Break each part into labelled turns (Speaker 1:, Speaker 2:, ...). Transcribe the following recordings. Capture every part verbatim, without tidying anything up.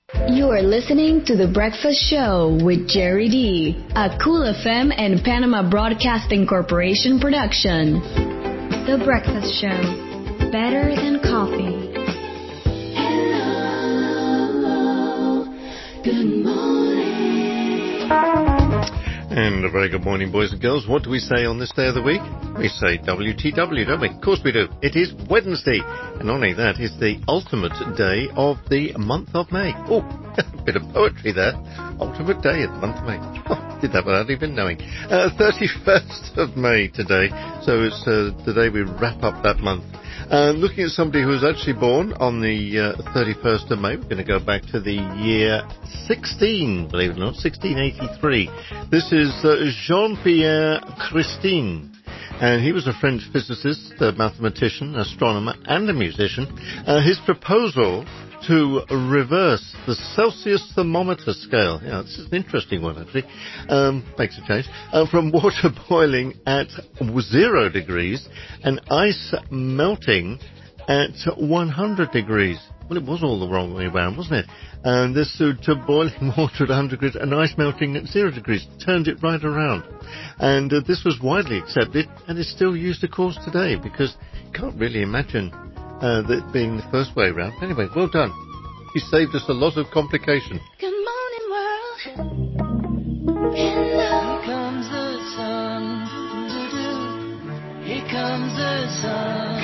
Speaker 1: You're listening to The Breakfast Show with Jerry D, a Cool F M and Panama Broadcasting Corporation production.
Speaker 2: The Breakfast Show, better than coffee.
Speaker 3: Hello, good morning.
Speaker 4: And a very good morning, boys and girls. What do we say on this day of the week? We say W T W, don't we? Of course we do. It is Wednesday. And not only that, it's the ultimate day of the month of May. Oh, a bit of poetry there. Ultimate day of the month of May. Oh, did that without even knowing. Uh, thirty-first of May today. So it's uh, the day we wrap up that month. Uh, looking at somebody who was actually born on the uh, thirty-first of May, we're going to go back to the year sixteen, believe it or not, sixteen eighty-three. This is uh, Jean-Pierre Christine. And he was a French physicist, a mathematician, astronomer, and a musician. Uh, his proposal to reverse the Celsius thermometer scale. Yeah, this is an interesting one, actually. Um, makes a change. Uh, from water boiling at zero degrees and ice melting at one hundred degrees. Well, it was all the wrong way around, wasn't it? And this uh, to boiling water at one hundred degrees and ice melting at zero degrees turned it right around. And uh, this was widely accepted and is still used, of course, today, because you can't really imagine uh, that being the first way around. Anyway, well done. You saved us a lot of complication.
Speaker 3: Good morning, world. Hello. Here comes the sun. Here comes the sun.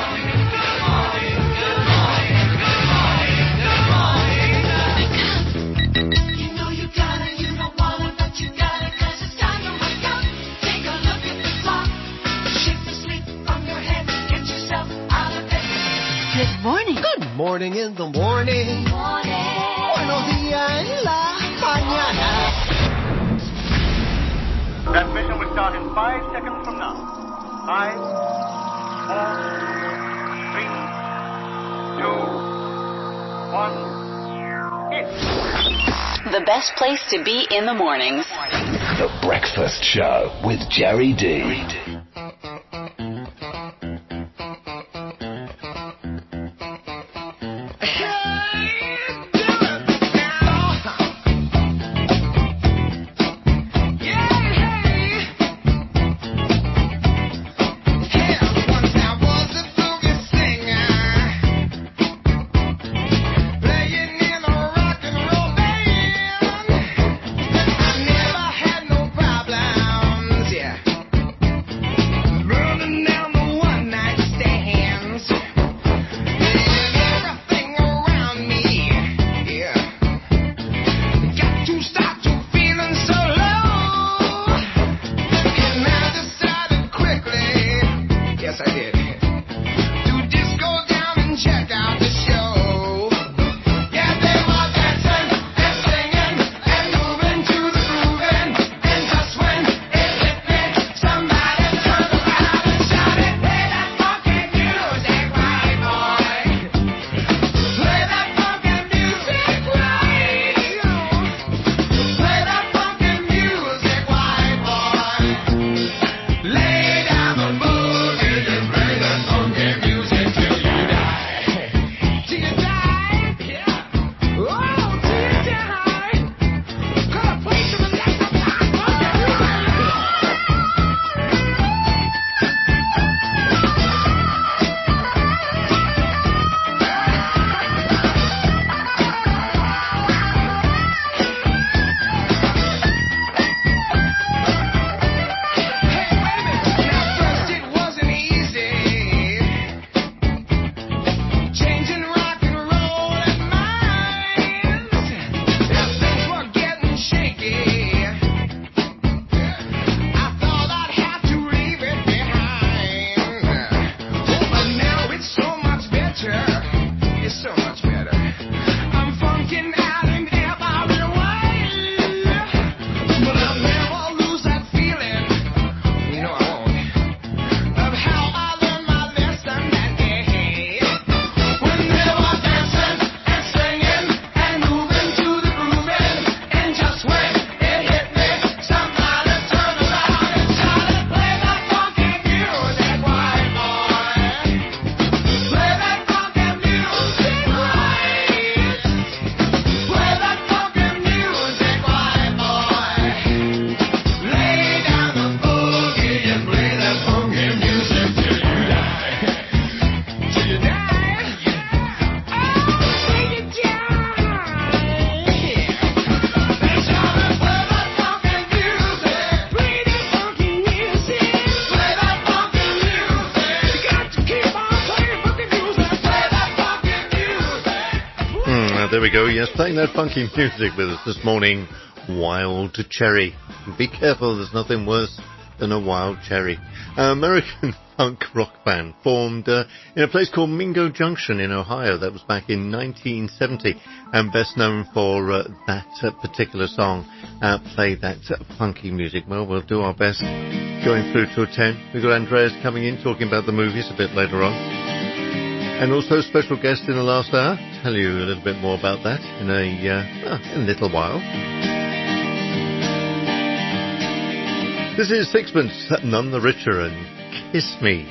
Speaker 5: Good morning. Good morning in the morning.
Speaker 3: Morning.
Speaker 5: Buenos días en la mañana.
Speaker 6: Transmission will start in five seconds from now. Five, four, three, two, one, hit.
Speaker 1: The best place to be in the mornings.
Speaker 7: The Breakfast Show with Jerry D.
Speaker 4: Mm, uh, there we go. Yes, playing that funky music with us this morning. Wild Cherry. Be careful, there's nothing worse than a wild cherry. Uh, American punk rock band formed uh, in a place called Mingo Junction in Ohio. That was back in nineteen seventy, and best known for uh, that uh, particular song, uh, Play That uh, Funky Music. Well, we'll do our best going through till ten. We've got Andreas coming in talking about the movies a bit later on. And also special guest in the last hour. Tell you a little bit more about that in a, uh, uh, in a little while. This is Sixpence, None the Richer, and Kiss Me.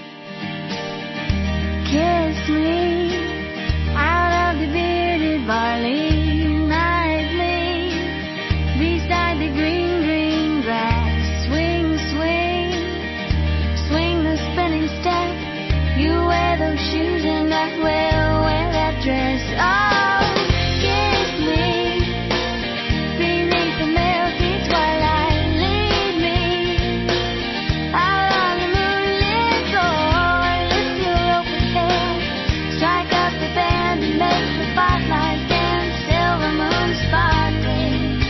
Speaker 3: Kiss me out of the bearded barley nightly, beside the green, green grass. Swing, swing, swing the spinning step. You wear those shoes and I will wear that dress. Oh, kiss me beneath the milky twilight. Lead me out on the moonlit shore. Lift your open hair, strike up the band and make the spotlight dance. Silver moon sparkling.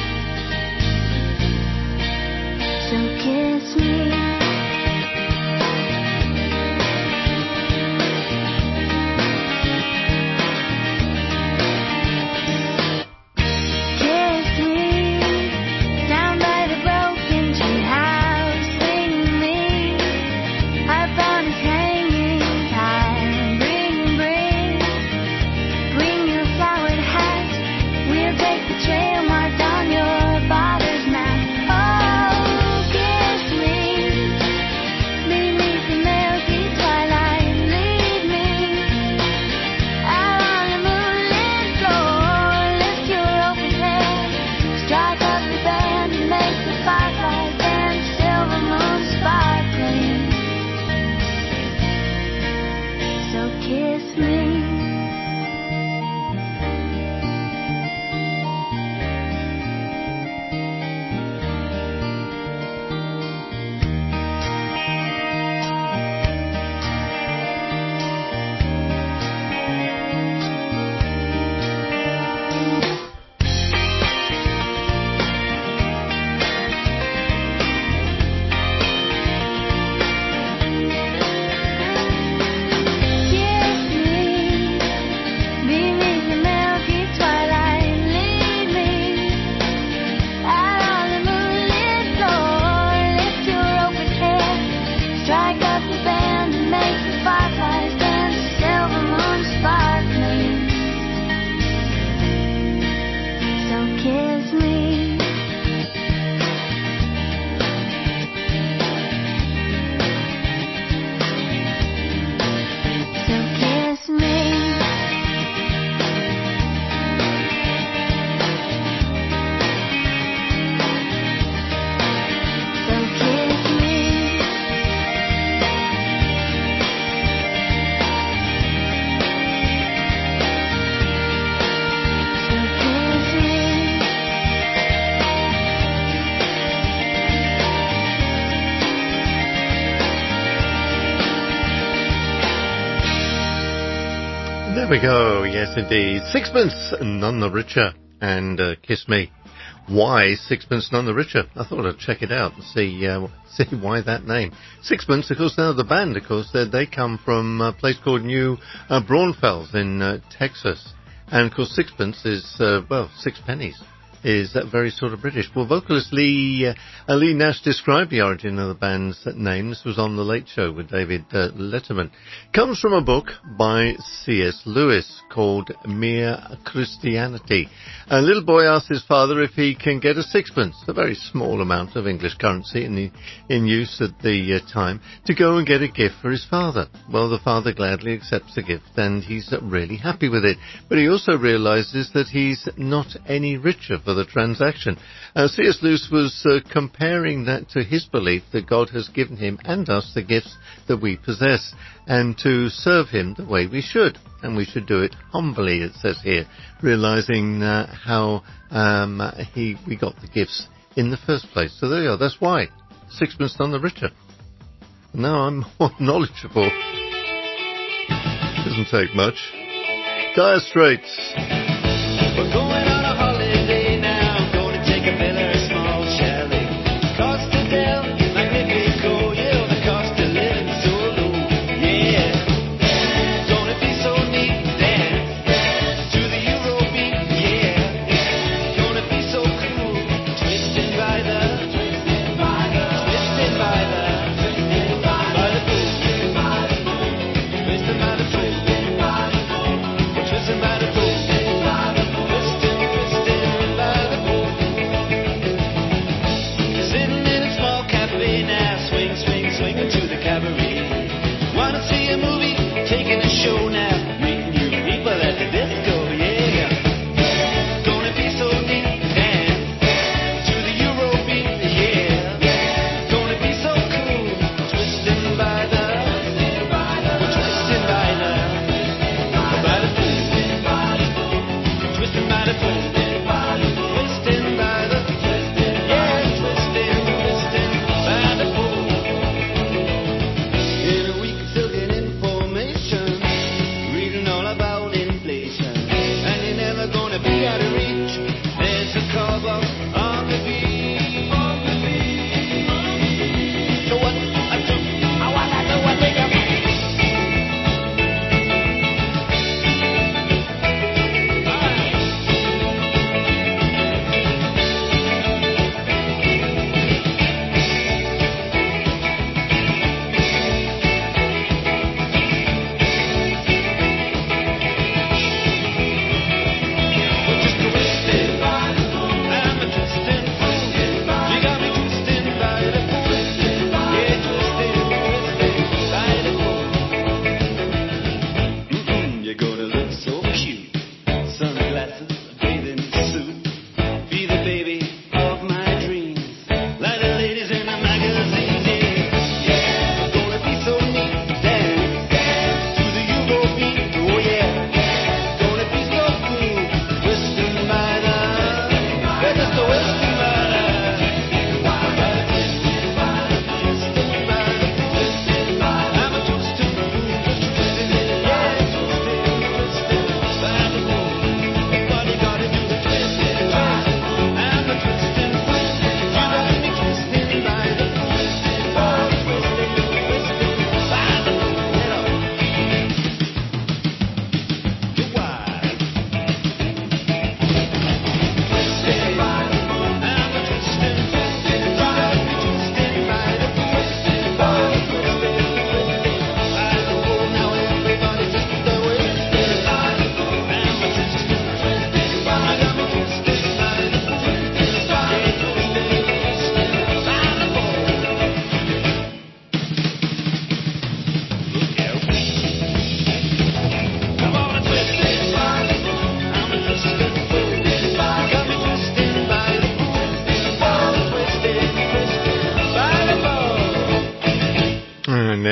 Speaker 3: So kiss me.
Speaker 4: There we go, yes indeed. Sixpence, None the Richer, and uh, Kiss Me. Why Sixpence, None the Richer? I thought I'd check it out and see uh, see why that name. Sixpence, of course, now the band, of course, they, they come from a place called New uh, Braunfels in uh, Texas. And, of course, sixpence is, uh, well, six pennies. Is that very sort of British. Well, vocalist Lee, uh, Lee Nash described the origin of the band's name. This was on The Late Show with David uh, Letterman. Comes from a book by C S Lewis called Mere Christianity. A little boy asks his father if he can get a sixpence, a very small amount of English currency in, the, in use at the uh, time, to go and get a gift for his father. Well, the father gladly accepts the gift and he's really happy with it. But he also realizes that he's not any richer for the transaction. Uh, C S Lewis was uh, comparing that to his belief that God has given him and us the gifts that we possess, and to serve him the way we should. And we should do it humbly, it says here, realizing uh, how um, he we got the gifts in the first place. So there you are, that's why. Sixpence none the richer. Now I'm more knowledgeable. Doesn't take much. Dire Straits.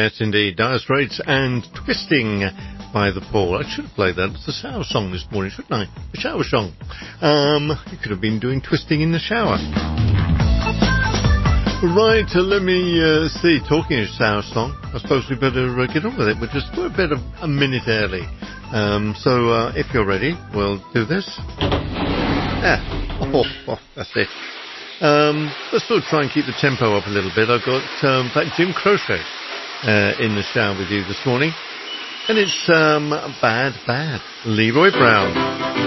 Speaker 4: Yes, indeed. Dire Straits and Twisting by The Paul. I should have played that. It's a shower song this morning, shouldn't I? A shower song. Um, you could have been doing twisting in the shower. Right, uh, let me uh, see. Talking of shower song, I suppose we better uh, get on with it. We're just we're a bit of a minute early. Um, so uh, if you're ready, we'll do this. Yeah. Oh, oh, that's it. Um, let's still try and keep the tempo up a little bit. I've got um, that Jim Croce uh, in the shower with you this morning. And it's um, Bad, Bad, Leroy Brown.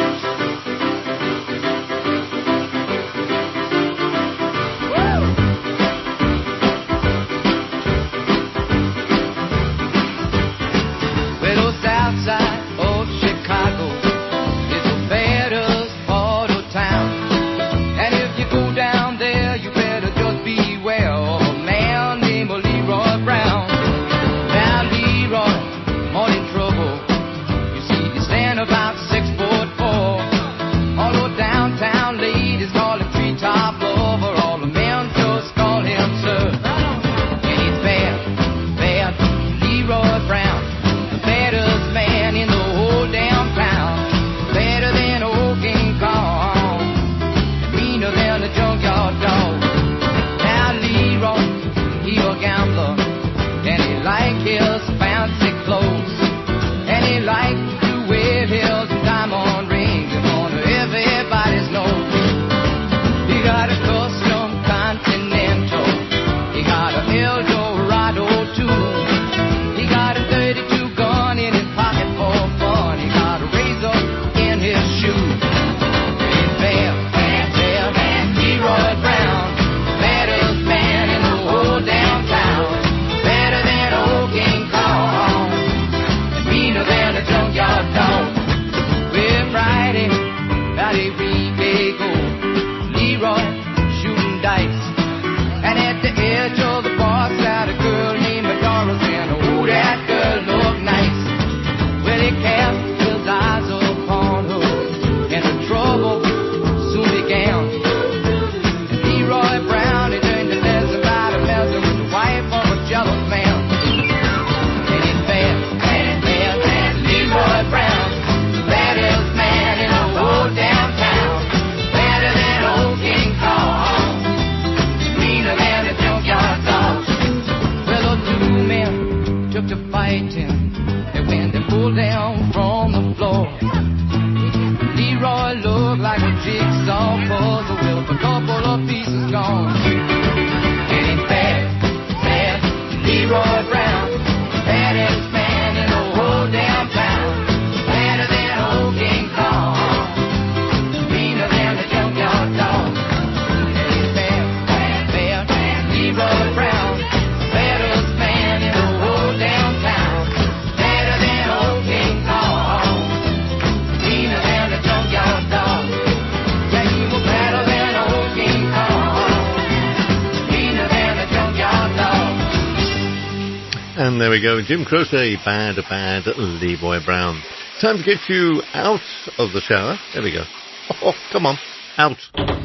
Speaker 4: And there we go, Jim Croce, Bad, Bad, Leroy Brown. Time to get you out of the shower. There we go. Oh, come on, out.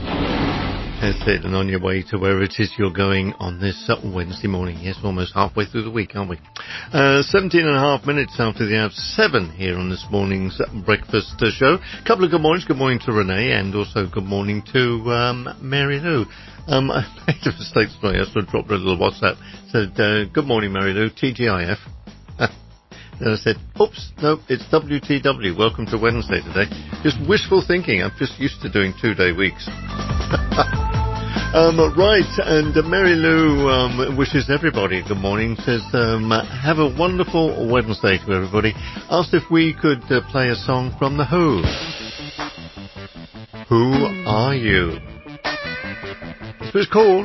Speaker 4: That's it, and on your way to where it is you're going on this uh, Wednesday morning. Yes, almost halfway through the week, aren't we? Uh, seventeen and a half minutes after the hour of seven here on this morning's breakfast uh, show. A couple of good mornings. Good morning to Renee, and also good morning to um, Mary Lou. Um, I made a mistake this morning. I just dropped her a little WhatsApp. Said, uh, good morning, Mary Lou, T G I F. Then I said, oops, no, it's W T W. Welcome to Wednesday today. Just wishful thinking. I'm just used to doing two-day weeks. um, right, and uh, Mary Lou um, wishes everybody good morning. Says, um, have a wonderful Wednesday to everybody. Asked if we could uh, play a song from The Who. Who Are You? That's what it's called.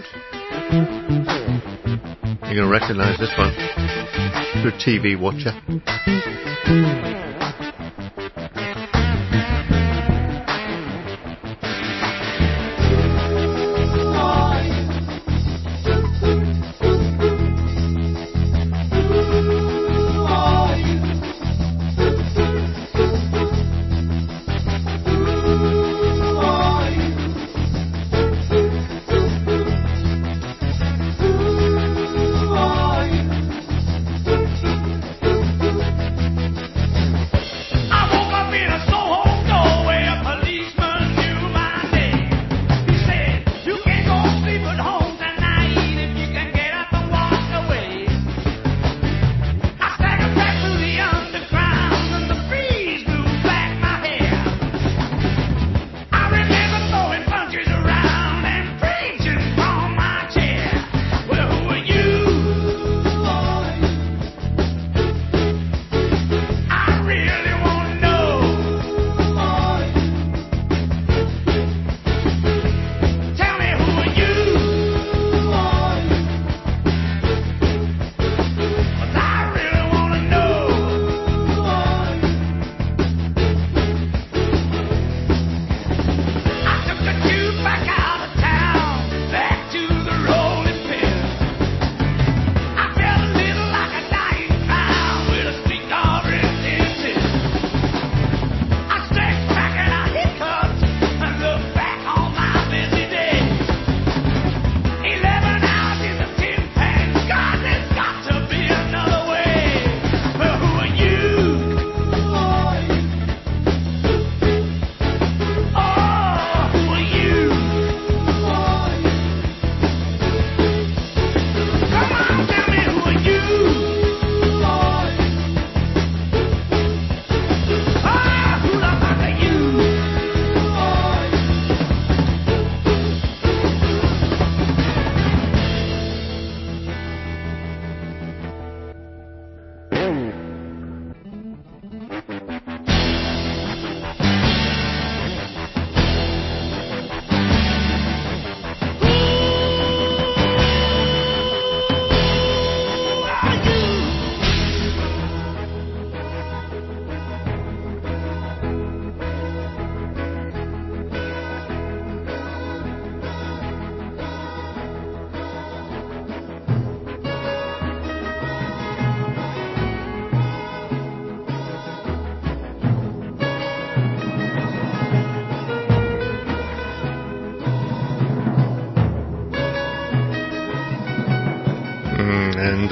Speaker 4: You're going to recognise this one. You're a T V watcher.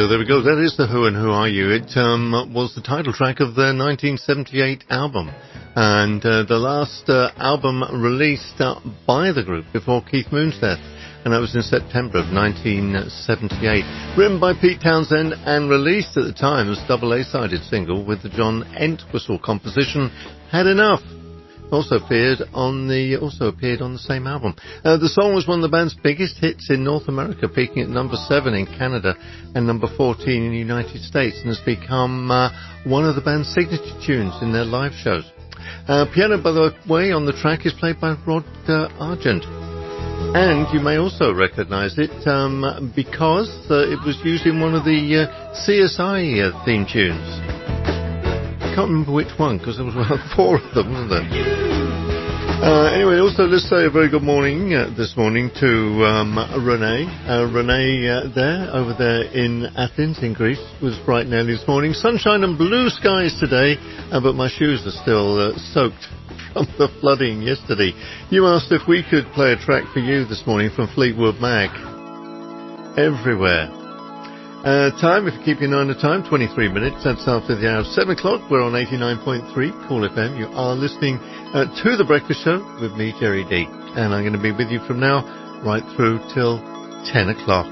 Speaker 4: So there we go. That is The Who and Who Are You? It um, was the title track of their nineteen seventy-eight album. And uh, the last uh, album released uh, by the group before Keith Moon's death. And that was in September of nineteen seventy-eight. Written by Pete Townsend and released at the time as a double A-sided single with the John Entwistle composition, Had Enough. Also appeared on the also appeared on the same album. Uh, the song was one of the band's biggest hits in North America, peaking at number seven in Canada and number fourteen in the United States, and has become uh, one of the band's signature tunes in their live shows. Uh, piano, by the way, on the track is played by Rod uh, Argent. And you may also recognise it um, because uh, it was used in one of the uh, C S I uh, theme tunes. I can't remember which one, because there was well, four of them, wasn't there? Uh, anyway, also let's say a very good morning uh, this morning to um, Renee. Uh, Renee uh, there, over there in Athens, in Greece, was bright and early this morning. Sunshine and blue skies today, uh, but my shoes are still uh, soaked from the flooding yesterday. You asked if we could play a track for you this morning from Fleetwood Mac. Everywhere. Uh, time, if you keep your eye on the time, twenty-three minutes. That's after the hour of seven o'clock. We're on eighty-nine point three Cool F M. You are listening uh, to The Breakfast Show with me, Jerry D. And I'm going to be with you from now right through till ten o'clock.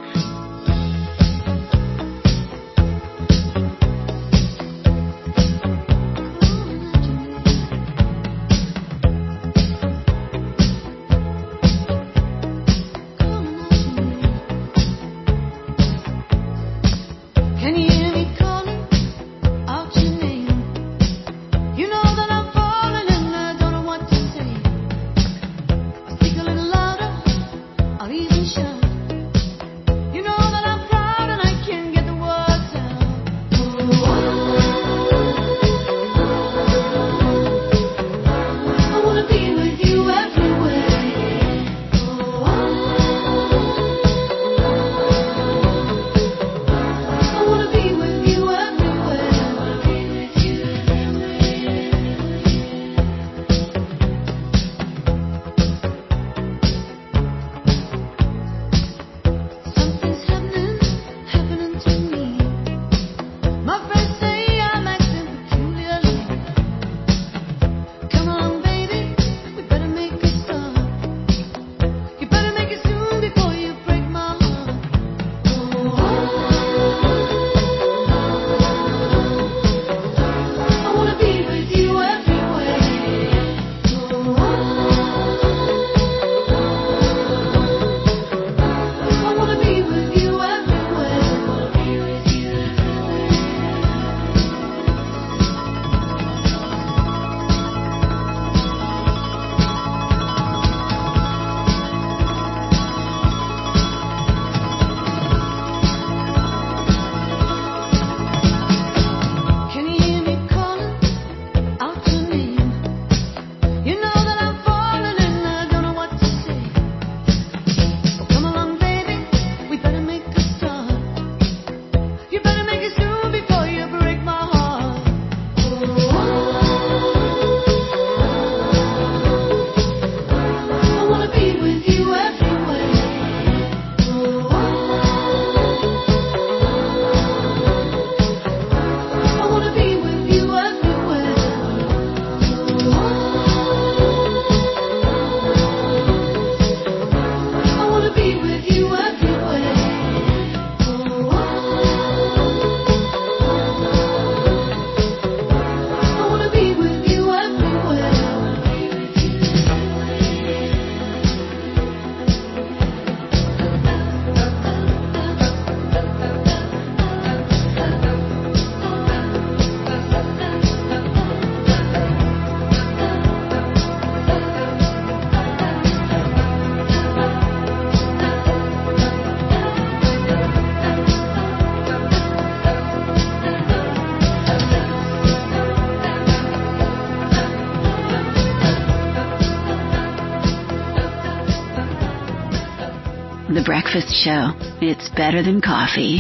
Speaker 1: The Breakfast Show. It's better than coffee.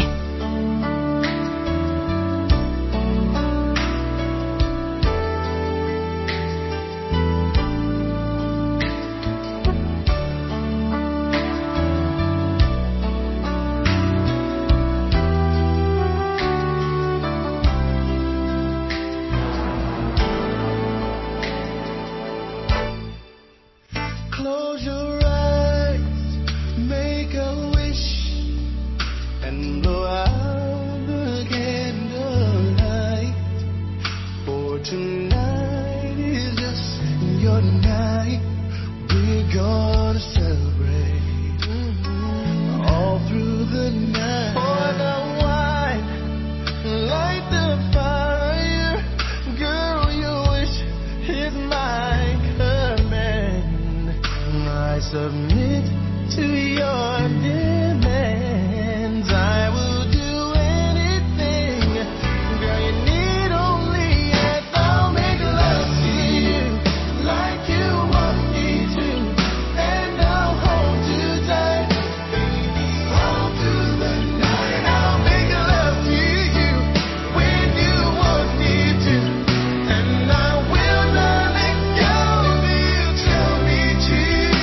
Speaker 8: Close your eyes, make a wish, and blow out the candlelight. For tonight is just your night. We're gonna celebrate mm-hmm. all through the night. Pour the wine, light the fire. Girl, your wish is my command. I submit to your demands. I will do anything. Girl, you need only ask. I'll make love to you like you want me to, and I'll hold you tight, baby, all through the night. I'll make love to you when you want me to, and I will not let go till you tell me to.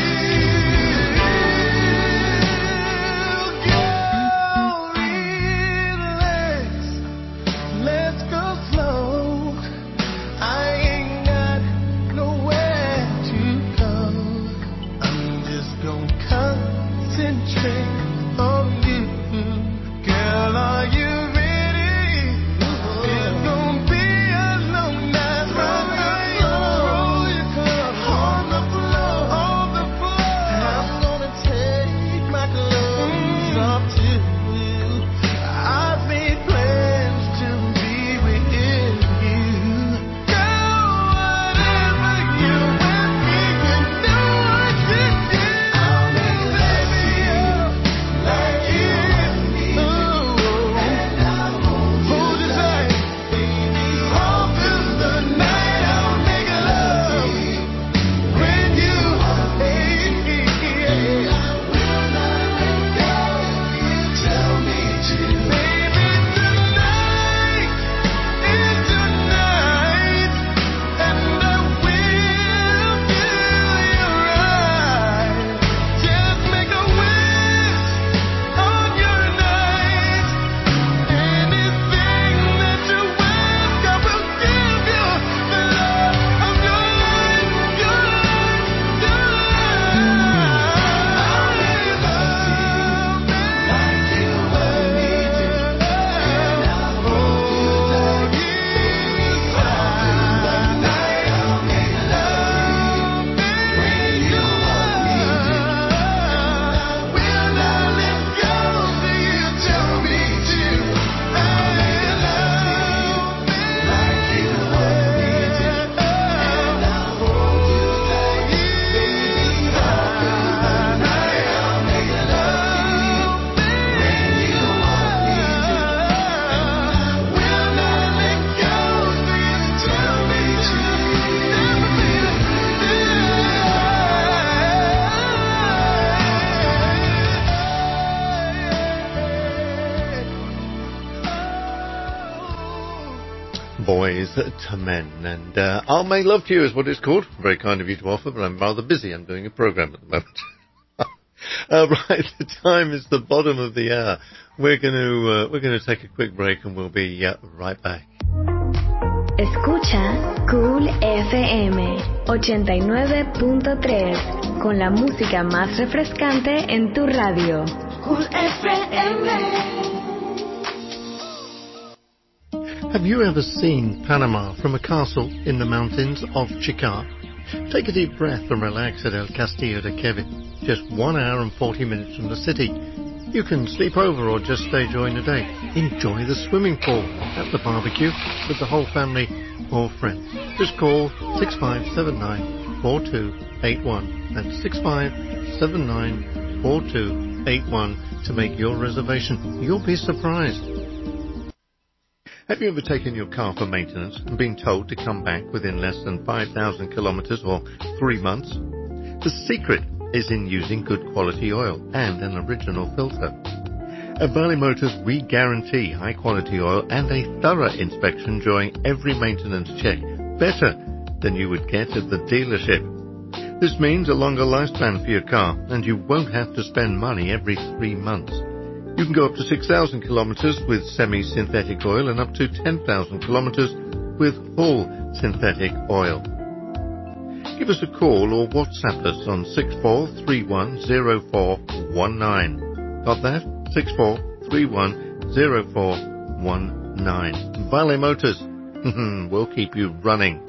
Speaker 4: Boys to Men, and uh, I'll Make Love to You is what it's called. Very kind of you to offer, but I'm rather busy. I'm doing a program at the moment. uh, right, the time is the bottom of the hour. We're going to uh, we're going to take a quick break, and we'll be uh, right back.
Speaker 1: Escucha Cool F M ochenta y nueve punto tres con la música más refrescante en tu radio. Cool F M.
Speaker 4: Have you ever seen Panama from a castle in the mountains of Chicar? Take a deep breath and relax at El Castillo de Kevin, just one hour and forty minutes from the city. You can sleep over or just stay during the day. Enjoy the swimming pool at the barbecue with the whole family or friends. Just call six five seven nine, four two eight one. That's six five seven nine, four two eight one to make your reservation. You'll be surprised. Have you ever taken your car for maintenance and been told to come back within less than five thousand kilometers or three months? The secret is in using good quality oil and an original filter. At Burley Motors, we guarantee high quality oil and a thorough inspection during every maintenance check, better than you would get at the dealership. This means a longer lifespan for your car, and you won't have to spend money every three months. You can go up to six thousand kilometers with semi-synthetic oil and up to ten thousand kilometers with full synthetic oil. give us a call or WhatsApp us on six four three one zero four one nine. Got that? six four three one zero four one nine. Vale Motors. We'll keep you running.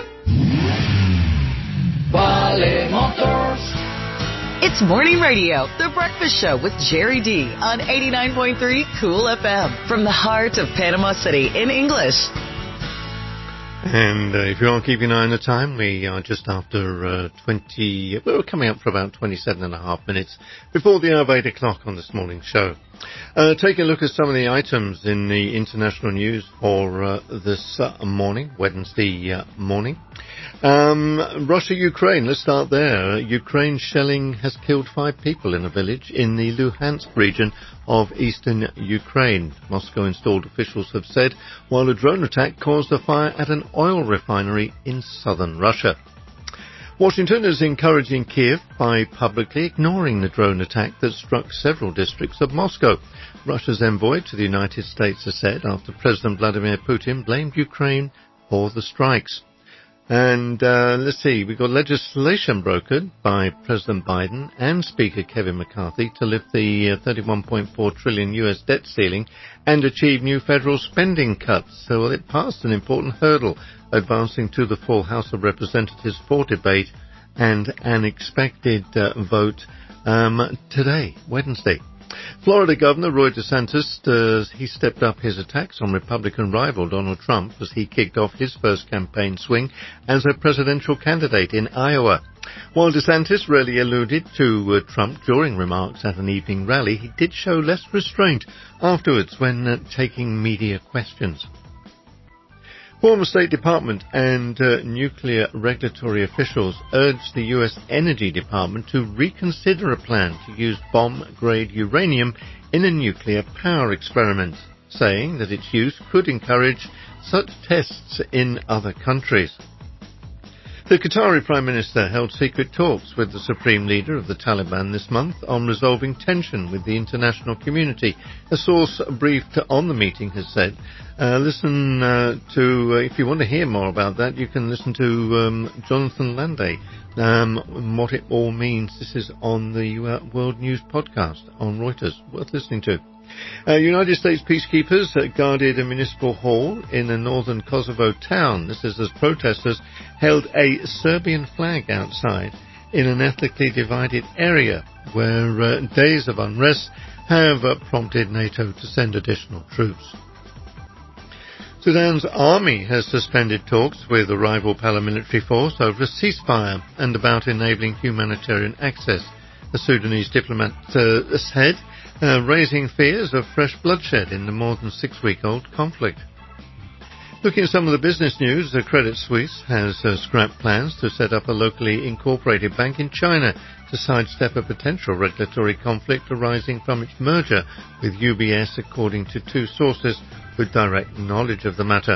Speaker 9: Vale Motors.
Speaker 10: It's Morning Radio, The Breakfast Show with Jerry D on eighty-nine point three Cool F M from the heart of Panama City in English.
Speaker 4: And uh, if you aren't keeping an eye on the time, we are just after uh, twenty, well, we're coming up for about twenty-seven and a half minutes before the hour of eight o'clock on this morning's show. Uh, taking a look at some of the items in the international news for uh, this uh, morning, Wednesday uh, morning. Um, Russia-Ukraine, let's start there. Ukraine shelling has killed five people in a village in the Luhansk region of eastern Ukraine, Moscow-installed officials have said, while a drone attack caused a fire at an oil refinery in southern Russia. Washington is encouraging Kiev by publicly ignoring the drone attack that struck several districts of Moscow. Russia's envoy to the United States has said after President Vladimir Putin blamed Ukraine for the strikes. And uh, let's see, we've got legislation brokered by President Biden and Speaker Kevin McCarthy to lift the uh, thirty-one point four trillion U S debt ceiling and achieve new federal spending cuts. So it passed an important hurdle, advancing to the full House of Representatives for debate and an expected uh, vote um, today, Wednesday. Florida Governor Roy DeSantis, uh, he stepped up his attacks on Republican rival Donald Trump as he kicked off his first campaign swing as a presidential candidate in Iowa. While DeSantis rarely alluded to uh, Trump during remarks at an evening rally, he did show less restraint afterwards when uh, taking media questions. Former State Department and uh, nuclear regulatory officials urged the U S Energy Department to reconsider a plan to use bomb-grade uranium in a nuclear power experiment, saying that its use could encourage such tests in other countries. The Qatari Prime Minister held secret talks with the Supreme Leader of the Taliban this month on resolving tension with the international community. A source briefed on the meeting has said, uh, listen uh, to, uh, if you want to hear more about that, you can listen to um, Jonathan Landay, um, what it all means. This is on the uh, World News podcast on Reuters, worth listening to. Uh, United States peacekeepers uh, guarded a municipal hall in a northern Kosovo town. This is as protesters held a Serbian flag outside in an ethnically divided area where uh, days of unrest have uh, prompted NATO to send additional troops. Sudan's army has suspended talks with a rival paramilitary force over a ceasefire and about enabling humanitarian access, the Sudanese diplomat uh, said, Uh, raising fears of fresh bloodshed in the more than six-week-old conflict. Looking at some of the business news, the Credit Suisse has uh, scrapped plans to set up a locally incorporated bank in China to sidestep a potential regulatory conflict arising from its merger with U B S, according to two sources with direct knowledge of the matter.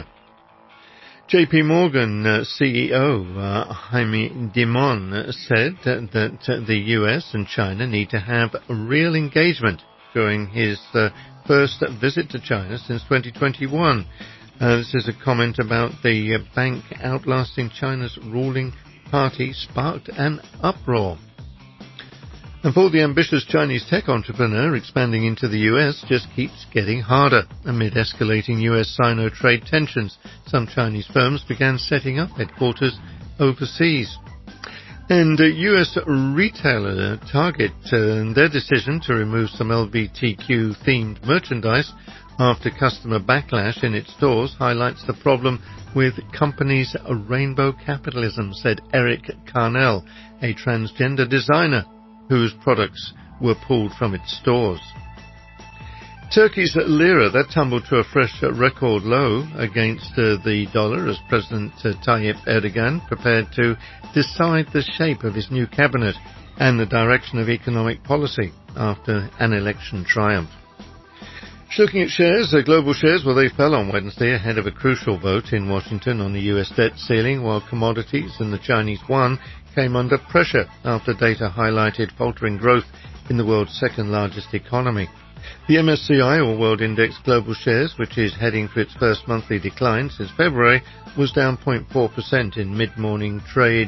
Speaker 4: J P Morgan uh, C E O uh, Jaime Dimon uh, said that, that uh, the U S and China need to have real engagement during his uh, first visit to China since twenty twenty-one. Uh, this is a comment about the uh, bank outlasting China's ruling party sparked an uproar. And for the ambitious Chinese tech entrepreneur, expanding into the U S just keeps getting harder. Amid escalating U S-Sino trade tensions, some Chinese firms began setting up headquarters overseas. And uh, U S retailer Target, uh, their decision to remove some L G B T Q-themed merchandise after customer backlash in its stores highlights the problem with company's rainbow capitalism, said Eric Carnell, a transgender designer whose products were pulled from its stores. Turkey's lira, that tumbled to a fresh record low against uh, the dollar as President uh, Tayyip Erdogan prepared to decide the shape of his new cabinet and the direction of economic policy after an election triumph. Looking at shares, uh, global shares, well, they fell on Wednesday ahead of a crucial vote in Washington on the U S debt ceiling, while commodities and the Chinese yuan came under pressure after data highlighted faltering growth in the world's second-largest economy. The M S C I, or World Index Global Shares, which is heading for its first monthly decline since February, was down zero point four percent in mid-morning trade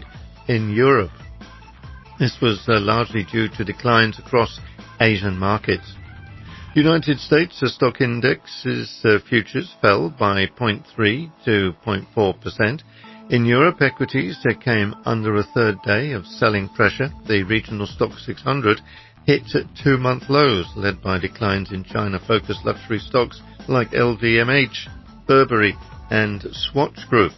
Speaker 4: in Europe. This was uh, largely due to declines across Asian markets. United States uh, stock indexes uh, futures fell by zero point three to zero point four percent. In Europe, equities uh, came under a third day of selling pressure. The regional stock six hundred hit two-month lows, led by declines in China-focused luxury stocks like L V M H, Burberry, and Swatch Group.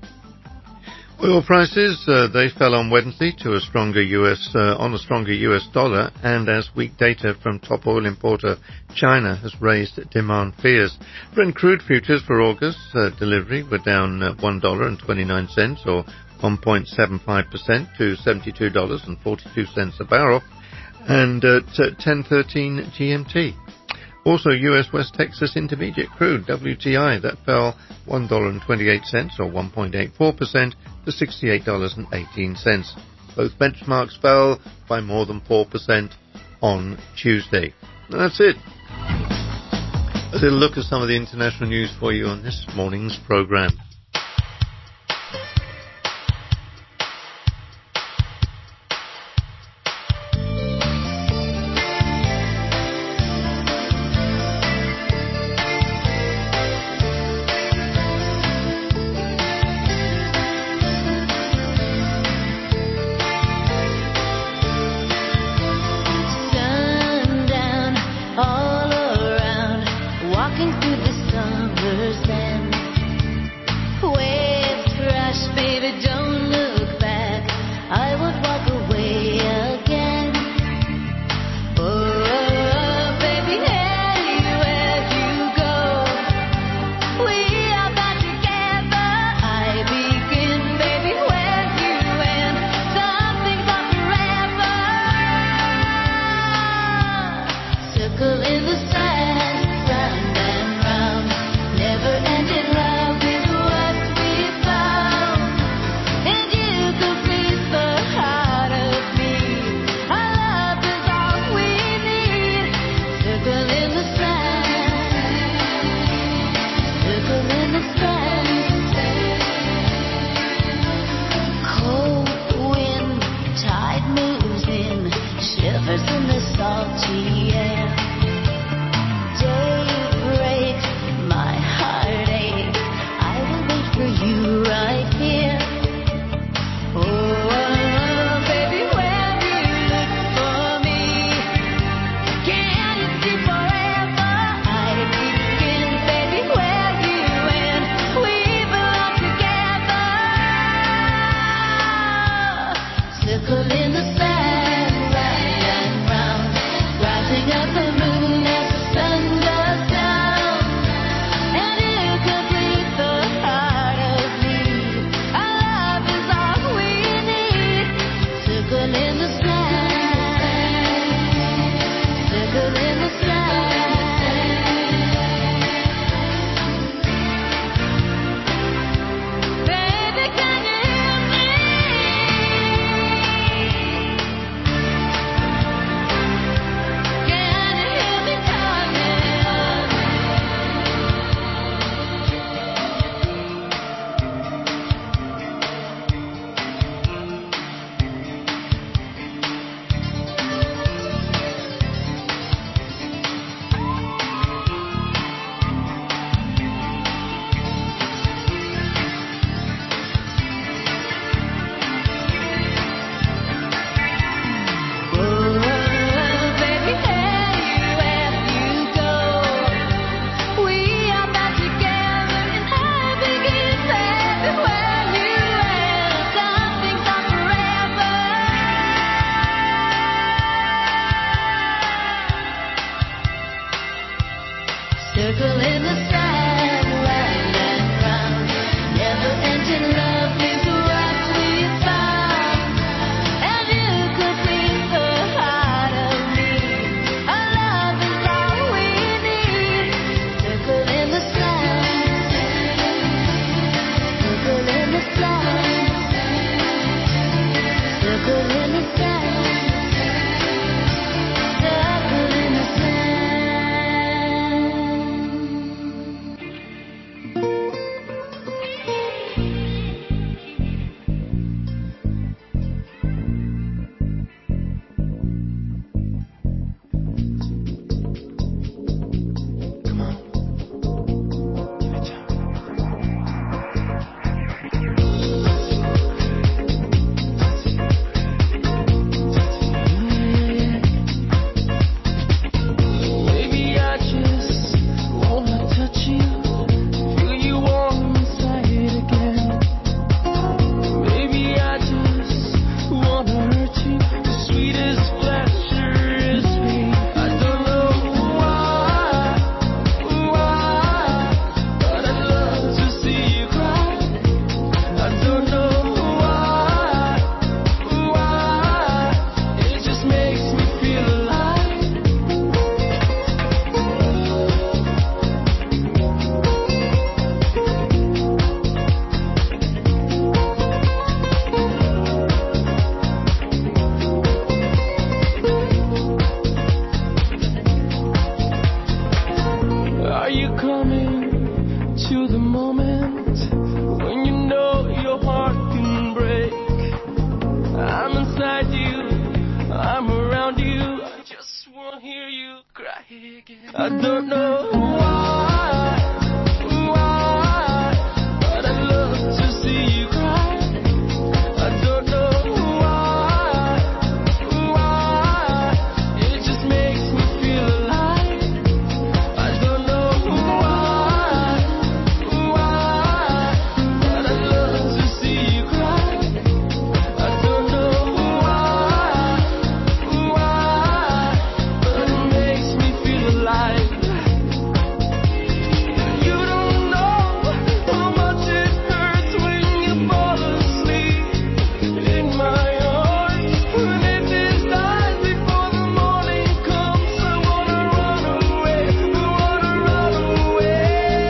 Speaker 4: Oil prices, uh, they fell on Wednesday to a stronger U S, uh, on a stronger U S dollar, and as weak data from top oil importer China has raised demand fears. Brent crude futures for August uh, delivery were down uh, one dollar and twenty-nine cents or one point seven five percent to seventy-two dollars and forty-two cents a barrel, and at ten thirteen G M T. Also, U S West Texas Intermediate crude, W T I, that fell one dollar and twenty-eight cents or one point eight four percent to sixty-eight dollars and eighteen cents. Both benchmarks fell by more than four percent on Tuesday. And that's it. A little look at some of the international news for you on this morning's program.
Speaker 3: Circle in the sand, round and round, rising up.
Speaker 8: I don't know why, why, but I love to see you cry. I don't know why, why, it just makes me feel alive. I don't know why, why, but I love to see you cry. I don't know why, why, but it makes me feel alive. You don't know how much it hurts when you fall asleep in my arms. When it is dies before the morning comes, I wanna run away, I wanna run away.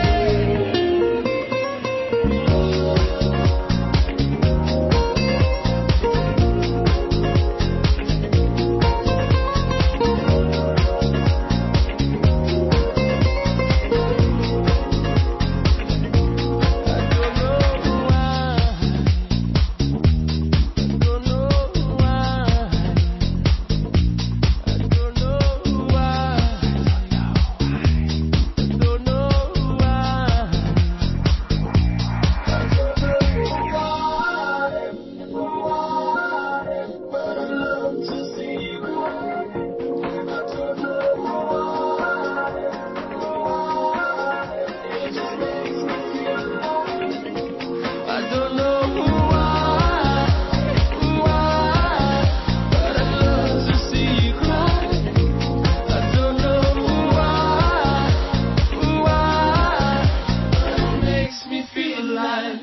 Speaker 8: I don't know why, why, but I love to see you cry. I don't know why, why, but it makes me feel alive.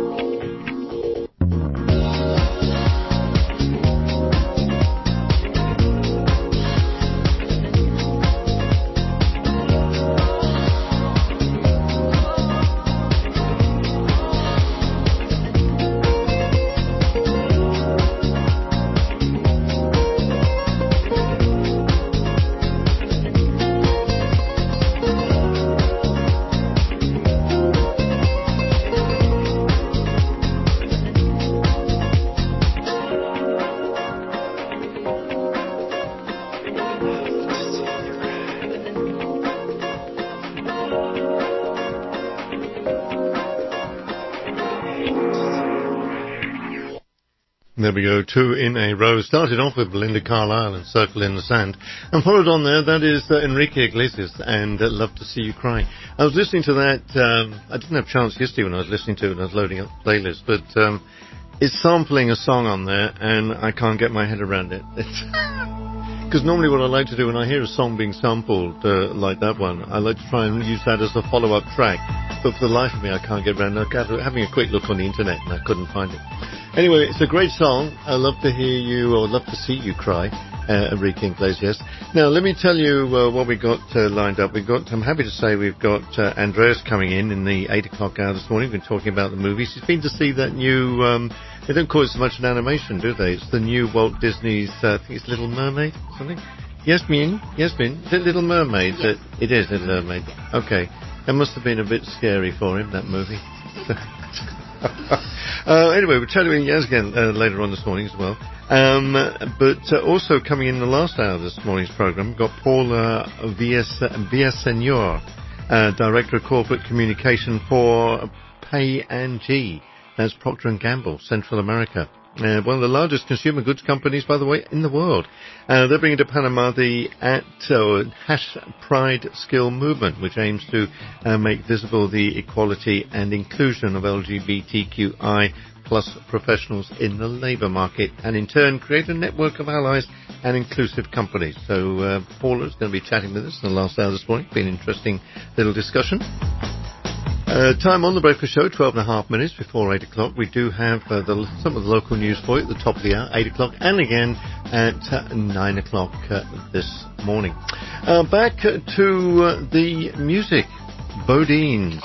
Speaker 4: There we go, two in a row. Started off with Belinda Carlisle and Circle in the Sand. And followed on there, that is uh, Enrique Iglesias and uh, Love to See You Cry. I was listening to that, um, I didn't have a chance yesterday when I was listening to it and I was loading up the playlist, but um, it's sampling a song on there and I can't get my head around it. Because normally what I like to do when I hear a song being sampled uh, like that one, I like to try and use that as a follow-up track. But for the life of me, I can't get around it. I was having a quick look on the internet and I couldn't find it. Anyway, it's a great song. I love to hear you, or love to see you cry, uh, Enrique Iglesias. Now, let me tell you uh, what we got uh, lined up. We've got, I'm happy to say we've got uh, Andreas coming in in the eight o'clock hour this morning. We've been talking about the movies. He's been to see that new, um, they don't call it so much an animation, do they? It's the new Walt Disney's, uh, I think it's Little Mermaid or something. Yasmin? Yasmin? Is it Little Mermaid? Yes. It, it is Little Mermaid. Okay. It must have been a bit scary for him, that movie. uh, anyway, we're chatting with Yaz again uh, later on this morning as well. Um, but uh, also coming in the last hour of this morning's program, we've got Paula Villaseñor, uh, Director of Corporate Communication for P and G. That's Procter and Gamble, Central America. Uh, one of the largest consumer goods companies, by the way, in the world. Uh, they're bringing to Panama the at uh, Hash Pride Skill Movement, which aims to uh, make visible the equality and inclusion of L G B T Q I plus professionals in the labour market, and in turn create a network of allies and inclusive companies. So uh, Paula's going to be chatting with us in the last hour this morning. Been an interesting little discussion. Uh, time on the Breakfast Show, twelve and a half minutes before eight o'clock. We do have uh, the, some of the local news for you at the top of the hour, eight o'clock, and again at uh, nine o'clock uh, this morning. Uh, back to uh, the music. Bodines.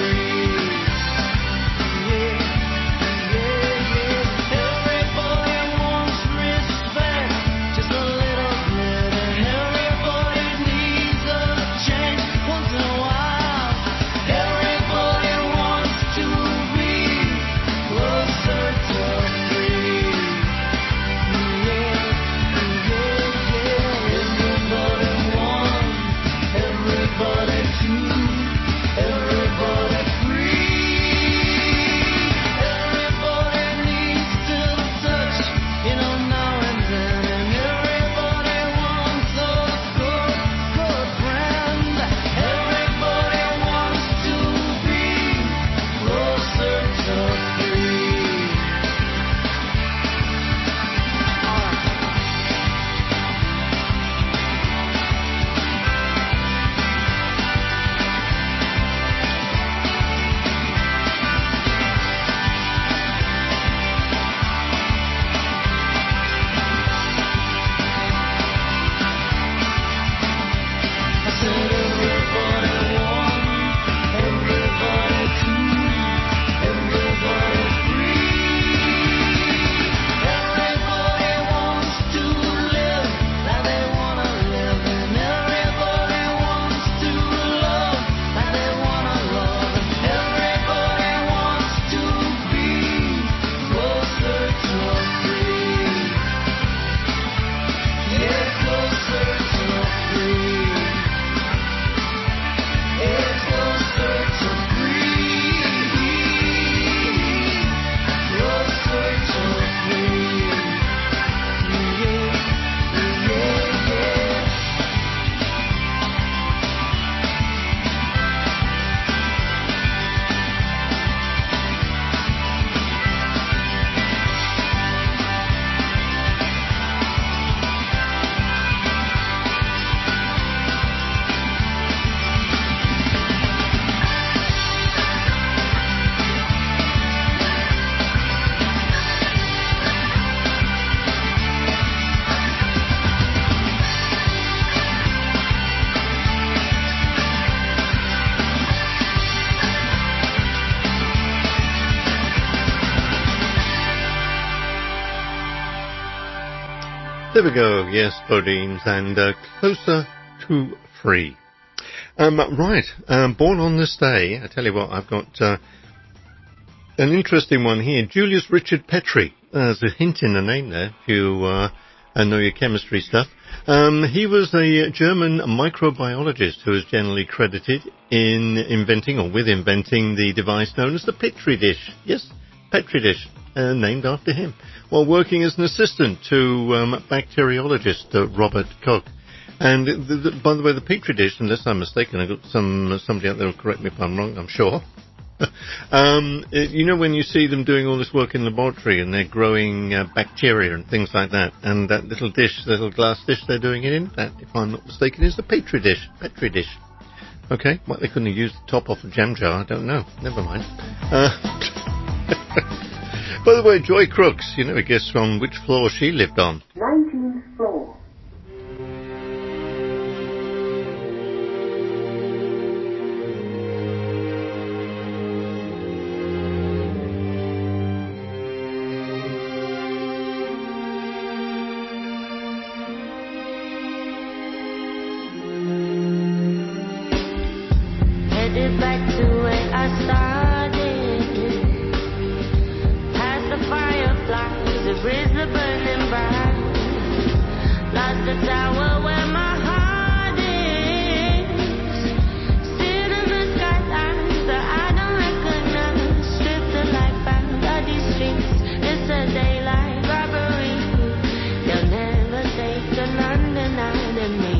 Speaker 8: Everybody
Speaker 4: There we go. Yes, Bodines and uh, Closer to Free. Um, right. Um, born on this day. I tell you what, I've got uh, an interesting one here. Julius Richard Petrie. Uh, there's a hint in the name there, if you uh, know your chemistry stuff. Um, he was a German microbiologist who is generally credited in inventing, or with inventing, the device known as the Petri dish. Yes, Petri dish, uh, named after him, while working as an assistant to um, bacteriologist uh, Robert Koch. And the, the, by the way, the Petri dish, unless I'm mistaken, I've got some somebody out there will correct me if I'm wrong, I'm sure. um, it, you know when you see them doing all this work in the laboratory and they're growing uh, bacteria and things like that, and that little dish, little glass dish they're doing it in, that, if I'm not mistaken, is the Petri dish. Petri dish. Okay, well, they couldn't have used the top off a jam jar, I don't know. Never mind. Uh, by the way, Joy Crooks, you never guess on which floor she lived on.
Speaker 11: nineteenth floor.
Speaker 3: Headed back to where I started, past the fireflies, the bridge that burning bright, lost the tower where my heart is, sit in the skylines that I don't recognize, strip the life out of these streets, it's a daylight robbery, they'll never take the London out of me.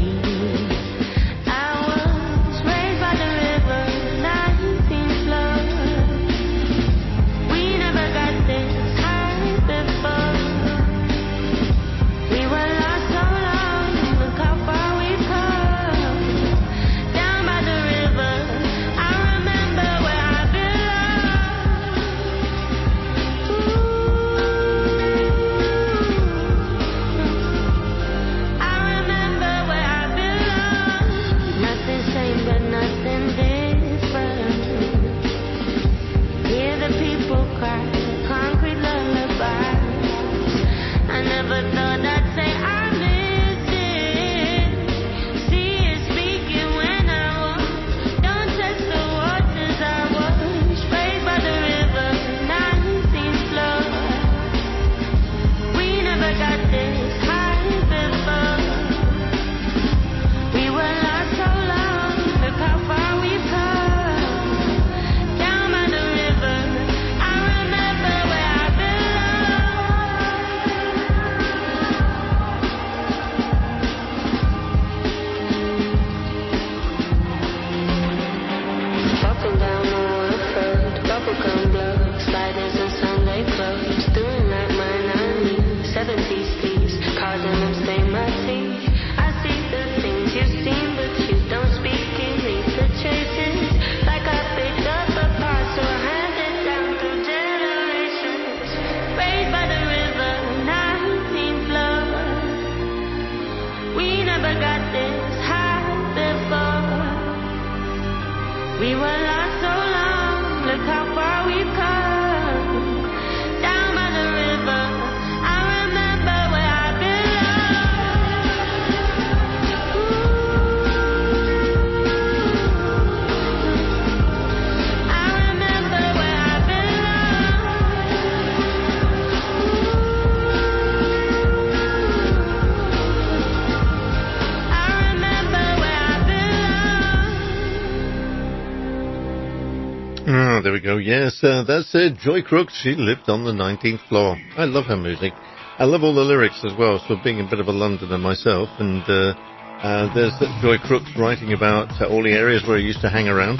Speaker 4: There we go. Yes, uh, that's uh, Joy Crooks. She lived on the nineteenth floor. I love her music. I love all the lyrics as well. So being a bit of a Londoner myself, and uh, uh, there's Joy Crooks writing about uh, all the areas where I used to hang around.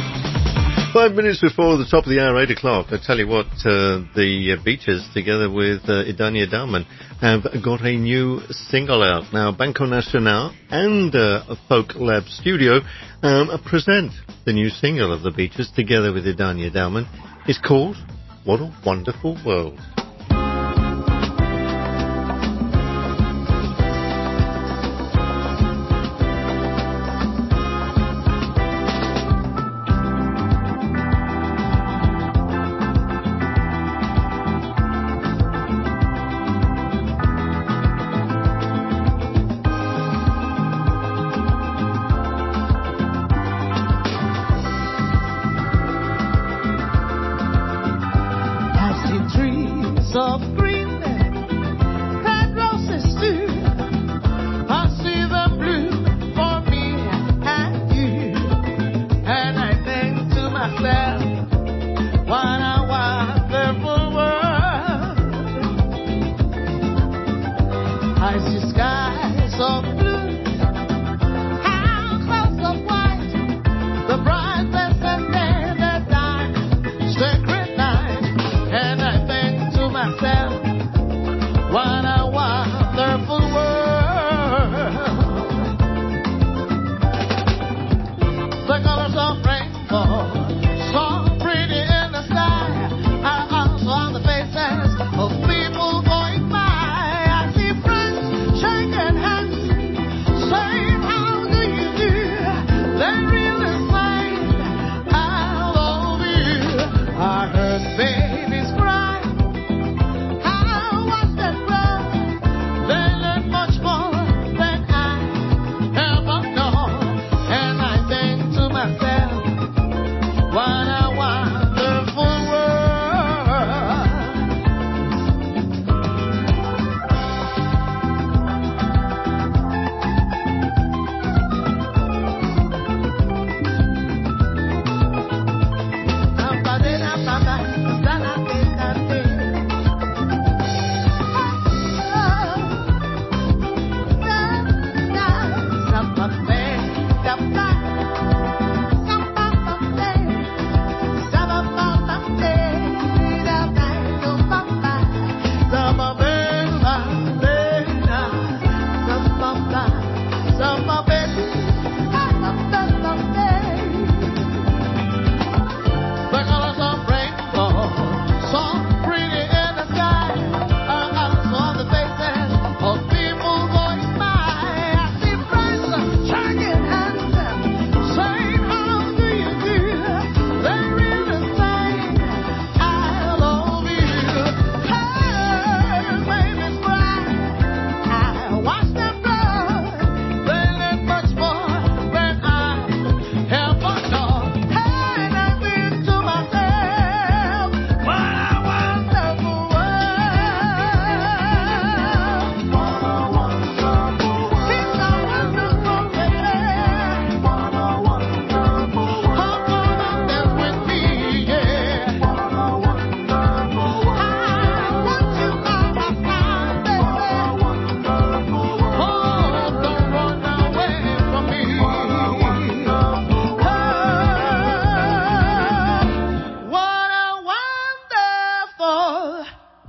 Speaker 4: Five minutes before the top of the hour, eight o'clock. I tell you what, uh, the uh, Beaches, together with uh, Idania Dalman, have got a new single out. Now, Banco Nacional and uh, Folk Lab Studio um, present the new single of the Beaches, together with Idania Dalman. It's called What a Wonderful World.
Speaker 8: of green, red roses too. I see them bloom for me and you, and I think to myself, what a wonderful world. I see skies of blue, clouds of white, the bright blessed day, the dark sacred night, and I think to myself, what a wonderful world. The colors of rainbow, so pretty in the sky, are also on the faces of people going by. I see friends shaking hands, saying, how do you do? They really saying, I love you. I heard babies cry, I watched them grow. They learn much more than I ever know. And I think to myself, what a wonderful world. The colors of rainbow, so pretty in the sky, are also on the faces of people going by. I see friends shaking hands, saying, how do you do? They really saying, I love you. Hey, babies cry, I watch them grow. They learn much more than I ever know. And I think to myself, what a wonderful world. What a wonderful world. It's a wonderful world. What a wonderful world. Come on up there with me, yeah. What a wonderful world. I want you all my time, baby. What a wonderful world. Oh, don't run away from me. What a wonderful world. What a wonderful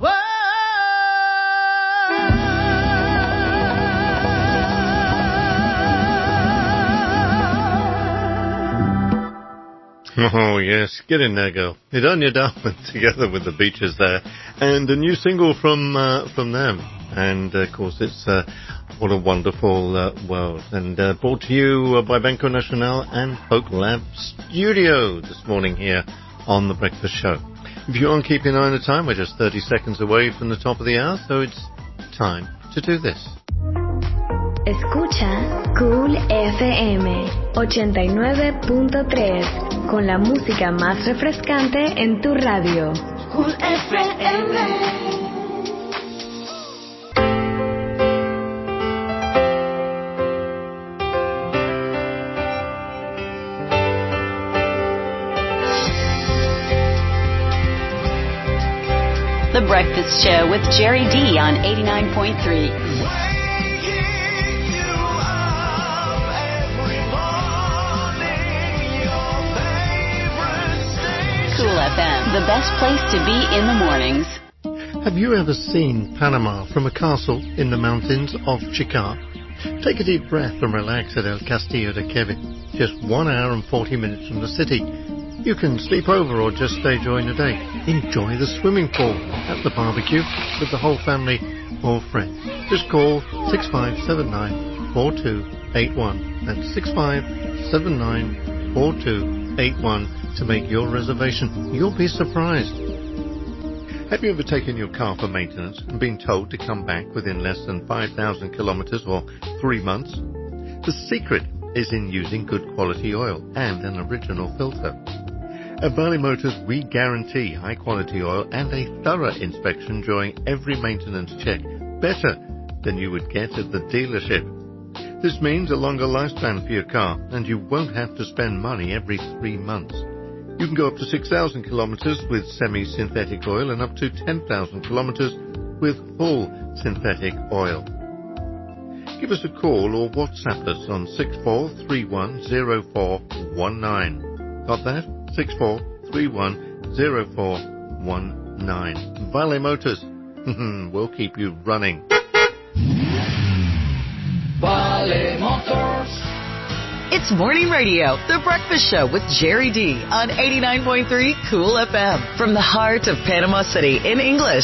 Speaker 8: world.
Speaker 4: Oh, yes. Get in there, girl. Idonia Darwin together with the Beaches there. And a new single from uh, from them. And, uh, of course, it's uh, What a Wonderful uh, World. And uh, brought to you uh, by Banco Nacional and Folk Lab Studio this morning here on The Breakfast Show. If you aren't keeping an eye on the time, we're just thirty seconds away from the top of the hour, so it's time to do this.
Speaker 1: Escucha Cool F M ochenta y nueve punto tres con la música más refrescante en tu radio.
Speaker 8: Cool F M.
Speaker 10: The Breakfast Show with Jerry D on eighty-nine point three. Cool F M, the best place to be in the mornings.
Speaker 4: Have you ever seen Panama from a castle in the mountains of Chicar? Take a deep breath and relax at El Castillo de Queve, just one hour and forty minutes from the city. You can sleep over or just stay during the day. Enjoy the swimming pool at the barbecue with the whole family or friends. Just call six five seven nine, four two eight one. That's six five seven nine, four two eight one to make your reservation. You'll be surprised. Have you ever taken your car for maintenance and been told to come back within less than five thousand kilometers or three months? The secret is in using good quality oil and an original filter. At Valley Motors, we guarantee high-quality oil and a thorough inspection during every maintenance check, better than you would get at the dealership. This means a longer lifespan for your car, and you won't have to spend money every three months. You can go up to six thousand kilometers with semi-synthetic oil and up to ten thousand kilometers with full synthetic oil. Give us a call or WhatsApp us on six four three one zero four one nine. Got that? six four three one zero four one nine. Valley Motors. We'll keep you running.
Speaker 9: Valley Motors.
Speaker 10: It's Morning Radio, the breakfast show with Jerry D on eighty-nine point three Cool F M from the heart of Panama City in English.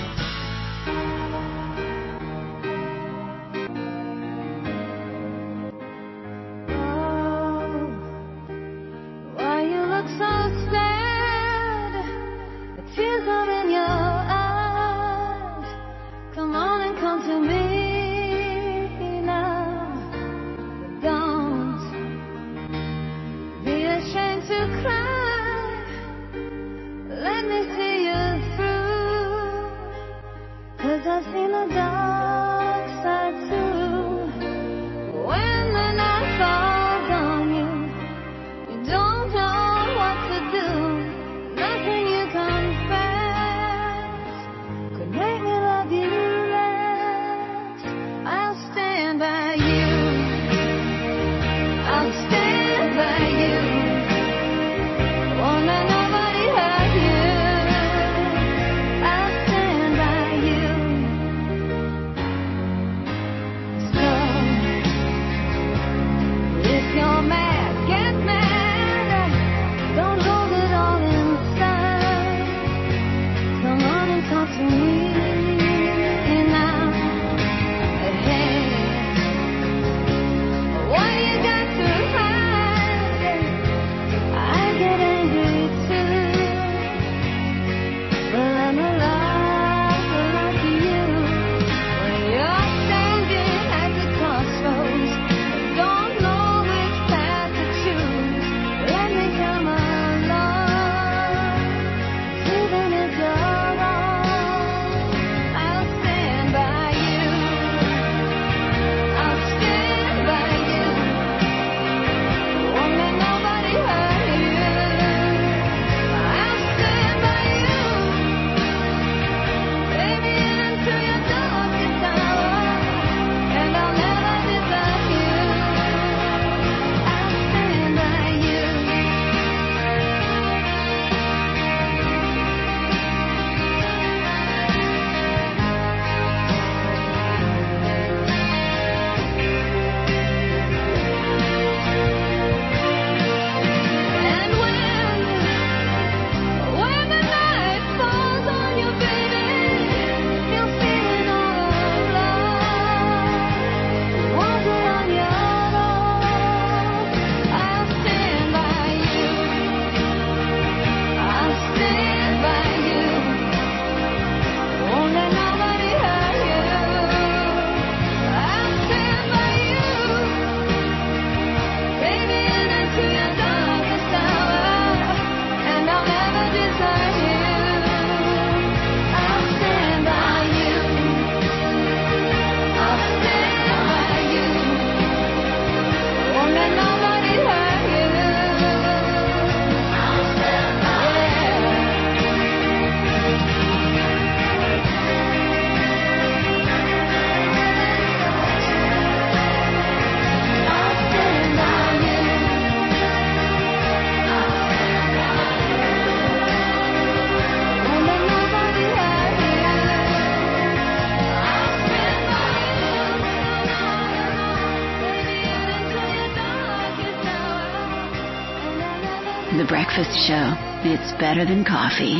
Speaker 1: The Breakfast Show. It's better than coffee.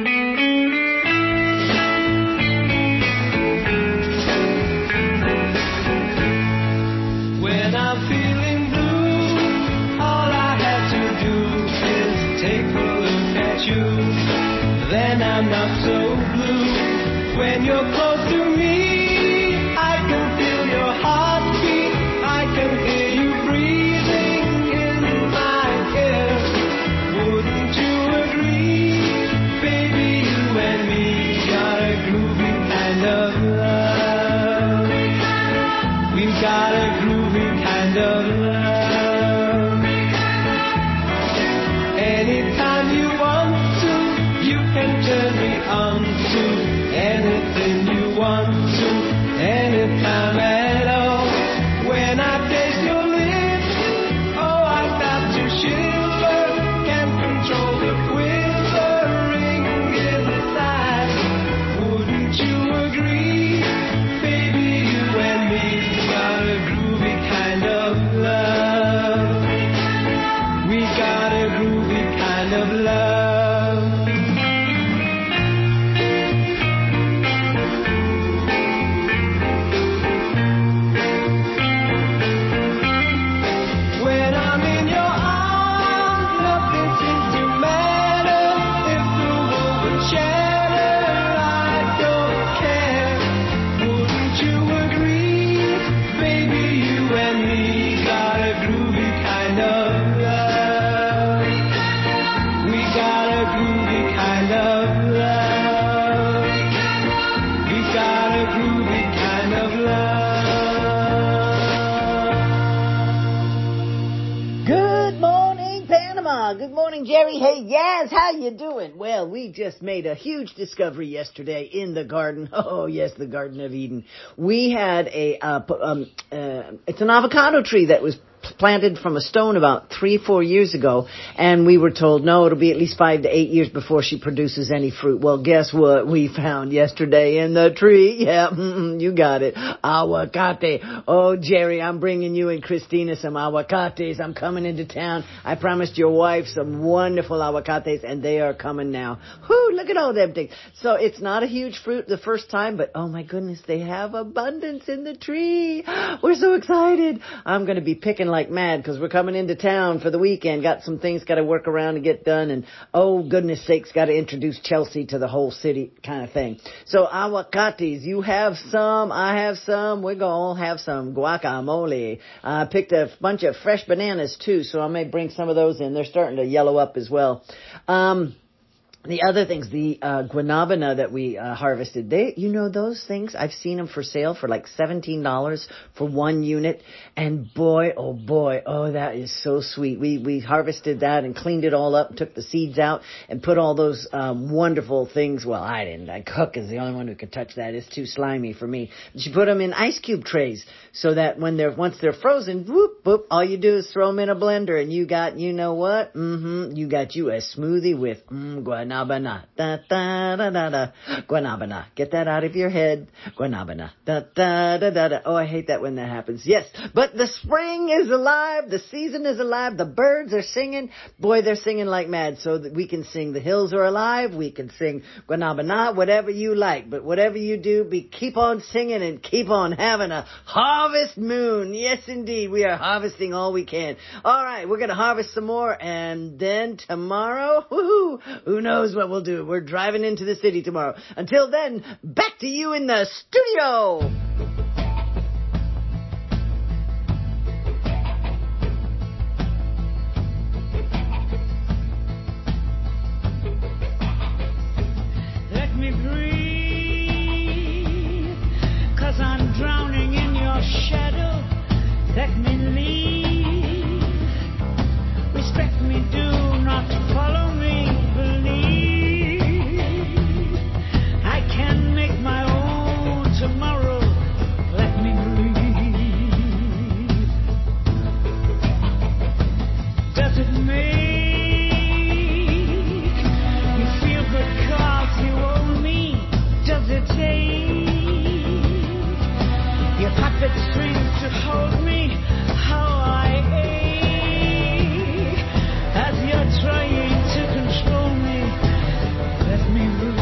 Speaker 8: When I'm feeling blue, all I have to do is take a look at you. Then I'm not so blue. When you're close to me, I can feel your heartbeat. I can hear you breathing in my ear. Wouldn't you
Speaker 11: morning, Jerry. Hey, Yaz, how you doing? Well, we just made a huge discovery yesterday in the garden. Oh, yes, the Garden of Eden. We had a, uh, um, uh, it's an avocado tree that was planted from a stone about three, four years ago, and we were told, no, it'll be at least five to eight years before she produces any fruit. Well, guess what we found yesterday in the tree? Yeah, you got it. Aguacate. Oh, Jerry, I'm bringing you and Christina some aguacates. I'm coming into town. I promised your wife some wonderful aguacates, and they are coming now. Whoo, look at all them things. So it's not a huge fruit the first time, but oh my goodness, they have abundance in the tree. We're so excited. I'm going to be picking like mad because we're coming into town for the weekend. Got some things got to work around and get done, and oh goodness sakes, got to introduce Chelsea to the whole city kind of thing. So aguacates, you have some, I have some, we're going to have some guacamole. I uh, picked a bunch of fresh bananas too, so I may bring some of those in. They're starting to yellow up as well. Um, The other things, the uh, guanabana that we uh, harvested, they, you know, those things, I've seen them for sale for like seventeen dollars for one unit. And boy, oh boy, oh, that is so sweet. We we harvested that and cleaned it all up, took the seeds out, and put all those um, wonderful things. Well, I didn't. I Cook is the only one who could touch that. It's too slimy for me. But you put them in ice cube trays so that when they're once they're frozen, whoop, whoop, all you do is throw them in a blender, and you got, you know what? Mm-hmm. You got you a smoothie with mm, guanabana. Guanabana, da da da da da, guanabana. Get that out of your head. Guanabana, da da da da da. Oh, I hate that when that happens. Yes, but the spring is alive. The season is alive. The birds are singing. Boy, they're singing like mad. So that we can sing "The Hills Are Alive." We can sing guanabana, whatever you like. But whatever you do, be keep on singing and keep on having a harvest moon. Yes, indeed, we are harvesting all we can. All right, we're gonna harvest some more, and then tomorrow, woohoo, who knows what we'll do. We're driving into the city tomorrow. Until then, back to you in the studio.
Speaker 12: Let me breathe, 'cause I'm drowning in your shadow. Let me leave. Respect me, do not follow me. Tomorrow, let me breathe. Does it make you feel good 'cause you own me? Does it take your puppet strings to hold me? How I ache as you're trying to control me. Let me breathe.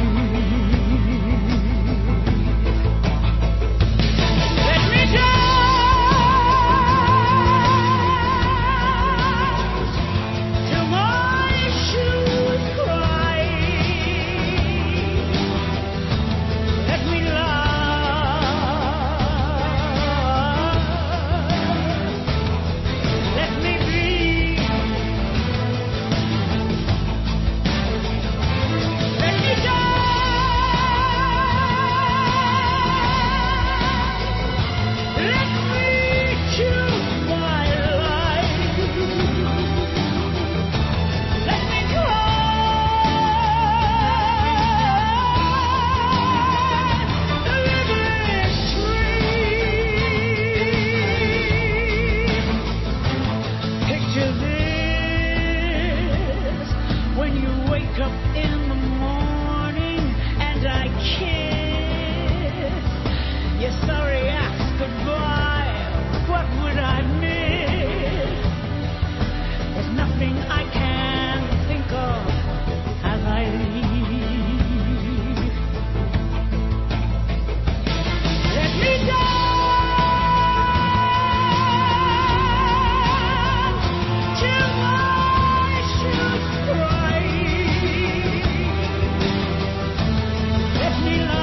Speaker 12: Let me love.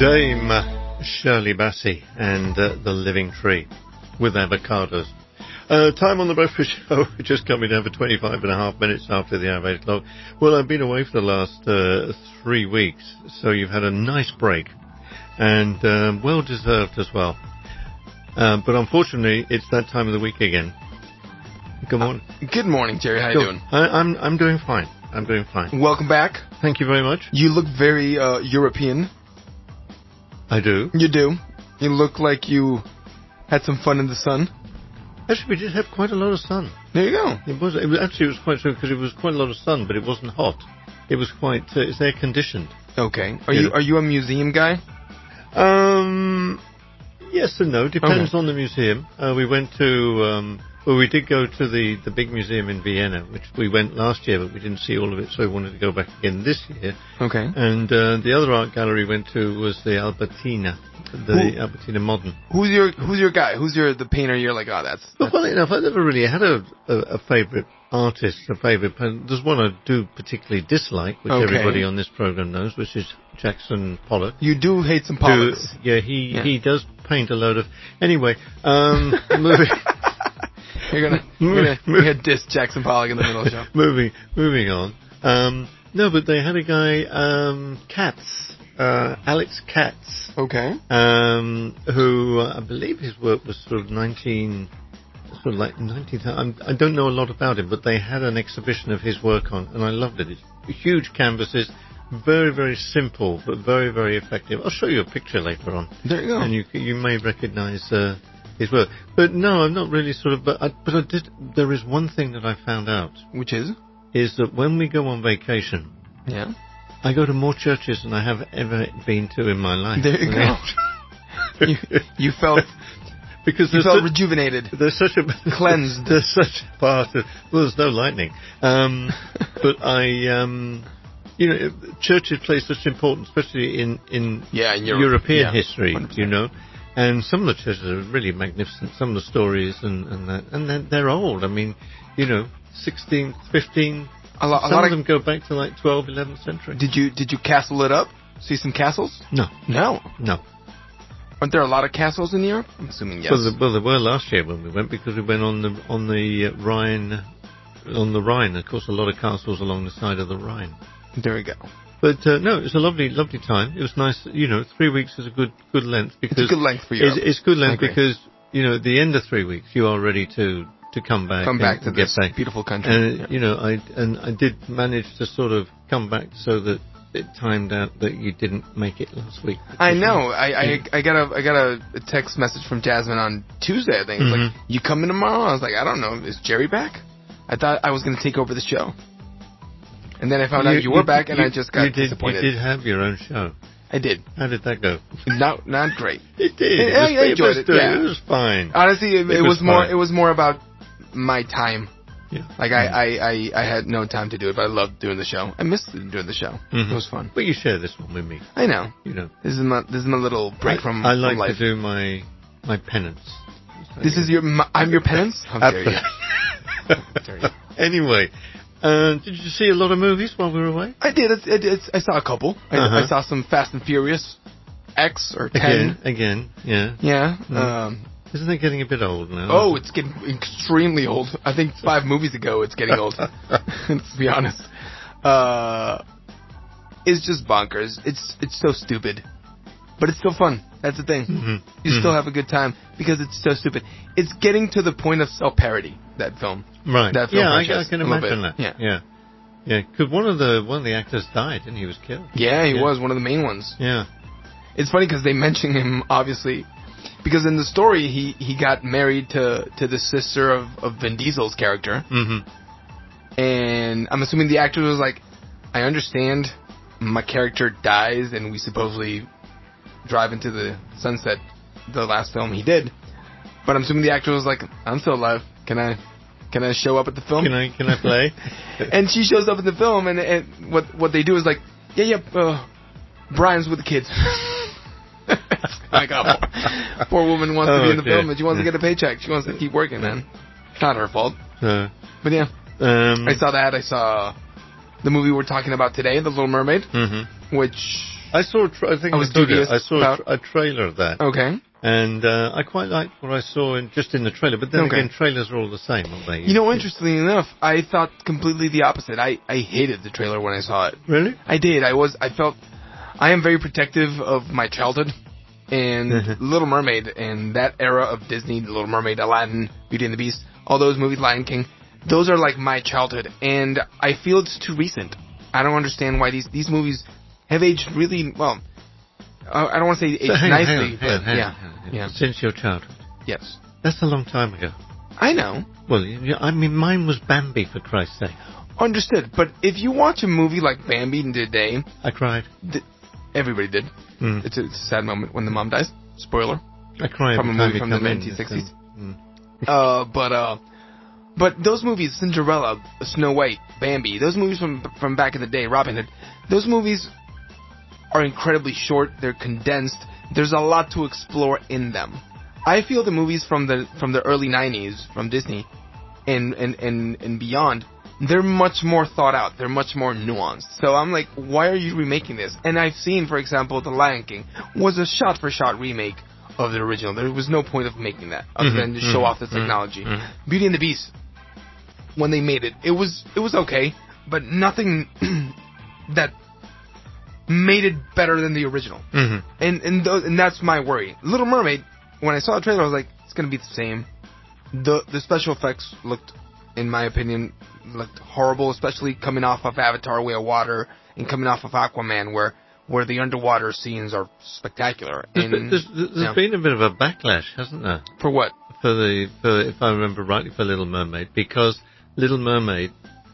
Speaker 4: Dame Shirley Bassey and uh, The Living Tree with Avocados. Uh, time on the Breakfast Show, just coming down for twenty-five and a half minutes after the hour of eight o'clock. Well, I've been away for the last uh, three weeks, so you've had a nice break, and um, well-deserved as well. Um, but unfortunately, it's that time of the week again. Good morning.
Speaker 13: Uh, good morning, Jerry. How you
Speaker 4: Good.
Speaker 13: doing?
Speaker 4: I, I'm I'm doing fine. I'm doing fine.
Speaker 13: Welcome back.
Speaker 4: Thank you very much.
Speaker 13: You look very uh, European.
Speaker 4: I do.
Speaker 13: You do. You look like you had some fun in the sun.
Speaker 4: Actually, we did have quite a lot of sun.
Speaker 13: There you go.
Speaker 4: It was. It was actually it was quite true because it was quite a lot of sun, but it wasn't hot. It was quite. Uh, it's air conditioned.
Speaker 13: Okay. Are you, you are you a museum guy?
Speaker 4: Um. Yes and no. Depends
Speaker 13: okay.
Speaker 4: on the museum. Uh, we went to. Um, well, we did go to the the big museum in Vienna, which we went last year, but we didn't see all of it, so we wanted to go back again this year.
Speaker 13: Okay.
Speaker 4: And uh, the other art gallery we went to was the Albertina. The Who, Albertina Modern.
Speaker 13: Who's your Who's your guy? Who's your the painter? You're like, oh, that's. that's
Speaker 4: well, funny enough, I never really had a a, a favourite artist, a favourite. There's one I do particularly dislike, which
Speaker 13: okay.
Speaker 4: everybody on this program knows, which is Jackson Pollock.
Speaker 13: You do hate some Pollocks.
Speaker 4: Do, yeah, he yeah. he does paint a load of. Anyway, um, moving.
Speaker 13: You're gonna you're gonna, you're gonna diss Jackson Pollock in the middle of the show.
Speaker 4: moving moving on. Um, no, but they had a guy, um, Katz, uh, Alex Katz.
Speaker 13: Okay.
Speaker 4: Um, who uh, I believe his work was sort of nineteen, sort of like nineteen. I'm, I don't know a lot about him, but they had an exhibition of his work on, and I loved it. It's huge canvases, very very simple, but very very effective. I'll show you a picture later on.
Speaker 13: There you go.
Speaker 4: And you you may recognise uh, his work. But no, I'm not really sort of. But I, but I did. There is one thing that I found out,
Speaker 13: which is
Speaker 4: is that when we go on vacation,
Speaker 13: yeah.
Speaker 4: I go to more churches than I have ever been to in my life.
Speaker 13: There you go. you, you felt
Speaker 4: because
Speaker 13: you felt
Speaker 4: such,
Speaker 13: rejuvenated.
Speaker 4: There's such a
Speaker 13: cleansed.
Speaker 4: There's such a part of well, there's no lightning. Um, but I, um, you know, churches play such importance, especially in in,
Speaker 13: yeah, in Europe.
Speaker 4: European
Speaker 13: yeah,
Speaker 4: history.
Speaker 13: one hundred percent.
Speaker 4: You know, and some of the churches are really magnificent. Some of the stories and and that, and they're, they're old. I mean, you know, sixteenth, fifteenth.
Speaker 13: A lot, a
Speaker 4: Some
Speaker 13: lot
Speaker 4: of them go back to like twelfth, eleventh century.
Speaker 13: Did you did you castle it up? See some castles?
Speaker 4: No,
Speaker 13: no,
Speaker 4: no.
Speaker 13: Aren't there a lot of castles in Europe? I'm assuming yes.
Speaker 4: Well, the, well, there were last year when we went because we went on the on the uh, Rhine, on the Rhine. Of course, a lot of castles along the side of the Rhine.
Speaker 13: There we go.
Speaker 4: But uh, no, it was a lovely, lovely time. It was nice. You know, three weeks is a good good length because
Speaker 13: it's a good length for Europe.
Speaker 4: It's, it's good length because you know at the end of three weeks you are ready to. to come back
Speaker 13: come back
Speaker 4: and,
Speaker 13: to
Speaker 4: and
Speaker 13: this
Speaker 4: get back.
Speaker 13: beautiful country.
Speaker 4: And,
Speaker 13: yeah.
Speaker 4: you know, I and I did manage to sort of come back so that it timed out that you didn't make it last week.
Speaker 13: I know. I, I, I got a I got a text message from Jasmine on Tuesday, I think. It's
Speaker 4: mm-hmm.
Speaker 13: like, you coming tomorrow? I was like, I don't know. Is Jerry back? I thought I was going to take over the show. And then I found
Speaker 4: you,
Speaker 13: out you were
Speaker 4: you,
Speaker 13: back, and
Speaker 4: you,
Speaker 13: I just got
Speaker 4: you did,
Speaker 13: disappointed.
Speaker 4: You did have your own show.
Speaker 13: I did.
Speaker 4: How did that go?
Speaker 13: Not not great.
Speaker 4: It did.
Speaker 13: It,
Speaker 4: it was,
Speaker 13: I enjoyed it.
Speaker 4: It was,
Speaker 13: yeah.
Speaker 4: it was fine.
Speaker 13: Honestly, it,
Speaker 4: it,
Speaker 13: it was,
Speaker 4: was
Speaker 13: more.
Speaker 4: fine.
Speaker 13: It was more about my time.
Speaker 4: Yeah.
Speaker 13: Like I, I, I, I had no time to do it, but I loved doing the show. I missed doing the show.
Speaker 4: Mm-hmm.
Speaker 13: It was fun.
Speaker 4: But you share this one with me.
Speaker 13: I know.
Speaker 4: You know.
Speaker 13: This is my this is my little break
Speaker 4: I,
Speaker 13: from.
Speaker 4: I like
Speaker 13: from life.
Speaker 4: to do my my penance.
Speaker 13: This is your. My, I'm your penance. How dare you? How dare you?
Speaker 4: Anyway. Uh, did you see a lot of movies while we were away?
Speaker 13: I did. It's, it, it's, I saw a couple. I,
Speaker 4: uh-huh.
Speaker 13: I saw some Fast and Furious X or ten.
Speaker 4: Again, again, yeah.
Speaker 13: Yeah.
Speaker 4: Mm.
Speaker 13: Um,
Speaker 4: Isn't it getting a bit old now?
Speaker 13: Oh, it's getting extremely old. I think five movies ago it's getting old. To be honest. Uh, it's just bonkers. It's it's so stupid. But it's still fun. That's the thing.
Speaker 4: Mm-hmm.
Speaker 13: You
Speaker 4: mm-hmm.
Speaker 13: still have a good time because it's so stupid. It's getting to the point of self-parody, that film.
Speaker 4: Right.
Speaker 13: That film
Speaker 4: yeah, I,
Speaker 13: franchise,
Speaker 4: I can
Speaker 13: a little
Speaker 4: imagine
Speaker 13: bit.
Speaker 4: that.
Speaker 13: Yeah.
Speaker 4: Yeah. Yeah. Because one of the one of the actors died and he was killed.
Speaker 13: Yeah, he
Speaker 4: yeah.
Speaker 13: was one of the main ones.
Speaker 4: Yeah.
Speaker 13: It's funny because they mention him, obviously, because in the story he, he got married to, to the sister of, of Vin Diesel's character.
Speaker 4: Mm-hmm.
Speaker 13: And I'm assuming the actor was like, I understand my character dies and we supposedly drive into the sunset, the last film he did. But I'm assuming the actor was like, I'm still alive. Can I can I show up at the film?
Speaker 4: Can I can I play?
Speaker 13: And she shows up in the film, and, and what what they do is like, yeah, yeah, uh, Brian's with the kids. Like, oh, poor, poor woman wants
Speaker 4: oh,
Speaker 13: to be in the
Speaker 4: dear.
Speaker 13: film, and she wants to get a paycheck. She wants to keep working, man. It's not her fault.
Speaker 4: Uh,
Speaker 13: But yeah,
Speaker 4: um,
Speaker 13: I saw that. I saw the movie we're talking about today, The Little Mermaid,
Speaker 4: mm-hmm.
Speaker 13: which
Speaker 4: I saw. A tra- I think
Speaker 13: I
Speaker 4: I,
Speaker 13: was
Speaker 4: told you,
Speaker 13: dubious
Speaker 4: I saw a,
Speaker 13: about-
Speaker 4: tra- a trailer of that.
Speaker 13: Okay.
Speaker 4: And uh, I quite liked what I saw in, just in the trailer. But then
Speaker 13: Okay.
Speaker 4: again, trailers are all the same, aren't they?
Speaker 13: You know, interestingly enough, I thought completely the opposite. I, I hated the trailer when I saw it.
Speaker 4: Really?
Speaker 13: I did. I was. I felt. I am very protective of my childhood, and
Speaker 4: Mm-hmm.
Speaker 13: Little Mermaid and that era of Disney, The Little Mermaid, Aladdin, Beauty and the Beast, all those movies, Lion King. Those are like my childhood, and I feel it's too recent. I don't understand why these these movies have aged really well. Uh, I don't want to say aged
Speaker 4: So hang on, hang
Speaker 13: nicely,
Speaker 4: on, hang
Speaker 13: but
Speaker 4: on, hang
Speaker 13: yeah,
Speaker 4: on, hang on.
Speaker 13: yeah.
Speaker 4: Since your childhood.
Speaker 13: Yes,
Speaker 4: That's a long time ago.
Speaker 13: I know.
Speaker 4: Well, you, I mean, mine was Bambi, for Christ's sake.
Speaker 13: Understood. But if you watch a movie like Bambi today,
Speaker 4: I cried.
Speaker 13: th- everybody did.
Speaker 4: Mm.
Speaker 13: It's, a, it's a sad moment when the mom dies. Spoiler.
Speaker 4: I cry
Speaker 13: From a
Speaker 4: every time
Speaker 13: movie
Speaker 4: you
Speaker 13: from the
Speaker 4: come in,
Speaker 13: nineteen sixties.
Speaker 4: Mm.
Speaker 13: Uh, but uh, but those movies, Cinderella, Snow White, Bambi, those movies from from back in the day, Robin Hood, those movies are incredibly short. They're condensed. There's a lot to explore in them. I feel the movies from the from the early nineties from Disney and and and and beyond, they're much more thought out. They're much more nuanced. So I'm like, why are you remaking this? And I've seen, for example, The Lion King was a shot-for-shot remake of the original. There was no point of making that other
Speaker 4: Mhm,
Speaker 13: than to show
Speaker 4: mhm,
Speaker 13: off the technology.
Speaker 4: mhm.
Speaker 13: Beauty and the Beast, when they made it, it was it was okay, but nothing that made it better than the original.
Speaker 4: Mhm.
Speaker 13: And and th- and that's my worry. Little Mermaid, when I saw the trailer, I was like, it's gonna be the same. The the special effects looked, in my opinion, looked horrible, especially coming off of Avatar: Way of Water and coming off of Aquaman, where where the underwater scenes are spectacular.
Speaker 4: There's,
Speaker 13: And,
Speaker 4: been, there's, there's
Speaker 13: yeah.
Speaker 4: been a bit of a backlash, hasn't there?
Speaker 13: For what?
Speaker 4: For the, for, if I remember rightly, for Little Mermaid, because Little Mermaid,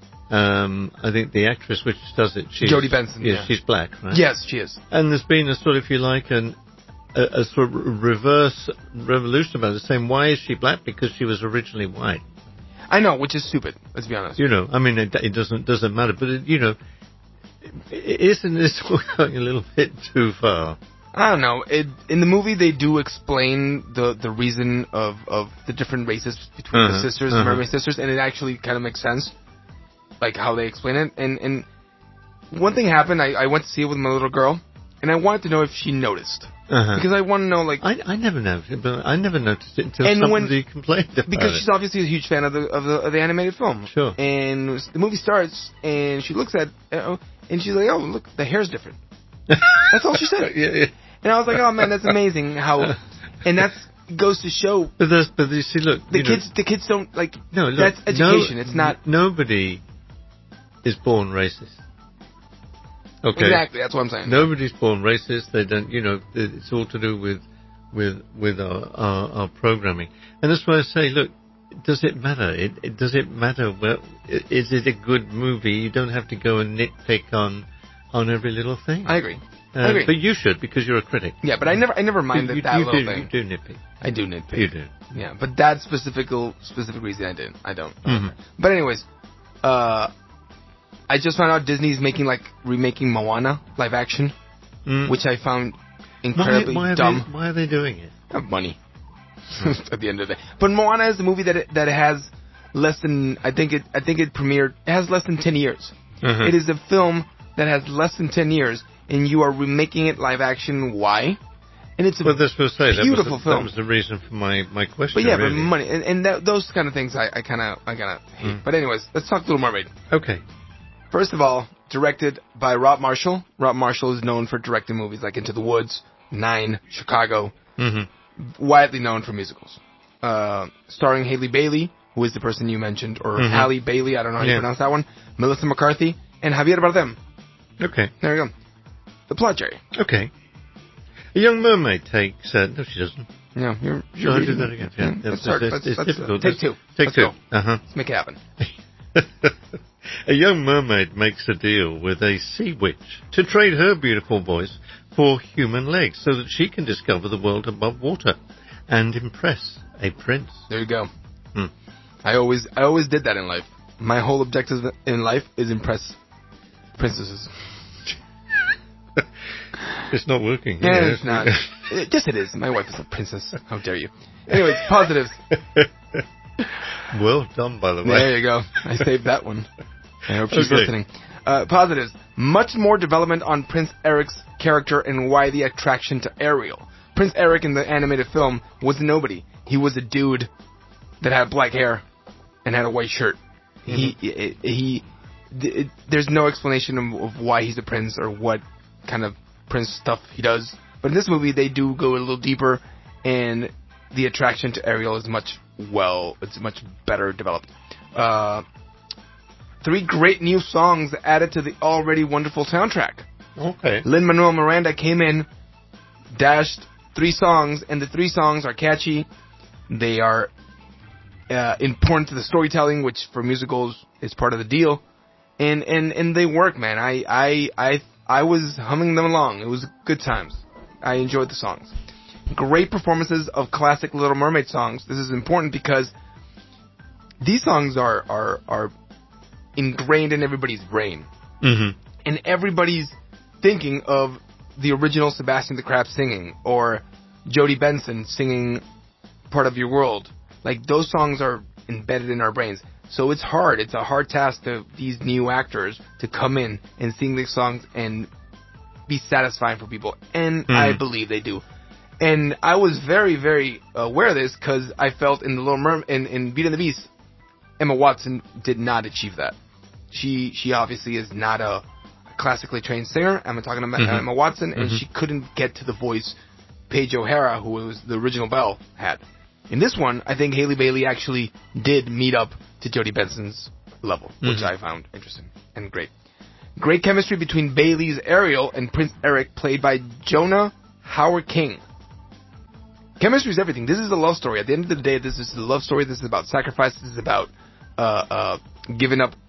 Speaker 4: um, I think the actress which does it, she's,
Speaker 13: Jodie Benson,
Speaker 4: yes,
Speaker 13: yeah.
Speaker 4: she's black, right?
Speaker 13: Yes, she is.
Speaker 4: And there's been a sort of, if you like, an, a, a sort of reverse revolution about it, saying, why is she black? Because she was originally white.
Speaker 13: I know, which is stupid. Let's be honest.
Speaker 4: You know, I mean, it, it doesn't doesn't matter, but it, you know, isn't this going a little bit too far?
Speaker 13: I don't know. It, in the movie, they do explain the, the reason of, of the different races between
Speaker 4: Uh-huh,
Speaker 13: the sisters,
Speaker 4: uh-huh.
Speaker 13: the mermaid sisters, and it actually kind of makes sense, like how they explain it. And and one thing happened. I, I went to see it with my little girl, and I wanted to know if she noticed
Speaker 4: Uh-huh.
Speaker 13: because I want to know, like,
Speaker 4: I, I never noticed it, but I never noticed it until
Speaker 13: And when-
Speaker 4: somebody complained about
Speaker 13: because
Speaker 4: it.
Speaker 13: she's obviously a huge fan of the of the, of the animated film.
Speaker 4: Sure.
Speaker 13: And the movie starts, and she looks at, uh, and she's like, "Oh, look, the hair's different." That's all she said.
Speaker 4: yeah, yeah.
Speaker 13: And I was like, "Oh man, that's amazing how," and that's goes to show
Speaker 4: But, that's, but you see, look,
Speaker 13: the
Speaker 4: you
Speaker 13: kids.
Speaker 4: know,
Speaker 13: the kids don't like.
Speaker 4: no, look,
Speaker 13: that's education.
Speaker 4: no-
Speaker 13: it's not
Speaker 4: n- Nobody is born racist. Okay.
Speaker 13: exactly. That's what I'm saying.
Speaker 4: Nobody's born racist. They don't, you know, it's all to do with with with our, our, our programming. And that's why I say, look, does it matter? It, it does it matter? Well, i- is it a good movie? You don't have to go and nitpick on on every little thing.
Speaker 13: I agree.
Speaker 4: Uh,
Speaker 13: I agree.
Speaker 4: But you should, because you're a critic.
Speaker 13: Yeah, but I never, I never
Speaker 4: You,
Speaker 13: minded
Speaker 4: you,
Speaker 13: that
Speaker 4: you
Speaker 13: little
Speaker 4: do,
Speaker 13: thing.
Speaker 4: you do nitpick.
Speaker 13: I do nitpick.
Speaker 4: You do.
Speaker 13: Yeah, but that specific specific reason I didn't. I don't.
Speaker 4: Mhm.
Speaker 13: But anyways, uh, I just found out Disney's making like remaking Moana live action,
Speaker 4: Mm.
Speaker 13: which I found
Speaker 4: Why,
Speaker 13: incredibly
Speaker 4: why, are
Speaker 13: dumb.
Speaker 4: they, why are they doing it?
Speaker 13: Have money at the end of the day. But Moana is a movie that it, that has less than I think it I think it premiered. It has less than ten years.
Speaker 4: Uh-huh.
Speaker 13: It is a film that has less than ten years, and you are remaking it live action. Why? And it's a
Speaker 4: Well, that's what I say.
Speaker 13: beautiful
Speaker 4: that was,
Speaker 13: film.
Speaker 4: That was the reason for my, my question.
Speaker 13: But yeah,
Speaker 4: really.
Speaker 13: but money and, and that, those kind of things I, I kind of I kind of hate.
Speaker 4: Mm.
Speaker 13: But anyways, let's talk Little Mermaid.
Speaker 4: Okay.
Speaker 13: First of all, directed by Rob Marshall. Rob Marshall is known for directing movies like Into the Woods, Nine, Chicago.
Speaker 4: Mm-hmm.
Speaker 13: Widely known for musicals. Uh, starring Haley Bailey, who is the person you mentioned, or
Speaker 4: Mhm.
Speaker 13: Halle Bailey, I don't know how you
Speaker 4: Yeah.
Speaker 13: pronounce that one. Melissa McCarthy, and Javier Bardem.
Speaker 4: Okay.
Speaker 13: There you go. The plot, Jerry.
Speaker 4: Okay. A young mermaid takes. Uh, no, she doesn't.
Speaker 13: Yeah, you're.
Speaker 4: Shall
Speaker 13: you're
Speaker 4: I do
Speaker 13: reading
Speaker 4: that
Speaker 13: it.
Speaker 4: again? Yeah.
Speaker 13: Yeah,
Speaker 4: It's,
Speaker 13: let's start.
Speaker 4: it's,
Speaker 13: Let's-
Speaker 4: it's
Speaker 13: let's, uh,
Speaker 4: difficult.
Speaker 13: Take two.
Speaker 4: Take
Speaker 13: Let's
Speaker 4: two.
Speaker 13: go.
Speaker 4: Uh huh.
Speaker 13: Let's make it happen.
Speaker 4: A young mermaid makes a deal with a sea witch to trade her beautiful voice for human legs so that she can discover the world above water and impress a prince.
Speaker 13: There you go.
Speaker 4: Hmm.
Speaker 13: I always, I always did that in life. My whole objective in life is impress princesses.
Speaker 4: It's not working.
Speaker 13: Yeah,
Speaker 4: Yeah,
Speaker 13: it's not. It- yes, it is. My wife is a princess. How dare you? Anyways, positives.
Speaker 4: Well done, by the way.
Speaker 13: There you go. I saved that one. I hope she's
Speaker 4: Okay.
Speaker 13: listening. Uh, positives. Much more development on Prince Eric's character and why the attraction to Ariel. Prince Eric in the animated film was nobody. He was a dude that had black hair and had a white shirt. Mm-hmm. He, he, he th- there's no explanation of, of why he's a prince or what kind of prince stuff he does. But in this movie, they do go a little deeper, and the attraction to Ariel is much, well, it's much better developed. Uh, three great new songs added to the already wonderful soundtrack.
Speaker 4: Okay.
Speaker 13: Lin-Manuel Miranda came in, dashed three songs, and the three songs are catchy. They are uh, important to the storytelling, which for musicals is part of the deal. And, and, and they work, man. I, I, I, I was humming them along. It was good times. I enjoyed the songs. Great performances of classic Little Mermaid songs. This is important because these songs are, are, are ingrained in everybody's brain.
Speaker 4: Mm-hmm.
Speaker 13: And everybody's thinking of the original Sebastian the Crab singing, or Jodie Benson singing Part of Your World. Like, those songs are embedded in our brains. So it's hard. It's a hard task to these new actors to come in and sing these songs and be satisfying for people. And mm. I believe they do. And I was very, very aware of this because I felt in the Little Mermaid, in, in Beauty and the Beast, Emma Watson did not achieve that. She she obviously is not a classically trained singer. I'm talking about mm-hmm. Emma Watson, and mm-hmm. she couldn't get to the voice Paige O'Hara, who was the original Belle, had. In this one, I think Halle Bailey actually did meet up to Jodie Benson's level, mm-hmm. which I found interesting and great. Great chemistry between Bailey's Ariel and Prince Eric, played by Jonah Hauer-King. Chemistry is everything. This is a love story. At the end of the day, this is a love story. This is about sacrifice. This is about uh, uh, giving up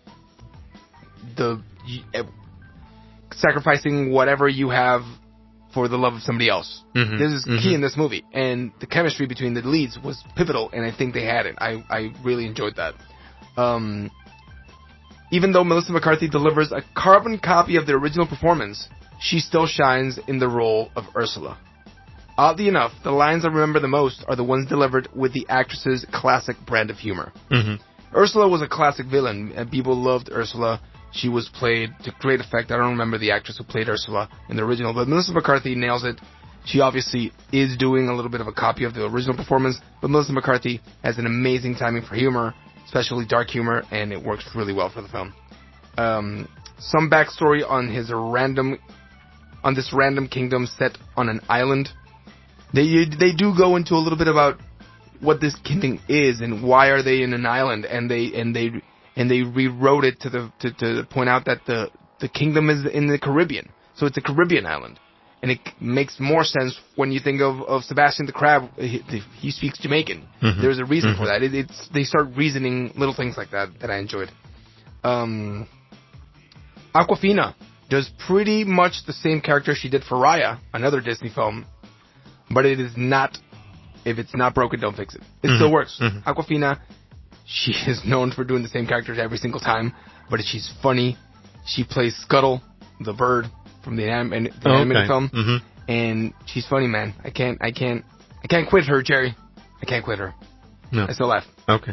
Speaker 13: the... Uh, sacrificing whatever you have for the love of somebody else. Mm-hmm. This is mm-hmm. key in this movie. And the chemistry between the leads was pivotal, and I think they had it. I, I really enjoyed that. Um, even though Melissa McCarthy delivers a carbon copy of the original performance, she still shines in the role of Ursula. Oddly enough, the lines I remember the most are the ones delivered with the actress's classic brand of humor. Mm-hmm. Ursula was a classic villain, and people loved Ursula. She was played to great effect. I don't remember the actress who played Ursula in the original, but Melissa McCarthy nails it. She obviously is doing a little bit of a copy of the original performance, but Melissa McCarthy has an amazing timing for humor, especially dark humor, and it works really well for the film. Um, some backstory on his random, on this random kingdom set on an island. They they do go into a little bit about what this kingdom is and why are they in an island, and they and they. And they rewrote it to the to, to point out that the, the kingdom is in the Caribbean. So it's a Caribbean island. And it makes more sense when you think of, of Sebastian the Crab. He, he speaks Jamaican. Mm-hmm. There's a reason mm-hmm. for that. It, it's They start reasoning little things like that that I enjoyed. Um, Awkwafina does pretty much the same character she did for Raya, another Disney film. But it is not, if it's not broken, don't fix it. It mm-hmm. still works. Mm-hmm. Awkwafina... She is known for doing the same characters every single time, but she's funny. She plays Scuttle, the bird from the, anim- the oh, animated okay. film, mm-hmm. and she's funny, man. I can't, I can't, I can't quit her, Jerry. I can't quit her.
Speaker 4: No,
Speaker 13: I still laugh.
Speaker 4: Okay.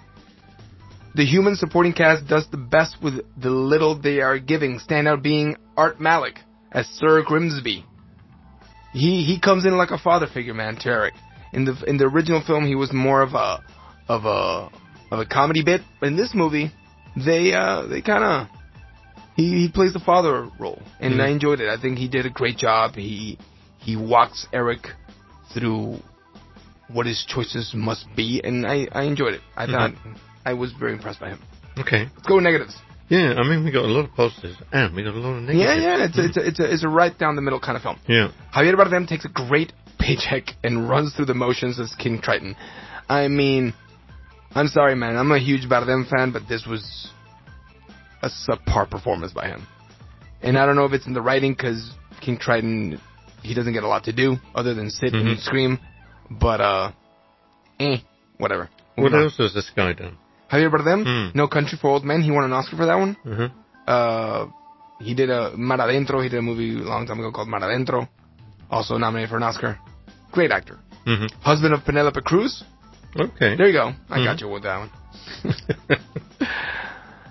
Speaker 13: The human supporting cast does the best with the little they are giving. Standout being Art Malik as Sir Grimsby. He he comes in like a father figure, man, to Eric. In the in the original film, he was more of a of a of a comedy bit, but in this movie, they uh, they kind of he, he plays the father role, and mm-hmm. I enjoyed it. I think he did a great job. He he walks Eric through what his choices must be, and I, I enjoyed it. I mm-hmm. thought I was very impressed by him.
Speaker 4: Okay,
Speaker 13: let's go with negatives.
Speaker 4: Yeah, I mean we got a lot of positives and we got a lot of negatives.
Speaker 13: Yeah, yeah, it's mm. a, it's a, it's a it's a right down the middle kind of film.
Speaker 4: Yeah,
Speaker 13: Javier Bardem takes a great paycheck and runs through the motions as King Triton. I mean. I'm sorry, man. I'm a huge Bardem fan, but this was a subpar performance by him. And I don't know if it's in the writing, because King Triton, he doesn't get a lot to do other than sit mm-hmm. and scream. But, uh, eh, whatever.
Speaker 4: What else has this guy done?
Speaker 13: Javier Bardem,
Speaker 4: mm.
Speaker 13: No Country for Old Men. He won an Oscar for that one.
Speaker 4: Mm-hmm.
Speaker 13: Uh, he did a Mar Adentro. He did a movie a long time ago called Mar Adentro. Also nominated for an Oscar. Great actor.
Speaker 4: Mm-hmm.
Speaker 13: Husband of Penelope Cruz.
Speaker 4: Okay.
Speaker 13: There you go. I
Speaker 4: mm-hmm.
Speaker 13: got you with that one.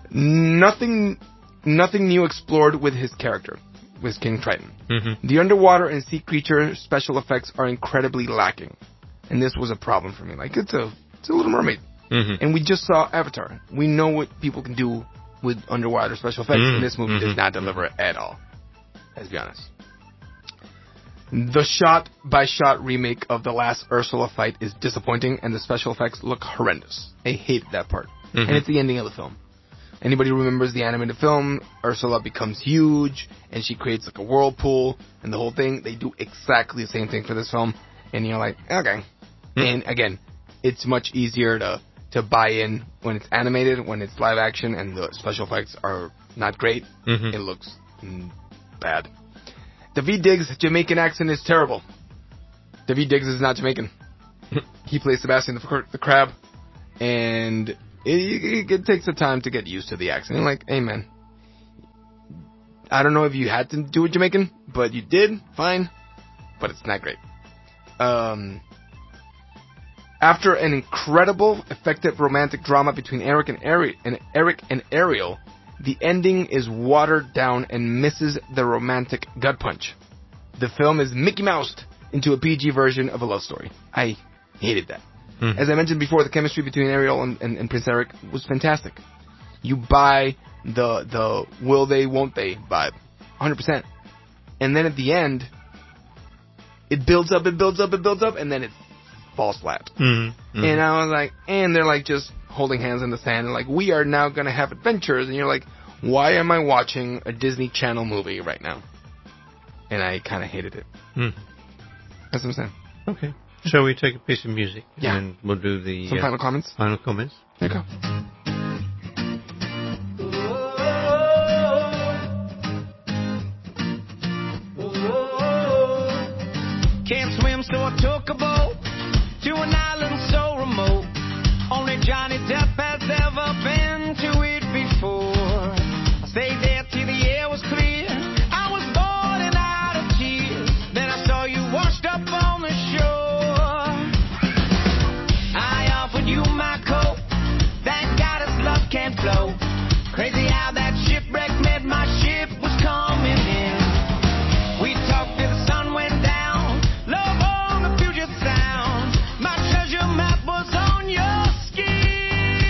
Speaker 13: Nothing, nothing new explored with his character, with King Triton.
Speaker 4: Mm-hmm.
Speaker 13: The underwater and sea creature special effects are incredibly lacking, and this was a problem for me. Like it's a, it's a Little Mermaid,
Speaker 4: mm-hmm.
Speaker 13: and we just saw Avatar. We know what people can do with underwater special effects,
Speaker 4: mm-hmm.
Speaker 13: and this movie
Speaker 4: mm-hmm.
Speaker 13: does not deliver it at all. Let's be honest. The shot-by-shot remake of the last Ursula fight is disappointing, and the special effects look horrendous. I hate that part.
Speaker 4: Mm-hmm.
Speaker 13: And it's the ending of the film. Anybody who remembers the animated film, Ursula becomes huge, and she creates like a whirlpool, and the whole thing, they do exactly the same thing for this film, and you're like, okay. Mm-hmm. And again, it's much easier to, to buy in when it's animated, when it's live action, and the special effects are not great.
Speaker 4: Mm-hmm.
Speaker 13: It looks mm, bad. Daveed Diggs' Jamaican accent is terrible. Daveed Diggs is not Jamaican. He plays Sebastian the, the Crab, and it, it, it takes a time to get used to the accent. You're like, hey man, I don't know if you had to do it Jamaican, but you did, fine, but it's not great. Um, after an incredible, effective romantic drama between Eric and, Ari- and Eric and Ariel, the ending is watered down and misses the romantic gut punch. The film is Mickey Moused into a P G version of a love story. I hated that. Mm-hmm. As I mentioned before, the chemistry between Ariel and, and, and Prince Eric was fantastic. You buy the the will they, won't they vibe, one hundred percent. And then at the end, it builds up, it builds up, it builds up, and then it falls flat.
Speaker 4: Mm-hmm.
Speaker 13: And I was like, and they're like just holding hands in the sand, and like, we are now going to have adventures, and you're like, why am I watching a Disney Channel movie right now? And I kind of hated it.
Speaker 4: Mm.
Speaker 13: That's what I'm saying.
Speaker 4: Okay. Shall we take a piece of music?
Speaker 13: Yeah.
Speaker 4: And we'll do the...
Speaker 13: Some
Speaker 4: uh,
Speaker 13: final comments?
Speaker 4: Final comments?
Speaker 13: There you go.
Speaker 12: Can't swim, so I took a boat to an island so remote. Only Johnny Depp has ever been to it before. I stayed there till the air was clear. I was boiling out of tears. Then I saw you washed up on the shore. I offered you my coat. Thank God his love can't flow. Crazy how that shipwreck meant my ship was coming in. We talked till the sun went down. Love on the Puget Sound. My treasure map was on your skin.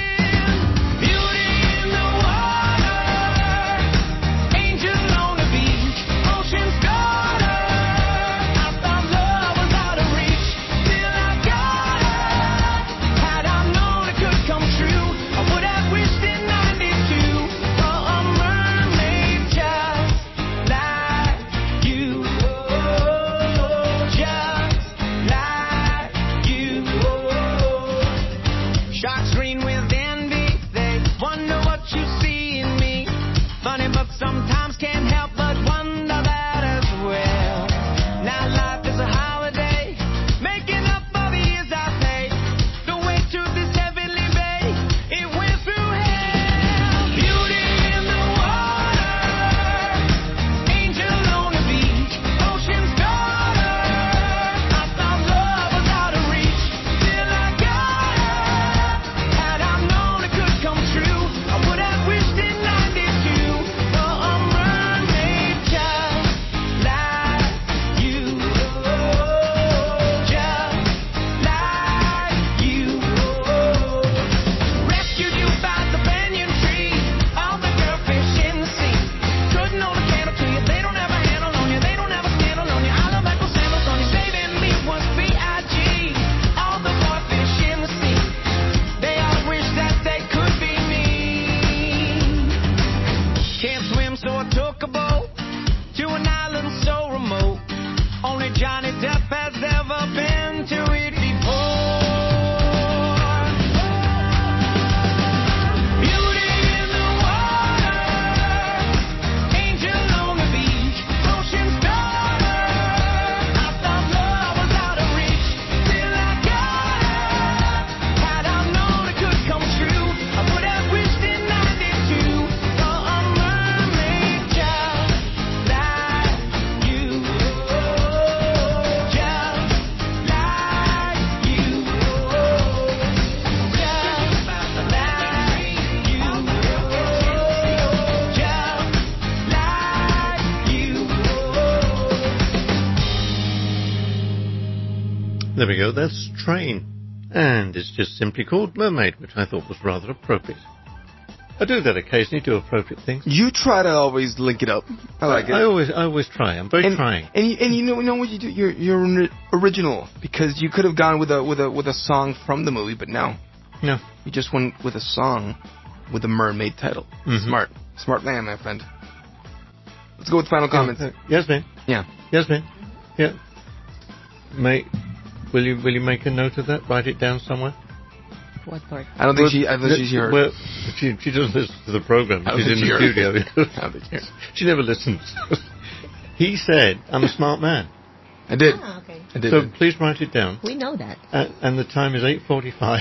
Speaker 4: go. That's Train. And it's just simply called Mermaid, which I thought was rather appropriate. I do that occasionally, do appropriate things.
Speaker 13: You try to always link it up. I like
Speaker 4: I,
Speaker 13: it.
Speaker 4: I always I always try. I'm very
Speaker 13: and,
Speaker 4: trying.
Speaker 13: And you, and you know, you know what you do? You're you're original, because you could have gone with a with a with a song from the movie, but no.
Speaker 4: No.
Speaker 13: You just went with a song with a mermaid title.
Speaker 4: Mm-hmm.
Speaker 13: Smart. Smart man, my friend. Let's go with final comments.
Speaker 4: Uh, yes, man.
Speaker 13: Yeah.
Speaker 4: Yes, man. Yeah. Mate, will you will you make a note of that? Write it down somewhere?
Speaker 14: What part?
Speaker 13: I don't think well, she. I think she's heard.
Speaker 4: Well, she she doesn't listen to the program. She's in the studio. She never listens. He said, "I'm a smart man."
Speaker 13: I did.
Speaker 14: Oh, okay.
Speaker 13: I did.
Speaker 4: So
Speaker 13: did.
Speaker 4: please write it down.
Speaker 14: We know that.
Speaker 4: Uh, and the time is eight forty-five.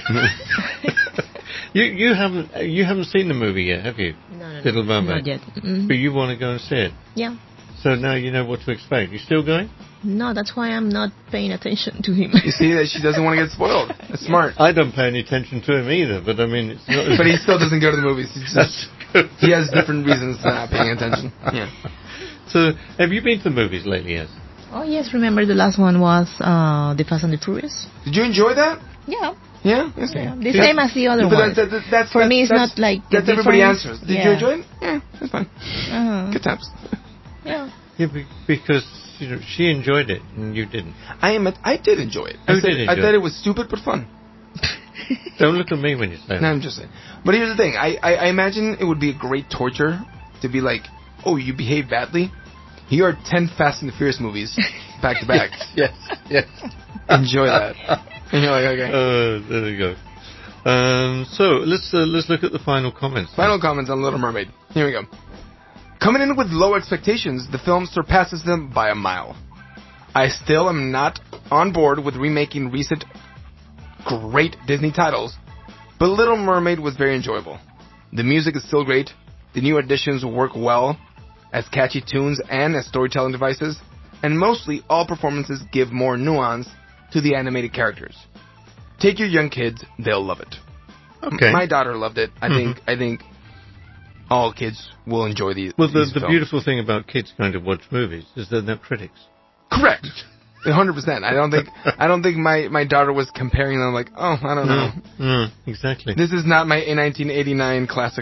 Speaker 4: you you haven't you haven't seen the movie yet, have you?
Speaker 14: No, no,
Speaker 4: Little
Speaker 14: no.
Speaker 4: Mermaid.
Speaker 14: Not yet. Mm-hmm.
Speaker 4: But you want to go and see it.
Speaker 14: Yeah.
Speaker 4: So now you know what to expect. You still going?
Speaker 14: No, that's why I'm not paying attention to him.
Speaker 13: You see that she doesn't want to get spoiled. That's smart.
Speaker 4: I don't pay any attention to him either, but I mean, it's not.
Speaker 13: But he still doesn't go to the movies. He's just, he has different reasons for not paying attention. Yeah.
Speaker 4: So, have you been to the movies lately? Yes.
Speaker 14: Oh yes, remember the last one was uh, The Fast and the Furious.
Speaker 13: Did you enjoy that?
Speaker 14: Yeah.
Speaker 13: Yeah. Yes,
Speaker 14: yeah. The
Speaker 13: yeah.
Speaker 14: same as the other
Speaker 13: yeah,
Speaker 14: one.
Speaker 13: That, that, that's,
Speaker 14: For
Speaker 13: that's,
Speaker 14: me, it's
Speaker 13: that's,
Speaker 14: not like
Speaker 13: that's everybody answers. Did
Speaker 14: yeah.
Speaker 13: you enjoy it? Yeah, it's fine.
Speaker 14: Uh-huh.
Speaker 13: Good times.
Speaker 14: Yeah.
Speaker 4: Yeah, because you know, she enjoyed it and you didn't.
Speaker 13: I am. I did enjoy it.
Speaker 4: Who
Speaker 13: I, said,
Speaker 4: did enjoy
Speaker 13: I thought
Speaker 4: it?
Speaker 13: it was stupid but fun.
Speaker 4: Don't look at me when you say that.
Speaker 13: No, I'm just saying. But here's the thing. I, I, I imagine it would be a great torture to be like, oh, you behaved badly? Here are ten Fast and the Furious movies back to back.
Speaker 4: Yes, yes.
Speaker 13: Enjoy that. And you're like, okay.
Speaker 4: Uh, there you go. Um, so let's uh, let's look at the final comments.
Speaker 13: Final comments on Little Mermaid. Here we go. Coming in with low expectations, the film surpasses them by a mile. I still am not on board with remaking recent great Disney titles, but Little Mermaid was very enjoyable. The music is still great. The new additions work well as catchy tunes and as storytelling devices, and mostly all performances give more nuance to the animated characters. Take your young kids, they'll love it.
Speaker 4: Okay.
Speaker 13: My daughter loved it. I
Speaker 4: Mm-hmm.
Speaker 13: think I think all kids will enjoy these.
Speaker 4: Well, the,
Speaker 13: these
Speaker 4: the
Speaker 13: films.
Speaker 4: beautiful thing about kids going to watch movies is they're not critics.
Speaker 13: Correct. one hundred percent. I don't think I don't think my, my daughter was comparing them like, oh, I don't know.
Speaker 4: No, no, exactly.
Speaker 13: This is not my nineteen eighty-nine classic.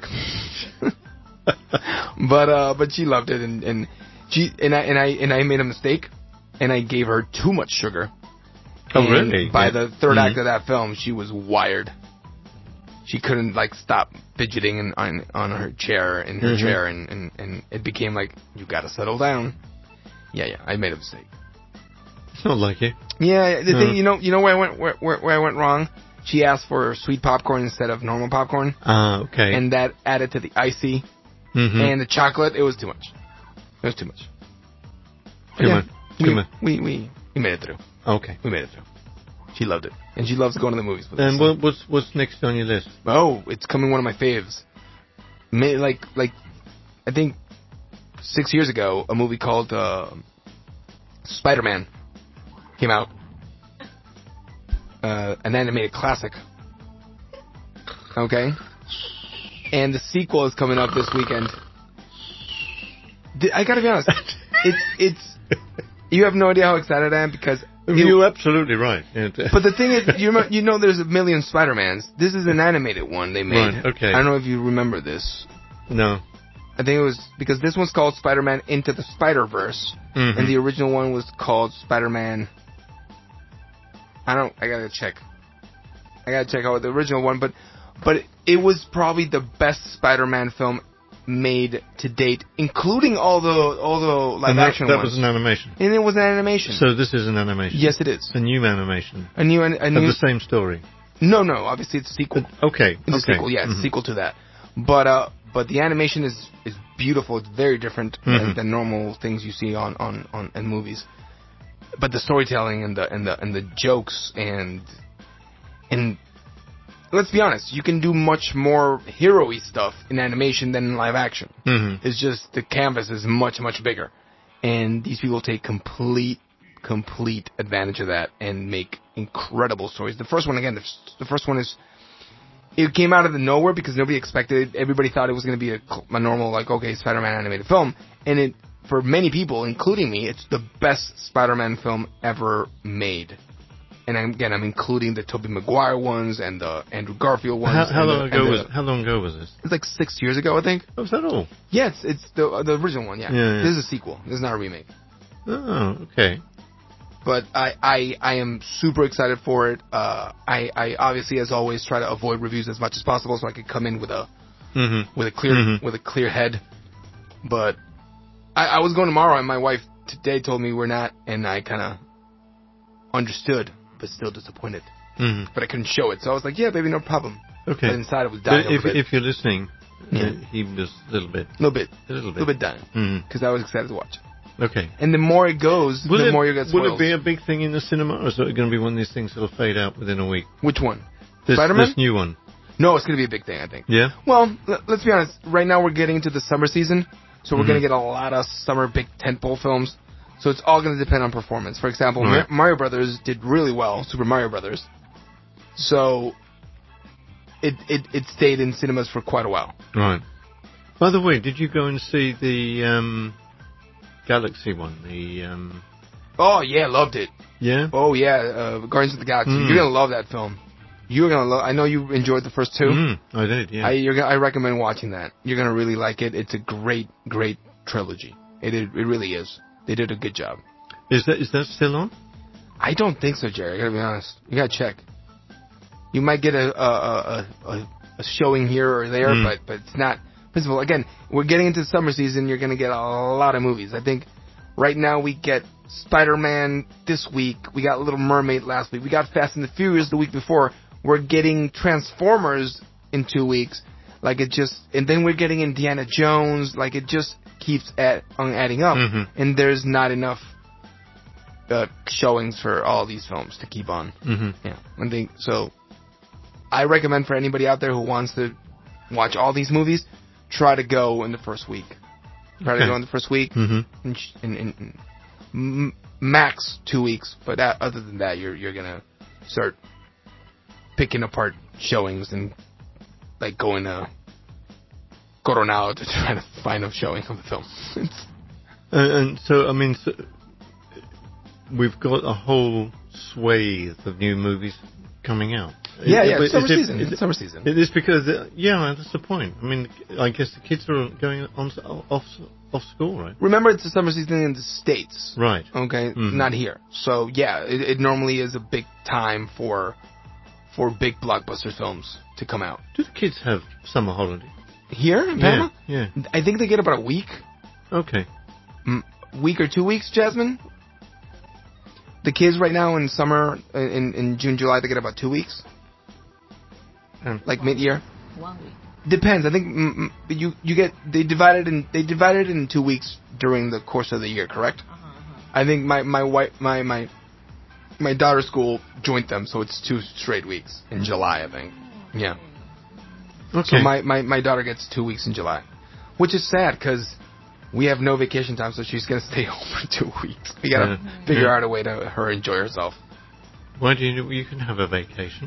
Speaker 13: but uh, but she loved it, and, and she and I and I and I made a mistake, and I gave her too much sugar.
Speaker 4: Oh,
Speaker 13: and
Speaker 4: really?
Speaker 13: By
Speaker 4: yeah.
Speaker 13: the third
Speaker 4: mm-hmm.
Speaker 13: act of that film, she was wired. She couldn't like stop fidgeting in, on on her chair in her
Speaker 4: mm-hmm.
Speaker 13: chair, and, and, and it became like, you got to settle down. Yeah, yeah, I made a mistake.
Speaker 4: It's not like it.
Speaker 13: Yeah, the
Speaker 4: no.
Speaker 13: thing, you know, you know where I went where, where, where I went wrong. She asked for sweet popcorn instead of normal popcorn.
Speaker 4: Ah, okay.
Speaker 13: And that added to the icy
Speaker 4: mm-hmm.
Speaker 13: and the chocolate. It was too much. It was too much.
Speaker 4: Too
Speaker 13: yeah,
Speaker 4: much. Too
Speaker 13: we,
Speaker 4: much.
Speaker 13: We, we we made it through.
Speaker 4: Okay.
Speaker 13: We made it through. She loved it, and she loves going to the movies with us.
Speaker 4: And what, what's what's next on your list?
Speaker 13: Oh, it's coming one of my faves. May, like like, I think six years ago, a movie called uh, Spider-Man came out. Uh, an animated classic. Okay? And the sequel is coming up this weekend. I gotta be honest. It's, it's, you have no idea how excited I am because... It,
Speaker 4: You're absolutely right.
Speaker 13: But the thing is, you know, you know there's a million Spider-Mans. This is an animated one they made.
Speaker 4: Right, okay.
Speaker 13: I don't know if you remember this.
Speaker 4: No.
Speaker 13: I think it was, because this one's called Spider-Man Into the Spider-Verse.
Speaker 4: Mm-hmm.
Speaker 13: And the original one was called Spider-Man... I don't. I gotta check. I gotta check out the original one, but but it was probably the best Spider-Man film made to date, including all the all the live
Speaker 4: and that,
Speaker 13: action
Speaker 4: that
Speaker 13: ones.
Speaker 4: was an animation.
Speaker 13: And it was an animation.
Speaker 4: So this is an animation.
Speaker 13: Yes, it is.
Speaker 4: A new animation.
Speaker 13: A new a new.
Speaker 4: Of the same story.
Speaker 13: No, no. Obviously, it's a sequel.
Speaker 4: But, okay.
Speaker 13: It's
Speaker 4: okay.
Speaker 13: a sequel. Yeah, it's
Speaker 4: mm-hmm.
Speaker 13: a sequel to that. But uh, but the animation is is beautiful. It's very different
Speaker 4: mm-hmm.
Speaker 13: than, than normal things you see on on on in movies. But the storytelling and the and the and the jokes and and let's be honest, you can do much more hero-y stuff in animation than in live action.
Speaker 4: Mm-hmm.
Speaker 13: It's just the canvas is much much bigger, and these people take complete complete advantage of that and make incredible stories. The first one again, the, the first one is it came out of the nowhere because nobody expected it. Everybody thought it was going to be a, a normal like okay Spider-Man animated film, and it. For many people, including me, it's the best Spider-Man film ever made. and I'm, again, I'm including the Tobey Maguire ones and the Andrew Garfield ones.
Speaker 4: How, how long
Speaker 13: the,
Speaker 4: ago
Speaker 13: the,
Speaker 4: was How long ago was this?
Speaker 13: It's like six years ago, I think.
Speaker 4: Oh, was that all?
Speaker 13: Yeah, it's, it's the uh, the original one. Yeah.
Speaker 4: Yeah, yeah.
Speaker 13: This is a sequel. This is not a remake.
Speaker 4: Oh, okay.
Speaker 13: But I, I, I am super excited for it. Uh, I, I obviously, as always, try to avoid reviews as much as possible so I can come in with a
Speaker 4: mm-hmm.
Speaker 13: with a clear
Speaker 4: mm-hmm.
Speaker 13: with a clear head. But I, I was going tomorrow, and my wife today told me we're not, and I kind of understood, but still disappointed.
Speaker 4: Mm-hmm.
Speaker 13: But I couldn't show it, so I was like, "Yeah, baby, no problem."
Speaker 4: Okay.
Speaker 13: But inside, I was dying.
Speaker 4: But if
Speaker 13: a bit.
Speaker 4: if you're listening,
Speaker 13: yeah.
Speaker 4: uh, he was a little bit,
Speaker 13: a little bit,
Speaker 4: a little bit,
Speaker 13: a little bit dying, because
Speaker 4: mm-hmm.
Speaker 13: I was excited to watch.
Speaker 4: Okay.
Speaker 13: And the more it goes,
Speaker 4: will
Speaker 13: the
Speaker 4: it,
Speaker 13: more you get spoiled.
Speaker 4: Will it be a big thing in the cinema, or is it going to be one of these things that'll fade out within a week?
Speaker 13: Which one?
Speaker 4: This,
Speaker 13: Spider-Man?
Speaker 4: This new one.
Speaker 13: No, it's going to be a big thing, I think.
Speaker 4: Yeah?
Speaker 13: Well, l- let's be honest. Right now, we're getting into the summer season, so we're
Speaker 4: mm-hmm.
Speaker 13: going to get a lot of summer big tentpole films. So it's all going to depend on performance. For example,
Speaker 4: right.
Speaker 13: Ma- Mario Brothers did really well, Super Mario Brothers. So it, it it stayed in cinemas for quite a while.
Speaker 4: Right. By the way, did you go and see the um, Galaxy one? The um...
Speaker 13: Oh, yeah, loved it.
Speaker 4: Yeah?
Speaker 13: Oh, yeah, uh, Guardians of the Galaxy.
Speaker 4: Mm.
Speaker 13: You're going to love that film. You're going to love I know you enjoyed the first two.
Speaker 4: Mm, I did, yeah.
Speaker 13: I, you're, I recommend watching that. You're going to really like it. It's a great, great trilogy. It, it it really is. They did a good job.
Speaker 4: Is that is that still on?
Speaker 13: I don't think so, Jerry. I gotta be honest. You gotta check. You might get a a, a, a, a showing here or there,
Speaker 4: mm.
Speaker 13: but but it's not. First of all, again, we're getting into the summer season. You're gonna get a lot of movies. I think right now we get Spider-Man this week. We got Little Mermaid last week. We got Fast and the Furious the week before. We're getting Transformers in two weeks. Like it just, and then we're getting Indiana Jones. Like it just keeps at, on adding up,
Speaker 4: mm-hmm.
Speaker 13: and there's not enough uh, showings for all these films to keep on.
Speaker 4: Mm-hmm.
Speaker 13: Yeah, I think so. I recommend for anybody out there who wants to watch all these movies, try to go in the first week. Try
Speaker 4: okay.
Speaker 13: to go in the first week,
Speaker 4: mm-hmm.
Speaker 13: and, and, and, and m- max two weeks. But that, other than that, you're you're gonna start picking apart showings and like going to Coronado to try to find a showing of the film.
Speaker 4: uh, and so, I mean, so we've got a whole swathe of new movies coming out.
Speaker 13: Yeah,
Speaker 4: is,
Speaker 13: yeah,
Speaker 4: is
Speaker 13: summer
Speaker 4: it,
Speaker 13: season.
Speaker 4: Is it,
Speaker 13: summer season.
Speaker 4: It is because, uh, yeah, that's the point. I mean, I guess the kids are going on off off school, right?
Speaker 13: Remember, it's the summer season in the States.
Speaker 4: Right.
Speaker 13: Okay,
Speaker 4: mm-hmm.
Speaker 13: not here. So, yeah, it, it normally is a big time for for big blockbuster films to come out.
Speaker 4: Do the kids have summer holiday?
Speaker 13: Here in Panama?
Speaker 4: Yeah, yeah.
Speaker 13: I think they get about a week.
Speaker 4: Okay.
Speaker 13: M- week or two weeks, Jasmine? The kids right now in summer, in, in June, July, they get about two weeks.
Speaker 4: Um,
Speaker 13: like mid-year.
Speaker 14: One week.
Speaker 13: Depends. I think mm, mm, you you get they divided in they divided in two weeks during the course of the year, correct?
Speaker 14: Uh-huh, uh-huh.
Speaker 13: I think my my wife my my my daughter's school joined them, so it's two straight weeks in July, I think. Yeah.
Speaker 4: Okay.
Speaker 13: So my, my, my daughter gets two weeks in July, which is sad because we have no vacation time, so she's gonna stay home for two weeks. We gotta
Speaker 4: uh,
Speaker 13: figure
Speaker 4: yeah.
Speaker 13: out a way to her enjoy herself.
Speaker 4: Why do you you can have a vacation?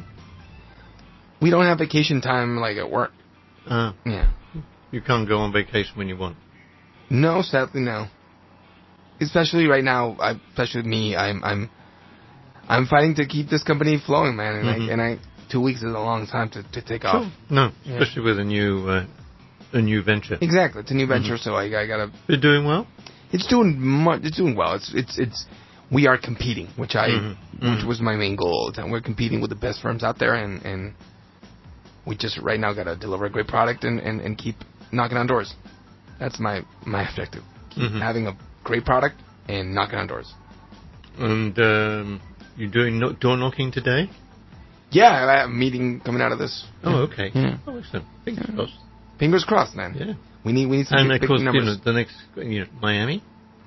Speaker 13: We don't have vacation time like at work.
Speaker 4: Uh,
Speaker 13: yeah.
Speaker 4: You can't go on vacation when you want.
Speaker 13: No, sadly no. Especially right now, I, especially me, I'm I'm I'm fighting to keep this company flowing, man. And
Speaker 4: mm-hmm.
Speaker 13: I and I two weeks is a long time to, to take
Speaker 4: sure.
Speaker 13: off.
Speaker 4: No,
Speaker 13: yeah.
Speaker 4: especially with a new uh, a new venture.
Speaker 13: Exactly, it's a new venture,
Speaker 4: mm-hmm.
Speaker 13: so I, I gotta.
Speaker 4: You're doing well.
Speaker 13: It's doing much. It's doing well. It's it's it's. We are competing, which I
Speaker 4: mm-hmm.
Speaker 13: which
Speaker 4: mm-hmm.
Speaker 13: was my main goal all the time. We're competing with the best firms out there, and, and we just right now gotta deliver a great product and, and, and keep knocking on doors. That's my my objective. Keep
Speaker 4: mm-hmm.
Speaker 13: having a great product and knocking on doors.
Speaker 4: And um, you're doing no- door knocking today?
Speaker 13: Yeah, I have a meeting coming out of this.
Speaker 4: Oh, okay.
Speaker 13: Yeah.
Speaker 4: Oh, excellent. Fingers
Speaker 13: yeah.
Speaker 4: crossed.
Speaker 13: Fingers crossed, man.
Speaker 4: Yeah.
Speaker 13: We need we need some
Speaker 4: and
Speaker 13: big,
Speaker 4: of course,
Speaker 13: big numbers.
Speaker 4: you know, the next, you know, Miami.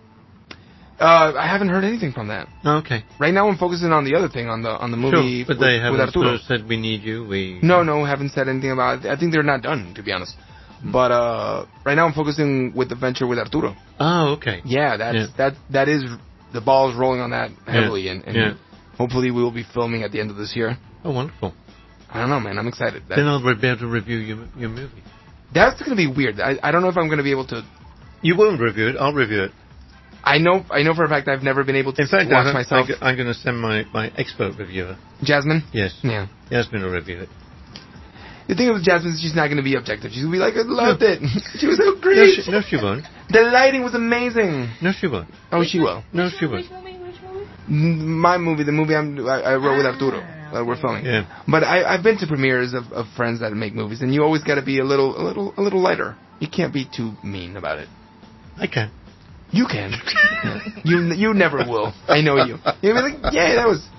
Speaker 13: Uh, I haven't heard anything from that.
Speaker 4: Oh, okay.
Speaker 13: Right now, I'm focusing on the other thing, on the on the movie.
Speaker 4: Sure, but
Speaker 13: with,
Speaker 4: they haven't
Speaker 13: with Arturo.
Speaker 4: sort of said we need you. We
Speaker 13: no, no, haven't said anything about it. I think they're not done, to be honest. But uh, right now, I'm focusing with the venture with Arturo.
Speaker 4: Oh, okay.
Speaker 13: Yeah, that's
Speaker 4: yeah.
Speaker 13: that that is the ball's rolling on that heavily,
Speaker 4: yeah.
Speaker 13: and, and
Speaker 4: yeah.
Speaker 13: hopefully we will be filming at the end of this year.
Speaker 4: Oh, wonderful.
Speaker 13: I don't know, man. I'm excited. That,
Speaker 4: then I'll be able to review your your movie.
Speaker 13: That's going to be weird. I I don't know if I'm going to be able to.
Speaker 4: You won't review it. I'll review it.
Speaker 13: I know I know for a fact I've never been able to
Speaker 4: In fact,
Speaker 13: watch
Speaker 4: I'm,
Speaker 13: myself.
Speaker 4: I'm going to send my, my expert reviewer.
Speaker 13: Jasmine?
Speaker 4: Yes.
Speaker 13: Yeah.
Speaker 4: Jasmine will review it.
Speaker 13: The thing with Jasmine is she's not going to be objective. She's going to be like, I loved it. She was so
Speaker 4: No
Speaker 13: great.
Speaker 4: she, no, she won't.
Speaker 13: The lighting was amazing.
Speaker 4: No, she won't.
Speaker 13: Oh, she will.
Speaker 4: No, she won't.
Speaker 13: My movie, the movie I'm, I, I wrote with Arturo, that we're filming.
Speaker 4: Yeah.
Speaker 13: But I, I've been to premieres of, of friends that make movies, and you always got to be a little, a little, a little lighter. You can't be too mean about it.
Speaker 4: I can.
Speaker 13: You can. you, you never will. I know you. You'll be like, yeah, that was.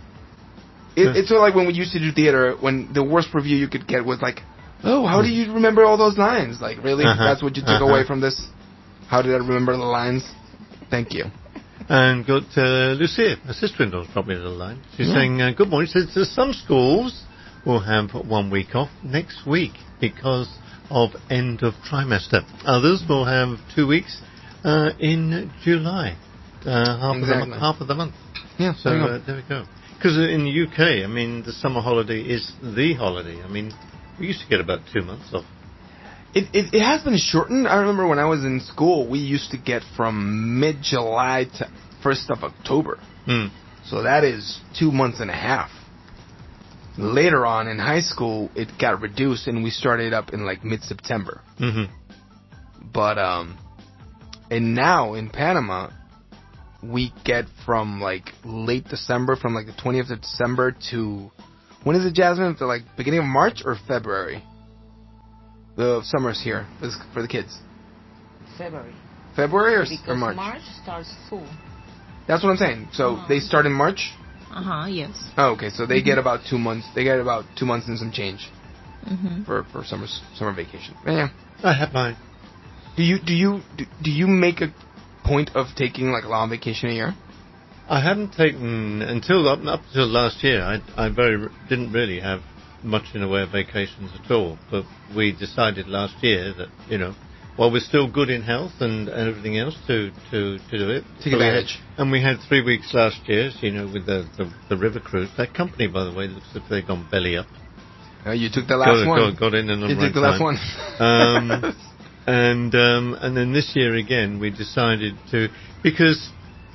Speaker 13: It, it's sort of like when we used to do theater. When the worst review you could get was like, "Oh, how do you remember all those lines? Like, really?
Speaker 4: Uh-huh.
Speaker 13: That's what you took
Speaker 4: Uh-huh.
Speaker 13: away from this? How did I remember the lines? Thank you."
Speaker 4: And got uh, Lucia, her sister-in-law's probably a little line. She's
Speaker 13: Yeah.
Speaker 4: saying, uh, good morning. She says, "There's some schools will have one week off next week because of end of trimester. Others will have two weeks uh, in July, uh, half,
Speaker 13: Exactly.
Speaker 4: of the, mo- half of the month."
Speaker 13: Yeah,
Speaker 4: So
Speaker 13: there you go.
Speaker 4: uh, there we go. Because in the U K, I mean, the summer holiday is the holiday. I mean, we used to get about two months off.
Speaker 13: It, it it has been shortened. I remember when I was in school, we used to get from mid-July to first of October.
Speaker 4: Hmm.
Speaker 13: So that is two months and a half. Later on in high school, it got reduced, and we started up in like mid-September.
Speaker 4: Mm-hmm.
Speaker 13: But um, and now in Panama, we get from like late December, from like the twentieth of December to when is it, Jasmine? To like beginning of March or February? The summer's here for the, for the kids.
Speaker 15: February.
Speaker 13: February or,
Speaker 15: Because
Speaker 13: or March?
Speaker 15: March starts school.
Speaker 13: That's what I'm saying. So
Speaker 15: Uh-huh.
Speaker 13: they start in March.
Speaker 14: Uh huh. Yes.
Speaker 13: Oh, okay. So they
Speaker 14: Mhm.
Speaker 13: get about two months. They get about two months and some change
Speaker 14: Mhm.
Speaker 13: for for summer summer vacation. Yeah.
Speaker 4: I have mine.
Speaker 13: Do you do you do, do you make a point of taking like a long vacation a year?
Speaker 4: I haven't taken until up, up until last year. I I very didn't really have much in the way of vacations at all. But we decided last year that you know, while we're still good in health and, and everything else, to to to do it.
Speaker 13: Take
Speaker 4: So we had-
Speaker 13: advantage.
Speaker 4: and we had three weeks last year. You know, with the, the the river cruise. That company, by the way, looks as if they've gone belly up.
Speaker 13: Uh, you took the last
Speaker 4: got,
Speaker 13: one.
Speaker 4: Got, got in and on
Speaker 13: You
Speaker 4: the right
Speaker 13: took the last
Speaker 4: time.
Speaker 13: one.
Speaker 4: Um, and um, and then this year again, we decided to, because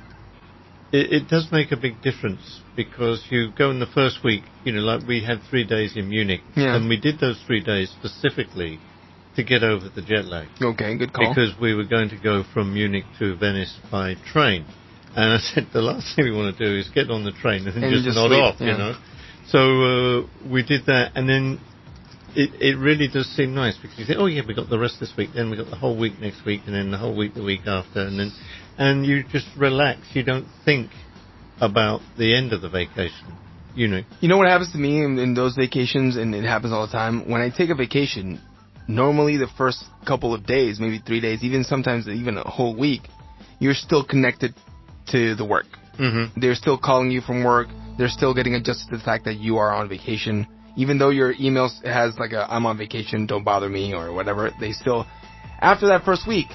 Speaker 4: it, it does make a big difference, because you go in the first week, you know, like we had three days in Munich,
Speaker 13: Yeah.
Speaker 4: and we did those three days specifically to get over the jet lag.
Speaker 13: Okay, good call.
Speaker 4: Because we were going to go from Munich to Venice by train. And I said, the last thing we want to do is get on the train and,
Speaker 13: And
Speaker 4: just,
Speaker 13: just
Speaker 4: nod
Speaker 13: sleep,
Speaker 4: off,
Speaker 13: yeah.
Speaker 4: you know. So uh, we did that, and then it it really does seem nice, because you think, oh yeah, we got the rest this week, then we got the whole week next week, and then the whole week the week after, and then and you just relax. You don't think about the end of the vacation, you know.
Speaker 13: You know what happens to me in, in those vacations, and it happens all the time? When I take a vacation, normally the first couple of days, maybe three days, even sometimes even a whole week, you're still connected to the work.
Speaker 4: Mm-hmm.
Speaker 13: They're still calling you from work. They're still getting adjusted to the fact that you are on vacation. Even though your email has like a, I'm on vacation, don't bother me, or whatever, they still, after that first week,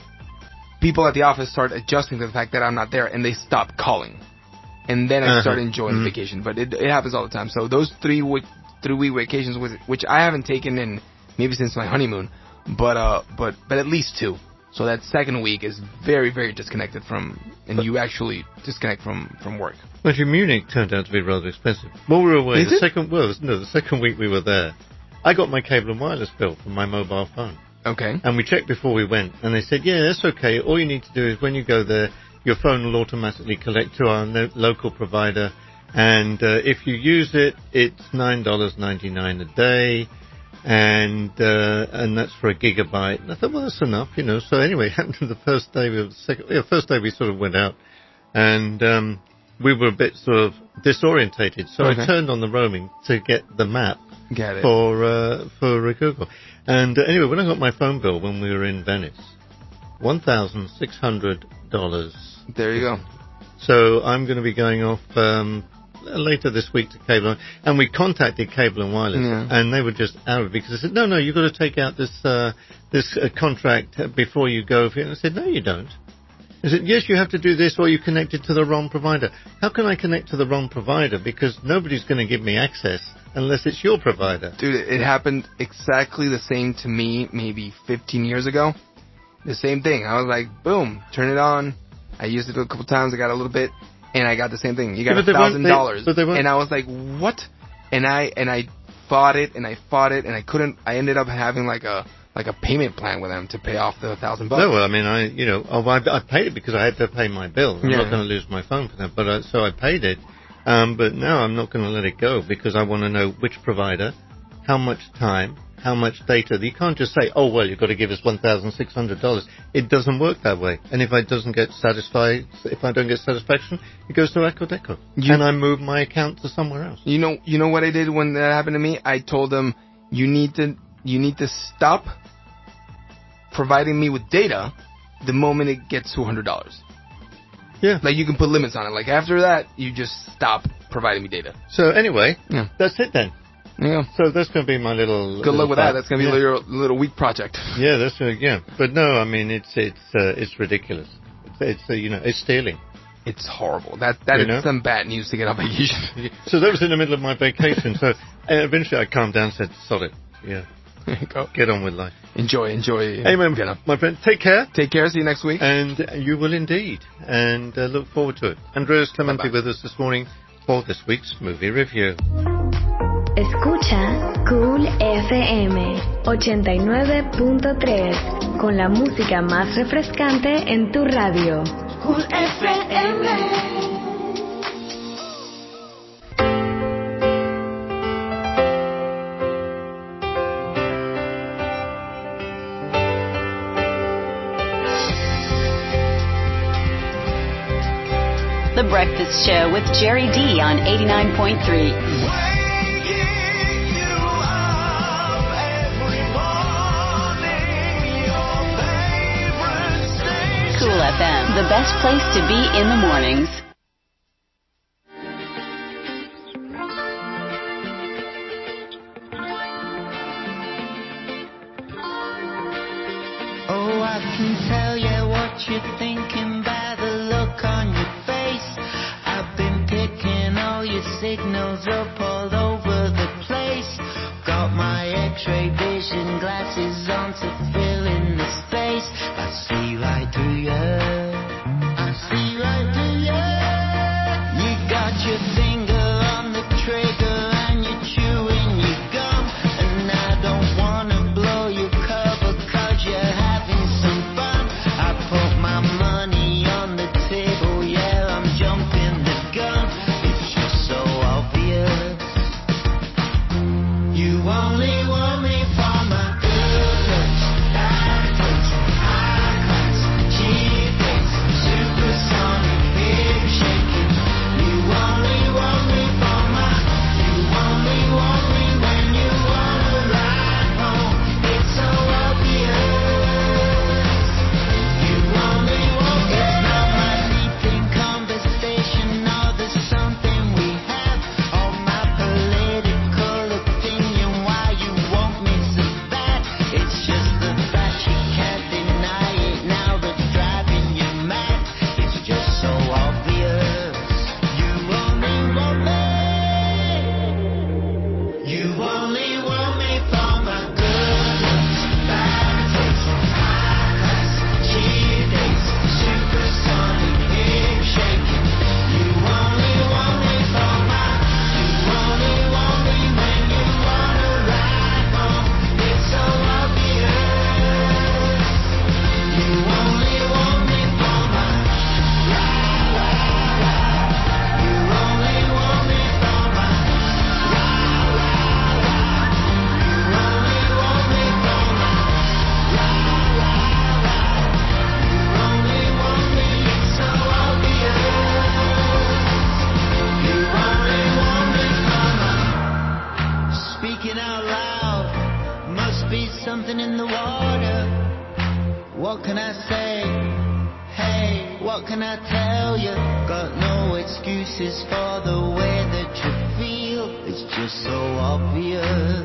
Speaker 13: people at the office start adjusting to the fact that I'm not there, and they stop calling. And then I
Speaker 4: Uh-huh.
Speaker 13: start enjoying
Speaker 4: Mhm.
Speaker 13: the vacation. But it, it happens all the time. So those three week, three week vacations, with, which I haven't taken in maybe since my honeymoon, but uh, but but at least two. So that second week is very, very disconnected from, and you actually disconnect from, from work.
Speaker 4: But your Munich turned out to be rather expensive. While we were away,
Speaker 13: Is
Speaker 4: the
Speaker 13: it?
Speaker 4: second well, no, the second week we were there, I got my cable and wireless bill from my mobile phone.
Speaker 13: Okay.
Speaker 4: And we checked before we went, and they said, yeah, that's okay. All you need to do is when you go there, your phone will automatically collect to our no- local provider, and uh, if you use it, it's nine dollars and ninety-nine cents a day, and uh, and that's for a gigabyte. And I thought, well, that's enough, you know. So anyway, it happened to the first day, we were the second, yeah, first day we sort of went out, and um, we were a bit sort of disorientated. So
Speaker 13: Okay.
Speaker 4: I turned on the roaming to get the map
Speaker 13: Get it.
Speaker 4: for uh, for uh, Google. And uh, anyway, when I got my phone bill when we were in Venice, one thousand six hundred dollars.
Speaker 13: There you go.
Speaker 4: So I'm going to be going off um, later this week to Cable, and we contacted Cable and Wireless,
Speaker 13: Yeah.
Speaker 4: and they were just out of it, because they said, no, no, you've got to take out this uh, this uh, contract before you go. And I said, no, you don't. I said, yes, you have to do this, or you connected to the wrong provider. How can I connect to the wrong provider? Because nobody's going to give me access unless it's your provider.
Speaker 13: Dude, it happened exactly the same to me maybe fifteen years ago. The same thing. I was like, boom, turn it on. I used it a couple times. I got a little bit, and I got the same thing. You got
Speaker 4: Yeah,
Speaker 13: a
Speaker 4: but they weren't-
Speaker 13: thousand
Speaker 4: they-
Speaker 13: dollars,
Speaker 4: but they weren't-
Speaker 13: and I was like, what? And I and I fought it, and I fought it, and I couldn't. I ended up having like a like a payment plan with them to pay off the thousand bucks.
Speaker 4: No, well, I mean, I, you know, oh, I, I paid it because I had to pay my bill. I'm
Speaker 13: Yeah.
Speaker 4: not going to lose my phone for that, but uh, so I paid it. Um, but now I'm not going to let it go because I want to know which provider, how much time, how much data. You can't just say, oh, well, you've got to give us one thousand six hundred dollars. It doesn't work that way. And if I doesn't get satisfied, if I don't get satisfaction, it goes to Echo Deco.
Speaker 13: You-
Speaker 4: and I move my account to somewhere else.
Speaker 13: You know, you know what I did when that happened to me? I told them, you need to, you need to stop providing me with data the moment it gets to one hundred dollars.
Speaker 4: Yeah.
Speaker 13: Like, you can put limits on it. Like, after that, you just stop providing me data.
Speaker 4: So anyway,
Speaker 13: Yeah.
Speaker 4: that's it then.
Speaker 13: Yeah.
Speaker 4: So that's going to be my little...
Speaker 13: Good luck with that. That's going to be
Speaker 4: yeah.
Speaker 13: a little, little week project.
Speaker 4: Yeah, that's uh, yeah. But no, I mean it's it's uh, it's ridiculous. It's, it's uh, you know it's stealing.
Speaker 13: It's horrible. That that
Speaker 4: You
Speaker 13: is
Speaker 4: know?
Speaker 13: some bad news to get on vacation.
Speaker 4: So that was in the middle of my vacation. So uh, eventually I calmed down and said, "Sod it, yeah,
Speaker 13: Go.
Speaker 4: get on with life."
Speaker 13: Enjoy, enjoy.
Speaker 4: Anyway,
Speaker 13: you know.
Speaker 4: my friend, take care,
Speaker 13: Take care. See you next week.
Speaker 4: and you will indeed, and uh, look forward to it. Andreas Clementi
Speaker 13: Bye-bye.
Speaker 4: with us this morning for this week's movie review.
Speaker 1: Escucha Cool F M ochenta y nueve punto tres con la música más refrescante en tu radio. Cool F M.
Speaker 16: The Breakfast Show with Jerry D on eighty-nine point three. Cool F M, the best place to be in the mornings.
Speaker 12: Oh, I can tell you what you're thinking by the look on your face. I've been picking all your signals up all over the place. Got my x-ray vision glasses on to fill in the space. I see right through you. I see right through you. You got your finger on the trigger and you're chewing your gum. And I don't wanna blow your cover 'cause you're having some fun. I put my money on the table, yeah, I'm jumping the gun. It's just so obvious. You only want me for my good looks, bad looks, high class, cheap things, supersonic, hip shaking. You only want me for my, you only want me when you wanna ride home. It's so obvious. You only want me. It's not my fleeting conversation or the something we have, or my political opinion why you want me so bad. It's just the fact you can't deny it now that's driving you mad. It's just so obvious. You only want me. You only want me for my good looks, bad taste, high class, cheap dates, supersonic, hip shaking. You only want me for my, you only want me when you wanna ride home. It's so obvious. You only want me for my ride, ride, ride. You only want me for my ride, ride, ride. You only want me for my ride, ride, ride. You only want me, it's so obvious. You only want me for my. Speaking out loud, must be something in the water. What can I say? Hey, what can I tell you? Got no excuses for the way that you feel. It's just so obvious.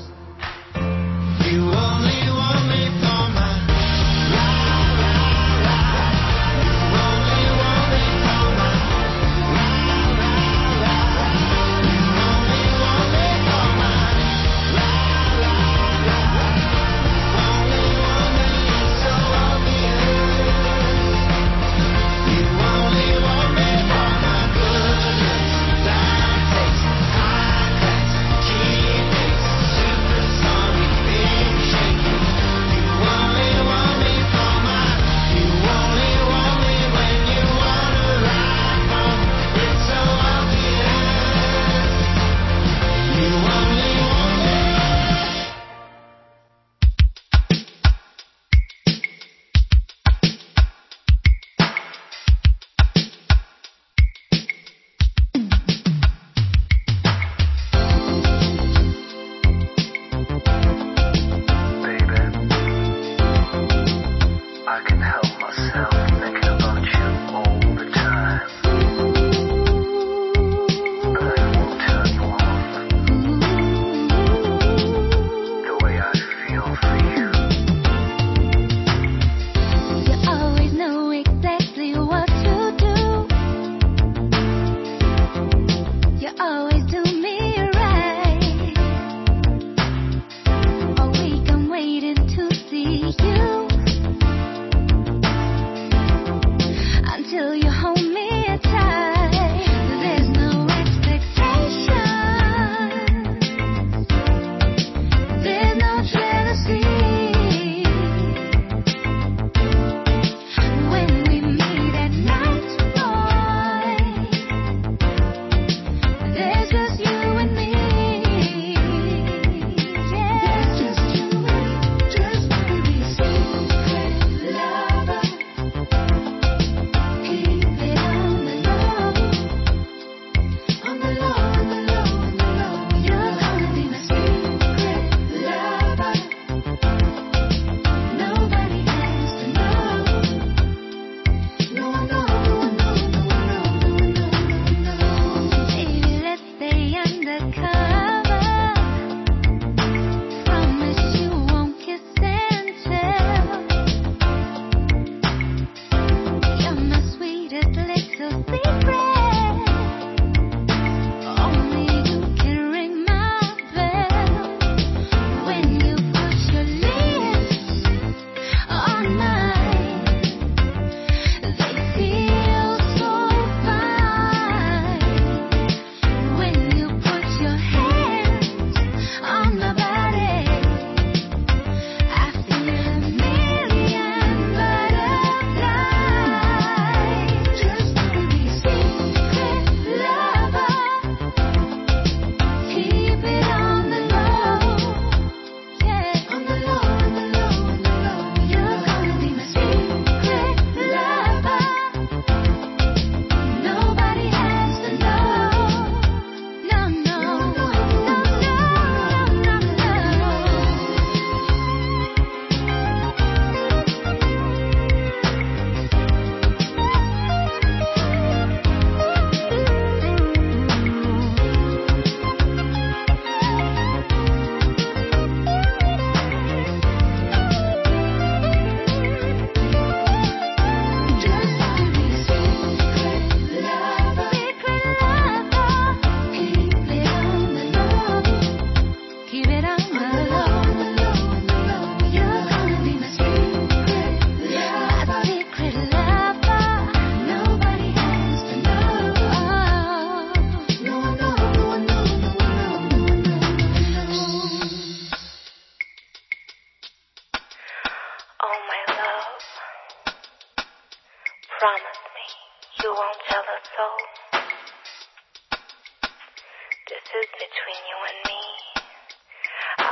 Speaker 12: You only want me for my ride, ride, ride. You only want me for my ride, ride, ride. You only want me for my ride, ride, ride. You only want me, it's so obvious. You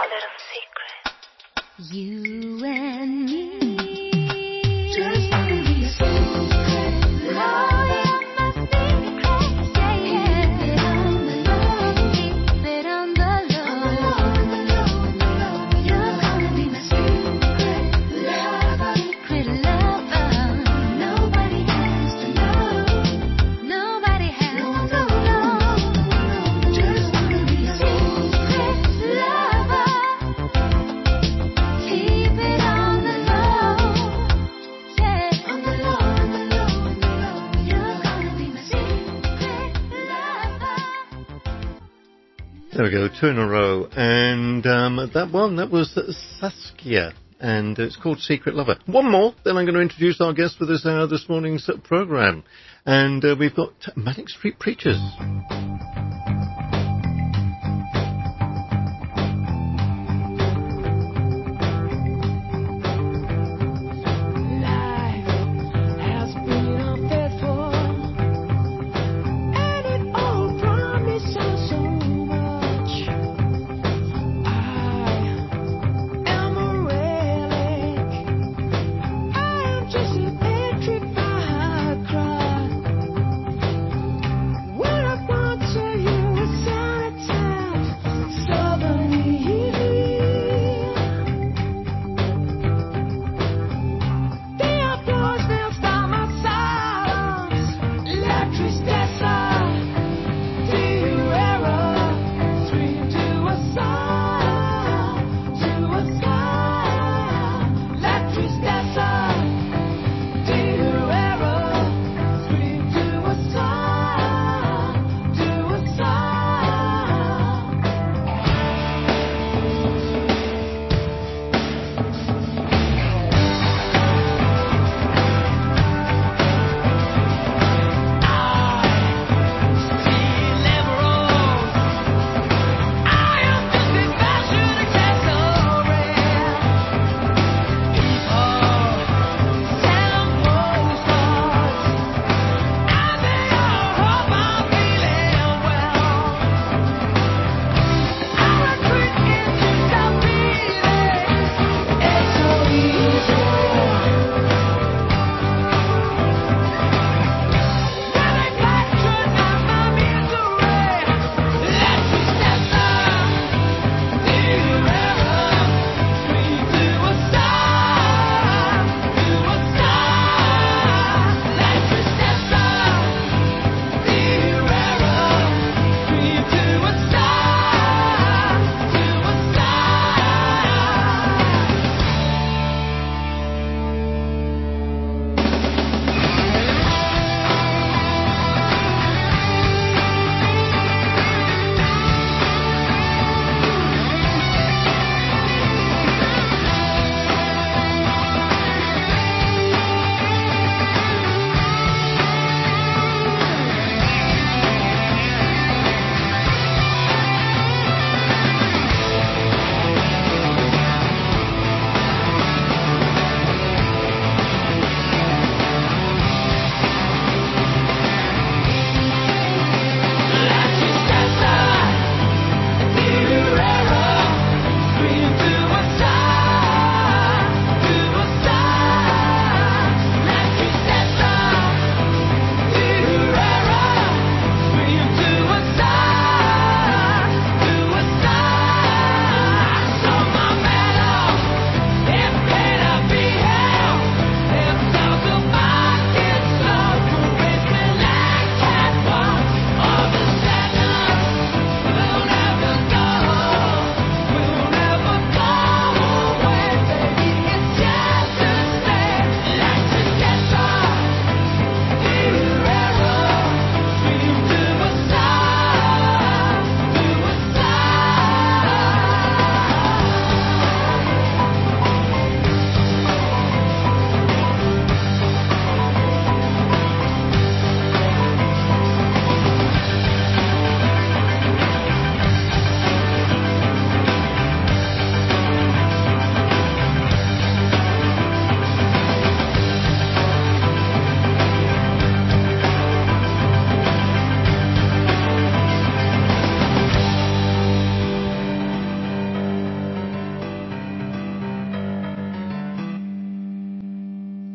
Speaker 17: little secret.
Speaker 3: You and me. Just wanna be a secret. Love.
Speaker 4: There we go, two in a row. And um, that one, that was Saskia. And it's called Secret Lover. One more, then I'm going to introduce our guest for this hour, this morning's programme. And uh, we've got Manic Street Preachers.
Speaker 3: What I want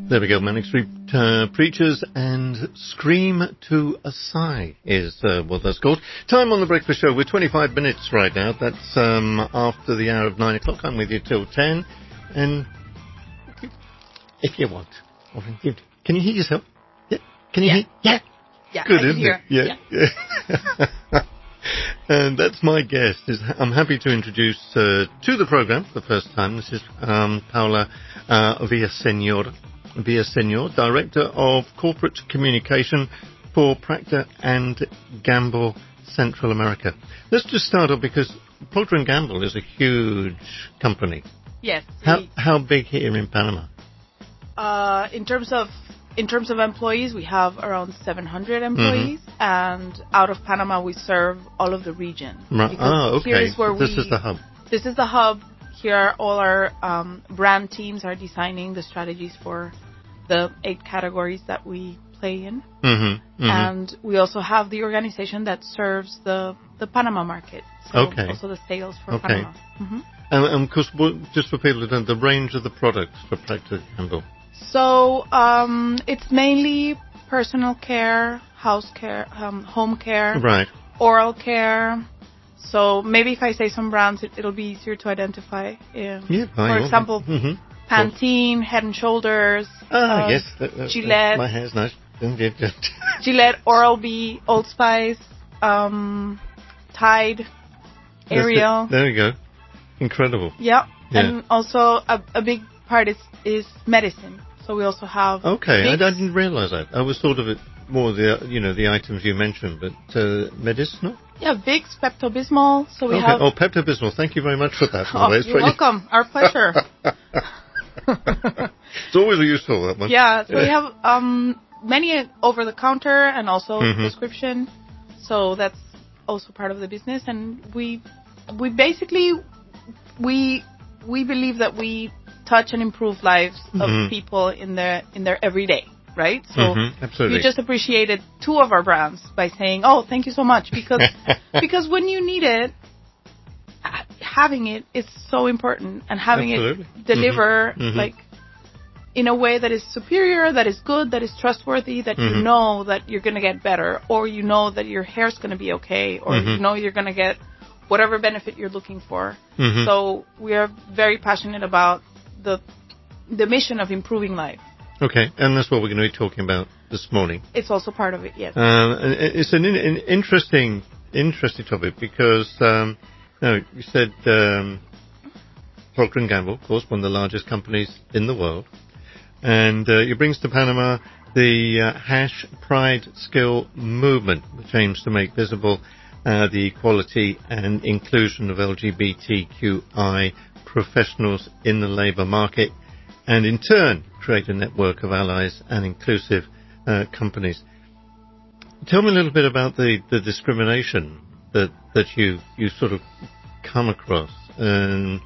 Speaker 4: There we go, Manic Street uh, Preachers and Scream to a Sigh is uh, what that's called. Time on The Breakfast Show. We're twenty-five minutes right now. That's um, after the hour of nine o'clock. I'm with you till ten. And if you want, can you hear yourself? Yeah. Can you
Speaker 15: yeah.
Speaker 4: hear? Yeah.
Speaker 15: Yeah,
Speaker 4: Good,
Speaker 15: I
Speaker 4: isn't
Speaker 15: hear.
Speaker 4: it? Yeah. yeah. yeah. And that's my guest. Is I'm happy to introduce uh, to the program for the first time. This is um, Paula uh, Villaseñor. Villaseñor, Director of Corporate Communication for Procter and Gamble Central America. Let's just start off because Procter and Gamble is a huge company.
Speaker 15: Yes.
Speaker 4: How
Speaker 15: we,
Speaker 4: how big here in Panama?
Speaker 15: Uh, in terms of in terms of employees, we have around seven hundred employees, mm-hmm. and out of Panama, we serve all of the region.
Speaker 4: Right. Oh, okay.
Speaker 15: Here is where
Speaker 4: this
Speaker 15: we,
Speaker 4: is the hub.
Speaker 15: This is the hub. Here, all our um, brand teams are designing the strategies for the eight categories that we play in.
Speaker 4: Mm-hmm, mm-hmm.
Speaker 15: And we also have the organization that serves the, the Panama market. So
Speaker 4: okay.
Speaker 15: Also the sales for
Speaker 4: okay.
Speaker 15: Panama. Mm-hmm.
Speaker 4: And, and of course, just for people who don't, the range of the products for Procter and Gamble.
Speaker 15: So um, it's mainly personal care, house care, um, home care,
Speaker 4: right.
Speaker 15: oral care. So maybe if I say some brands, it, it'll be easier to identify. Um,
Speaker 4: yeah,
Speaker 15: for example,
Speaker 4: mm-hmm.
Speaker 15: Pantene, Head and Shoulders.
Speaker 4: Ah,
Speaker 15: uh,
Speaker 4: yes. That, that,
Speaker 15: Gillette.
Speaker 4: My hair's nice.
Speaker 15: Gillette, Oral-B, Old Spice, um, Tide, Ariel.
Speaker 4: There we go. Incredible.
Speaker 15: Yeah.
Speaker 4: yeah.
Speaker 15: And also a, a big part is, is medicine. So we also have.
Speaker 4: Okay, I, I didn't realise that. I was thought of it more the you know the items you mentioned, but uh, medicinal.
Speaker 15: Yeah, Vicks, Pepto-Bismol. So we
Speaker 4: okay.
Speaker 15: have.
Speaker 4: Oh, Pepto-Bismol. Thank you very much for that.
Speaker 15: Oh, you're welcome. Our pleasure.
Speaker 4: It's always useful, that one.
Speaker 15: Yeah, so we have um, many over the counter and also
Speaker 4: mm-hmm.
Speaker 15: prescription. So that's also part of the business, and we we basically we we believe that we touch and improve lives of
Speaker 4: mm-hmm.
Speaker 15: people in their in their everyday, right? So
Speaker 4: mm-hmm. Absolutely.
Speaker 15: we just appreciated two of our brands by saying, "Oh, thank you so much," because because when you need it, having it is so important, and having
Speaker 4: absolutely.
Speaker 15: it deliver
Speaker 4: mm-hmm.
Speaker 15: like in a way that is superior, that is good, that is trustworthy, that
Speaker 4: mm-hmm.
Speaker 15: you know that you're going to get better, or you know that your hair's going to be okay, or
Speaker 4: mm-hmm.
Speaker 15: you know you're going to get whatever benefit you're looking for.
Speaker 4: Mm-hmm.
Speaker 15: So we are very passionate about the the mission of improving life.
Speaker 4: Okay, and that's what we're going to be talking about this morning.
Speaker 15: It's also part of it, yes.
Speaker 4: Um, it's an, an interesting interesting topic because um, no, you said um, Procter and Gamble, of course, one of the largest companies in the world. And uh, it brings to Panama the uh, Hash Pride Skill Movement, which aims to make visible uh, the equality and inclusion of L G B T Q I professionals in the labour market, and in turn create a network of allies and inclusive uh, companies. Tell me a little bit about the, the discrimination that that you you sort of come across. Um,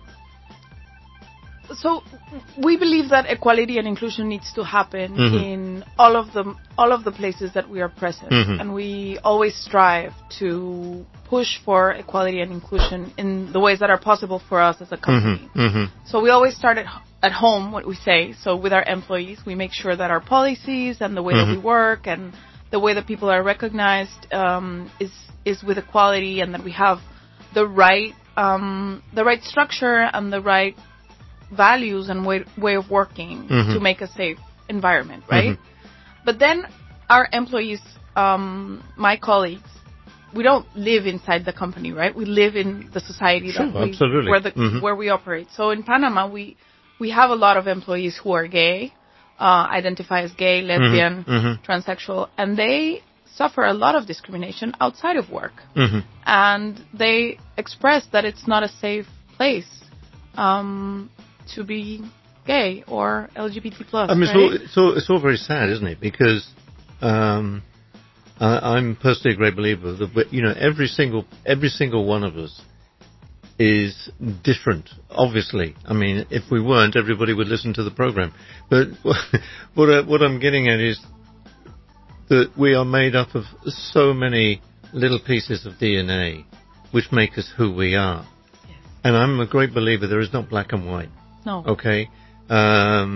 Speaker 15: So we believe that equality and inclusion needs to happen
Speaker 4: mm-hmm.
Speaker 15: in all of the all of the places that we are present,
Speaker 4: mm-hmm.
Speaker 15: and we always strive to push for equality and inclusion in the ways that are possible for us as a company.
Speaker 4: Mm-hmm. Mm-hmm.
Speaker 15: So we always start at, at home, what we say. So with our employees, we make sure that our policies and the way
Speaker 4: mm-hmm.
Speaker 15: that we work and the way that people are recognized um, is is with equality, and that we have the right um, the right structure and the right values and way way of working
Speaker 4: mm-hmm.
Speaker 15: to make a safe environment, right?
Speaker 4: Mm-hmm.
Speaker 15: But then our employees, um, my colleagues, we don't live inside the company, right? We live in the society
Speaker 4: sure,
Speaker 15: that we,
Speaker 4: absolutely.
Speaker 15: where the
Speaker 4: mm-hmm.
Speaker 15: where we operate. So in Panama, we we have a lot of employees who are gay, uh, identify as gay, lesbian,
Speaker 4: mm-hmm. Mm-hmm.
Speaker 15: transsexual, and they suffer a lot of discrimination outside of work,
Speaker 4: mm-hmm.
Speaker 15: and they express that it's not a safe place um, to be gay or L G B T plus.
Speaker 4: I mean,
Speaker 15: right?
Speaker 4: it's, all, it's, all, it's all very sad, isn't it? Because um, I, I'm personally a great believer that, you know, every single every single one of us is different. Obviously, I mean, if we weren't, everybody would listen to the program. But what I, what I'm getting at is that we are made up of so many little pieces of D N A which make us who we are.
Speaker 15: Yes.
Speaker 4: And I'm a great believer there is not black and white.
Speaker 15: No.
Speaker 4: Okay? Um,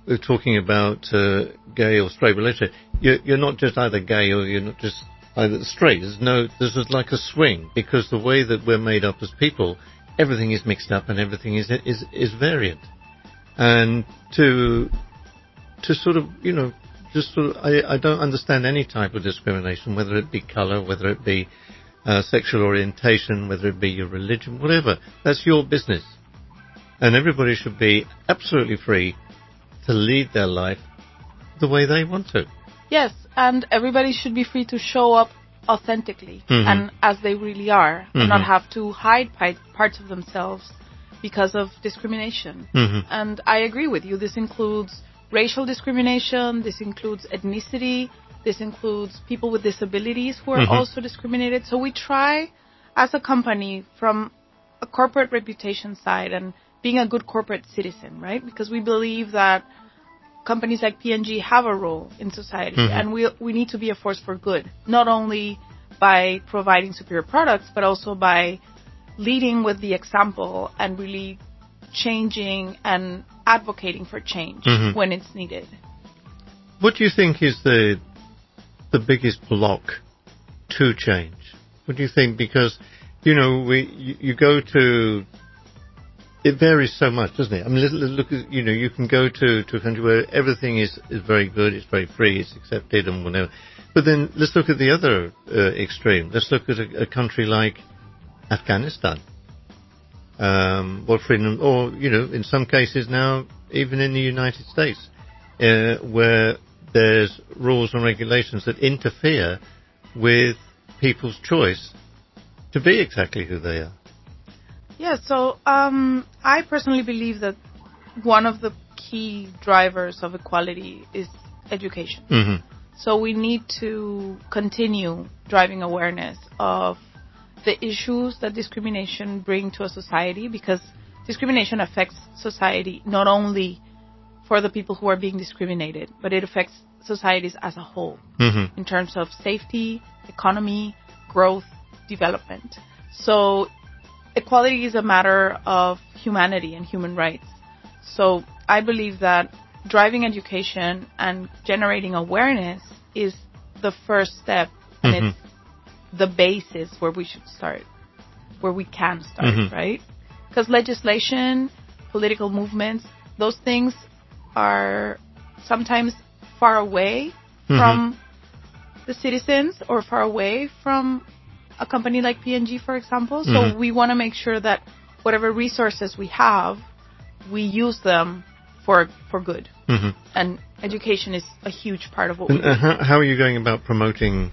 Speaker 4: we're talking about uh, gay or straight relationship, you're, you're not just either gay or you're not just either straight. There's no, there's just like a swing, because the way that we're made up as people, everything is mixed up and everything is is is variant. And to to sort of, you know, just sort of, I, I don't understand any type of discrimination, whether it be colour, whether it be uh, sexual orientation, whether it be your religion, whatever. That's your business. And everybody should be absolutely free to lead their life the way they want to.
Speaker 15: Yes, and everybody should be free to show up authentically
Speaker 4: Mm-hmm.
Speaker 15: and as they really are,
Speaker 4: Mm-hmm.
Speaker 15: and not have to hide pi- parts of themselves because of discrimination.
Speaker 4: Mm-hmm.
Speaker 15: And I agree with you. This includes racial discrimination, this includes ethnicity, this includes people with disabilities who are
Speaker 4: Mm-hmm.
Speaker 15: also discriminated. So we try, as a company, from a corporate reputation side and being a good corporate citizen, right? Because we believe that companies like P and G have a role in society,
Speaker 4: Mhm.
Speaker 15: and we we need to be a force for good, not only by providing superior products, but also by leading with the example and really changing and advocating for change
Speaker 4: Mhm.
Speaker 15: when it's needed.
Speaker 4: What do you think is the the biggest block to change? What do you think? Because, you know, we you, you go to, it varies so much, doesn't it? I mean, look, look at, you know, you can go to, to a country where everything is, is very good, it's very free, it's accepted and whatever. But then let's look at the other uh, extreme. Let's look at a, a country like Afghanistan. Um, what freedom, or, you know, in some cases now, even in the United States, uh, where there's rules and regulations that interfere with people's choice to be exactly who they are.
Speaker 15: Yeah, so um, I personally believe that one of the key drivers of equality is education.
Speaker 4: Mm-hmm.
Speaker 15: So we need to continue driving awareness of the issues that discrimination bring to a society, because discrimination affects society not only for the people who are being discriminated, but it affects societies as a whole
Speaker 4: Mm-hmm.
Speaker 15: in terms of safety, economy, growth, development. So equality is a matter of humanity and human rights. So I believe that driving education and generating awareness is the first step, and
Speaker 4: Mhm.
Speaker 15: it's the basis where we should start, where we can start,
Speaker 4: Mhm.
Speaker 15: right? Because legislation, political movements, those things are sometimes far away
Speaker 4: Mhm.
Speaker 15: from the citizens or far away from a company like P and G, for example. So
Speaker 4: Mhm.
Speaker 15: we want to make sure that whatever resources we have, we use them for for good.
Speaker 4: Mm-hmm.
Speaker 15: And education is a huge part of what we
Speaker 4: And
Speaker 15: do.
Speaker 4: uh, how, how are you going about promoting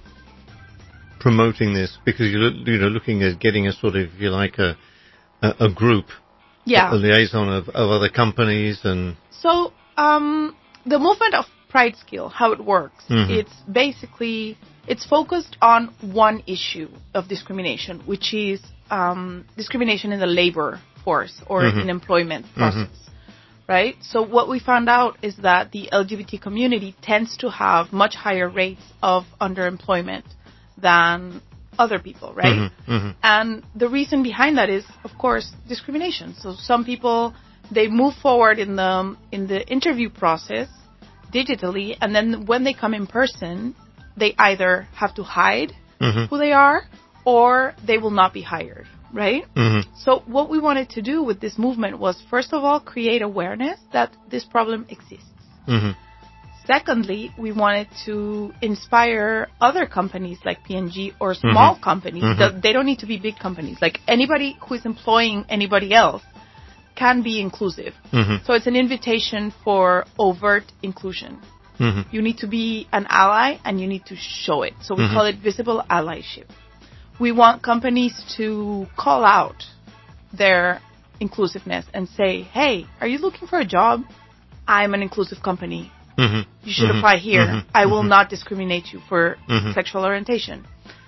Speaker 4: promoting this? Because you're, you know, looking at getting a sort of, if you like, a a, a group,
Speaker 15: Yeah.
Speaker 4: a liaison of, of other companies and.
Speaker 15: So um, the movement of Pride Skill, how it works,
Speaker 4: Mhm.
Speaker 15: it's basically, it's focused on one issue of discrimination, which is um, discrimination in the labor force or
Speaker 4: Mhm.
Speaker 15: in employment
Speaker 4: Mhm.
Speaker 15: process, right? So what we found out is that the L G B T community tends to have much higher rates of underemployment than other people, right?
Speaker 4: Mhm. Mhm.
Speaker 15: And the reason behind that is, of course, discrimination. So some people, they move forward in the in the interview process digitally, and then when they come in person, they either have to hide
Speaker 4: Mhm.
Speaker 15: who they are, or they will not be hired, right?
Speaker 4: Mhm.
Speaker 15: So what we wanted to do with this movement was, first of all, create awareness that this problem exists.
Speaker 4: Mhm.
Speaker 15: Secondly, we wanted to inspire other companies like P and G or small
Speaker 4: Mhm.
Speaker 15: companies.
Speaker 4: Mhm.
Speaker 15: That they don't need to be big companies. Like anybody who is employing anybody else can be inclusive.
Speaker 4: Mhm.
Speaker 15: So it's an invitation for overt inclusion.
Speaker 4: Mhm.
Speaker 15: You need to be an ally and you need to show it. So we
Speaker 4: Mhm.
Speaker 15: call it visible allyship. We want companies to call out their inclusiveness and say, hey, are you looking for a job? I'm an inclusive company.
Speaker 4: Mhm.
Speaker 15: You should
Speaker 4: Mhm.
Speaker 15: apply here.
Speaker 4: Mhm.
Speaker 15: I will
Speaker 4: Mhm.
Speaker 15: not discriminate you for
Speaker 4: Mhm.
Speaker 15: sexual orientation.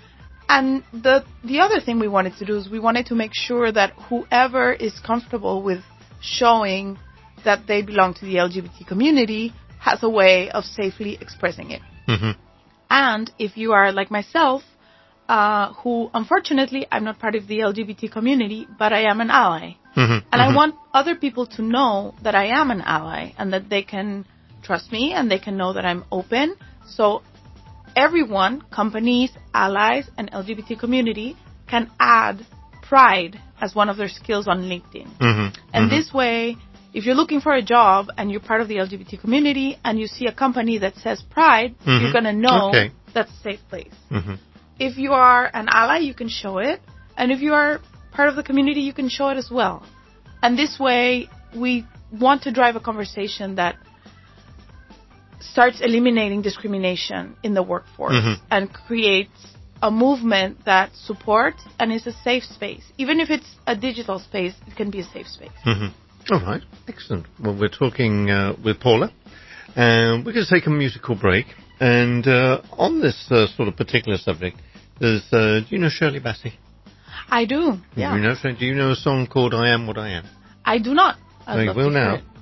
Speaker 15: And the the other thing we wanted to do is we wanted to make sure that whoever is comfortable with showing that they belong to the L G B T community has a way of safely expressing it.
Speaker 4: Mhm.
Speaker 15: And if you are like myself, uh, who unfortunately I'm not part of the L G B T community, but I am an ally. Mm-hmm. And
Speaker 4: mm-hmm.
Speaker 15: I want other people to know that I am an ally and that they can trust me and they can know that I'm open. So everyone, companies, allies, and L G B T community can add pride as one of their skills on LinkedIn.
Speaker 4: Mm-hmm.
Speaker 15: And
Speaker 4: mm-hmm.
Speaker 15: this way, if you're looking for a job and you're part of the L G B T community and you see a company that says pride,
Speaker 4: mm-hmm.
Speaker 15: you're going to know
Speaker 4: okay.
Speaker 15: that's a safe place.
Speaker 4: Mm-hmm.
Speaker 15: If you are an ally, you can show it. And if you are part of the community, you can show it as well. And this way, we want to drive a conversation that starts eliminating discrimination in the workforce
Speaker 4: mm-hmm.
Speaker 15: and creates a movement that supports and is a safe space. Even if it's a digital space, it can be a safe space.
Speaker 4: Mm-hmm. All right, excellent. Well, we're talking uh, with Paula, and we're going to take a musical break. And uh, on this uh, sort of particular subject, there's, uh, do you know Shirley Bassey?
Speaker 15: I do, yeah.
Speaker 4: Do you know, do you know a song called I Am What I Am?
Speaker 15: I do not. I'd
Speaker 4: I
Speaker 15: love
Speaker 4: will
Speaker 15: to hear
Speaker 4: now.
Speaker 15: it.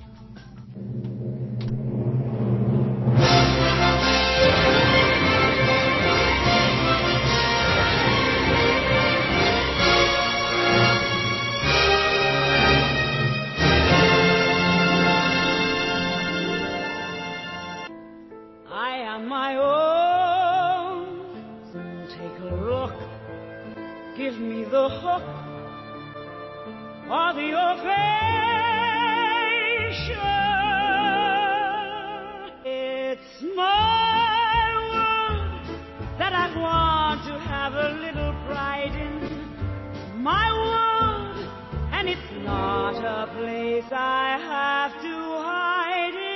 Speaker 18: I am my own. Take a look. Give me the hook or the ovation. It's my world that I want to have a little pride in. My world, and it's not a place I have to hide in.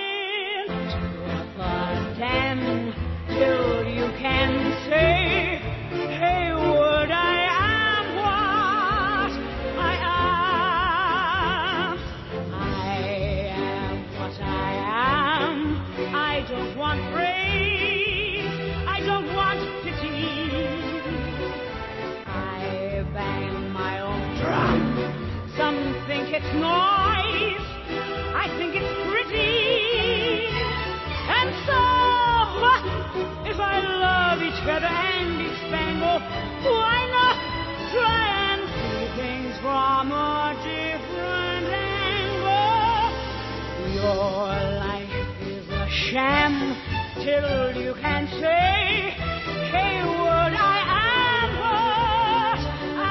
Speaker 18: But then, till you can say, hey, word, I am what I am. I am what I am. I don't want praise. I don't want pity. I bang my own drum. Some think it's noise. I think it's pretty. And so, if I love each feather and each spangle, why not try and see things from a different angle? Your life is a sham till you can say, hey, word, I am what I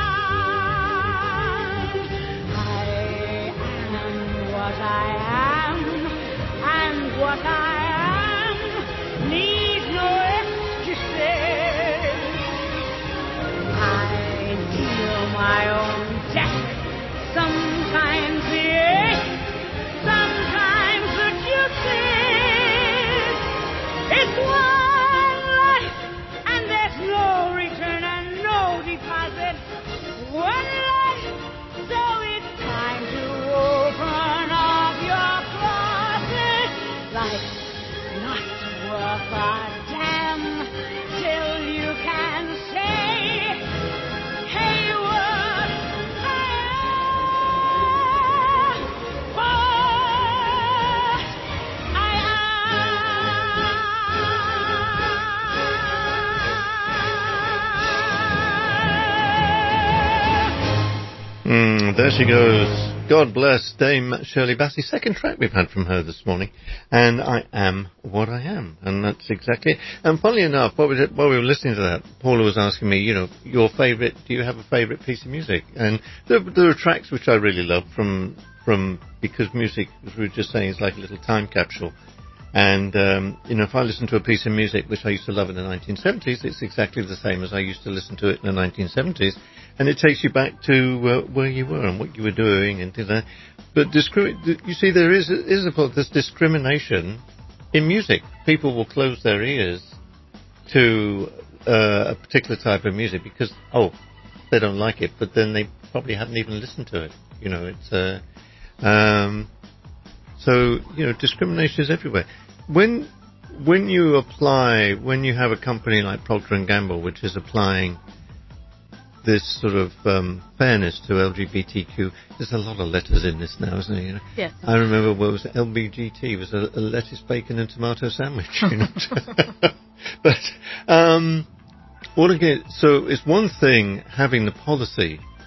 Speaker 18: am. I am what I am, and what I am need no excuses. I deal my own death. Sometimes the ache, sometimes the juices. It's one life, and there's no return and no deposit. One life, so it's time to open up your closet. Life's not worth a damn till you can say, hey, what I am, what I
Speaker 4: am. Mm, there she goes. God bless Dame Shirley Bassey. Second track we've had from her this morning. And I am what I am. And that's exactly it. And funnily enough, while we, while we were listening to that, Paula was asking me, you know, your favourite, do you have a favourite piece of music? And there, there are tracks which I really love from, from, because music, as we were just saying, is like a little time capsule. And, um, you know, if I listen to a piece of music which I used to love in the nineteen seventies, it's exactly the same as I used to listen to it in the nineteen seventies. And it takes you back to uh, where you were and what you were doing and things like that. But discri- you see, there is, is a, there's discrimination in music. People will close their ears to uh, a particular type of music because, oh, they don't like it, but then they probably haven't even listened to it. You know, it's... Uh, um, so, you know, discrimination is everywhere. When when you apply, when you have a company like Procter and Gamble, which is applying this sort of um, fairness to L G B T Q, there's a lot of letters in this now, isn't there? You know?
Speaker 15: Yes.
Speaker 4: I remember what was it, L B G T was a, a lettuce, bacon and tomato sandwich. You know? But um, all again, so it's one thing having the policy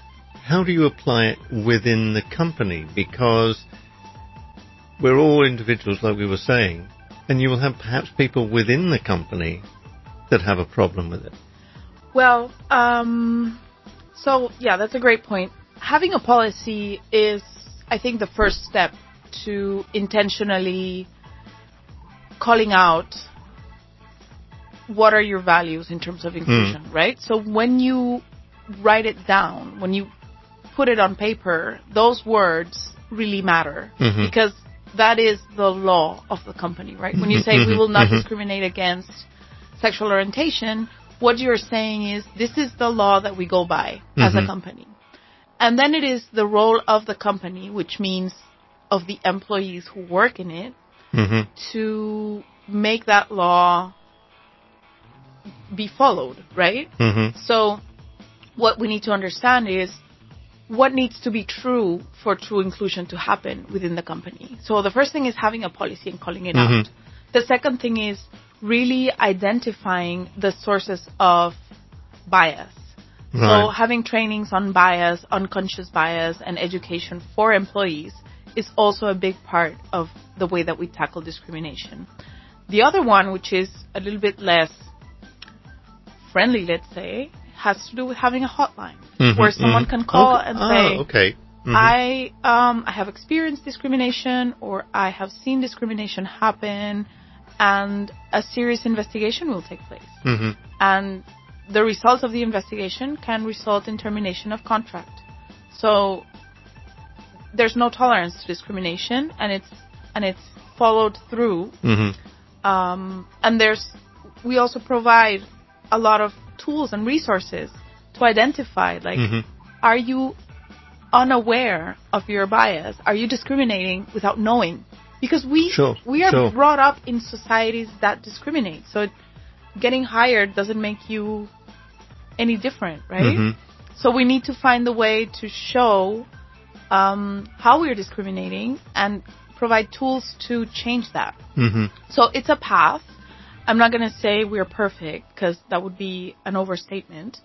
Speaker 4: how do you apply it within the company? Because we're all individuals, like we were saying, and you will have perhaps people within the company that have a problem with it.
Speaker 15: Well, um, so yeah, that's a great point. Having a policy is, I think, the first step to intentionally calling out what are your values in terms of inclusion, mm. right? So when you write it down, when you put it on paper, those words really matter mm-hmm. because that is the law of the company, right? When you say mm-hmm. we will not mm-hmm. discriminate against sexual orientation, what you're saying is this is the law that we go by mm-hmm. as a company. And then it is the role of the company, which means of the employees who work in it, mm-hmm. to make that law be followed, right? Mm-hmm. So what we need to understand is what needs to be true for true inclusion to happen within the company. So the first thing is having a policy and calling it mm-hmm. out. The second thing is really identifying the sources of bias. Right. So having trainings on bias, unconscious bias, and education for employees is also a big part of the way that we tackle discrimination. The other one, which is a little bit less friendly, let's say, has to do with having a hotline mm-hmm, where someone mm-hmm. can call
Speaker 4: okay.
Speaker 15: and
Speaker 4: oh,
Speaker 15: say,
Speaker 4: okay. mm-hmm.
Speaker 15: I um, I have experienced discrimination, or I have seen discrimination happen, and a serious investigation will take place. Mm-hmm. And the results of the investigation can result in termination of contract. So there's no tolerance to discrimination, and it's and it's followed through. Mm-hmm. Um, and there's we also provide a lot of tools and resources to identify, like, mm-hmm. are you unaware of your bias? Are you discriminating without knowing? Because we
Speaker 4: sure,
Speaker 15: we are
Speaker 4: sure.
Speaker 15: brought up in societies that discriminate. So it, getting hired doesn't make you any different, right? Mm-hmm. So we need to find the way to show um, how we're discriminating and provide tools to change that. Mm-hmm. So it's a path. I'm not going to say we're perfect because that would be an overstatement.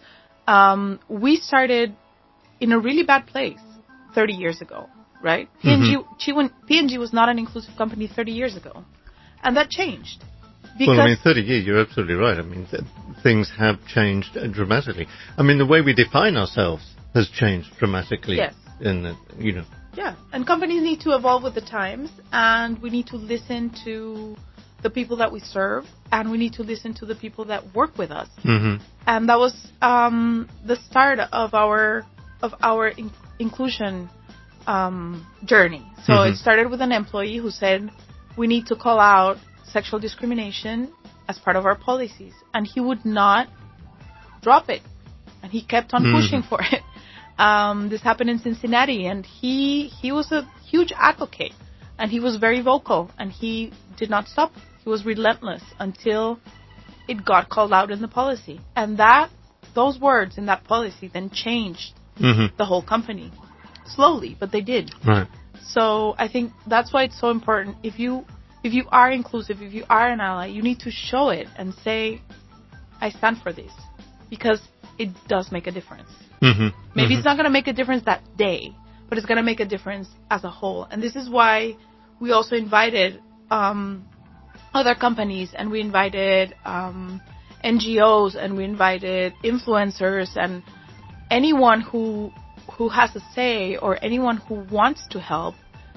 Speaker 15: Um, we started in a really bad place thirty years ago, right? Mm-hmm. P and G was not an inclusive company thirty years ago. And that changed.
Speaker 4: Well, I mean, thirty years, you're absolutely right. I mean, th- things have changed uh, dramatically. I mean, the way we define ourselves has changed dramatically.
Speaker 15: Yes.
Speaker 4: In the, you know.
Speaker 15: Yeah, and companies need to evolve with the times, and we need to listen to the people that we serve, and we need to listen to the people that work with us. Mm-hmm. And that was um, the start of our of our in- inclusion um, journey. So mm-hmm. it started with an employee who said, we need to call out sexual discrimination as part of our policies. And he would not drop it. And he kept on mm-hmm. pushing for it. Um, this happened in Cincinnati, and he he was a huge advocate. And he was very vocal, and he did not stop. He was relentless until it got called out in the policy. And that, those words in that policy then changed mm-hmm. the whole company. Slowly, but they did.
Speaker 4: Right.
Speaker 15: So I think that's why it's so important. If you if you are inclusive, if you are an ally, you need to show it and say, I stand for this. Because it does make a difference. Mm-hmm. Maybe mm-hmm. it's not going to make a difference that day, but it's going to make a difference as a whole. And this is why we also invited um, other companies, and we invited um, N G Os, and we invited influencers, and anyone who who has a say, or anyone who wants to help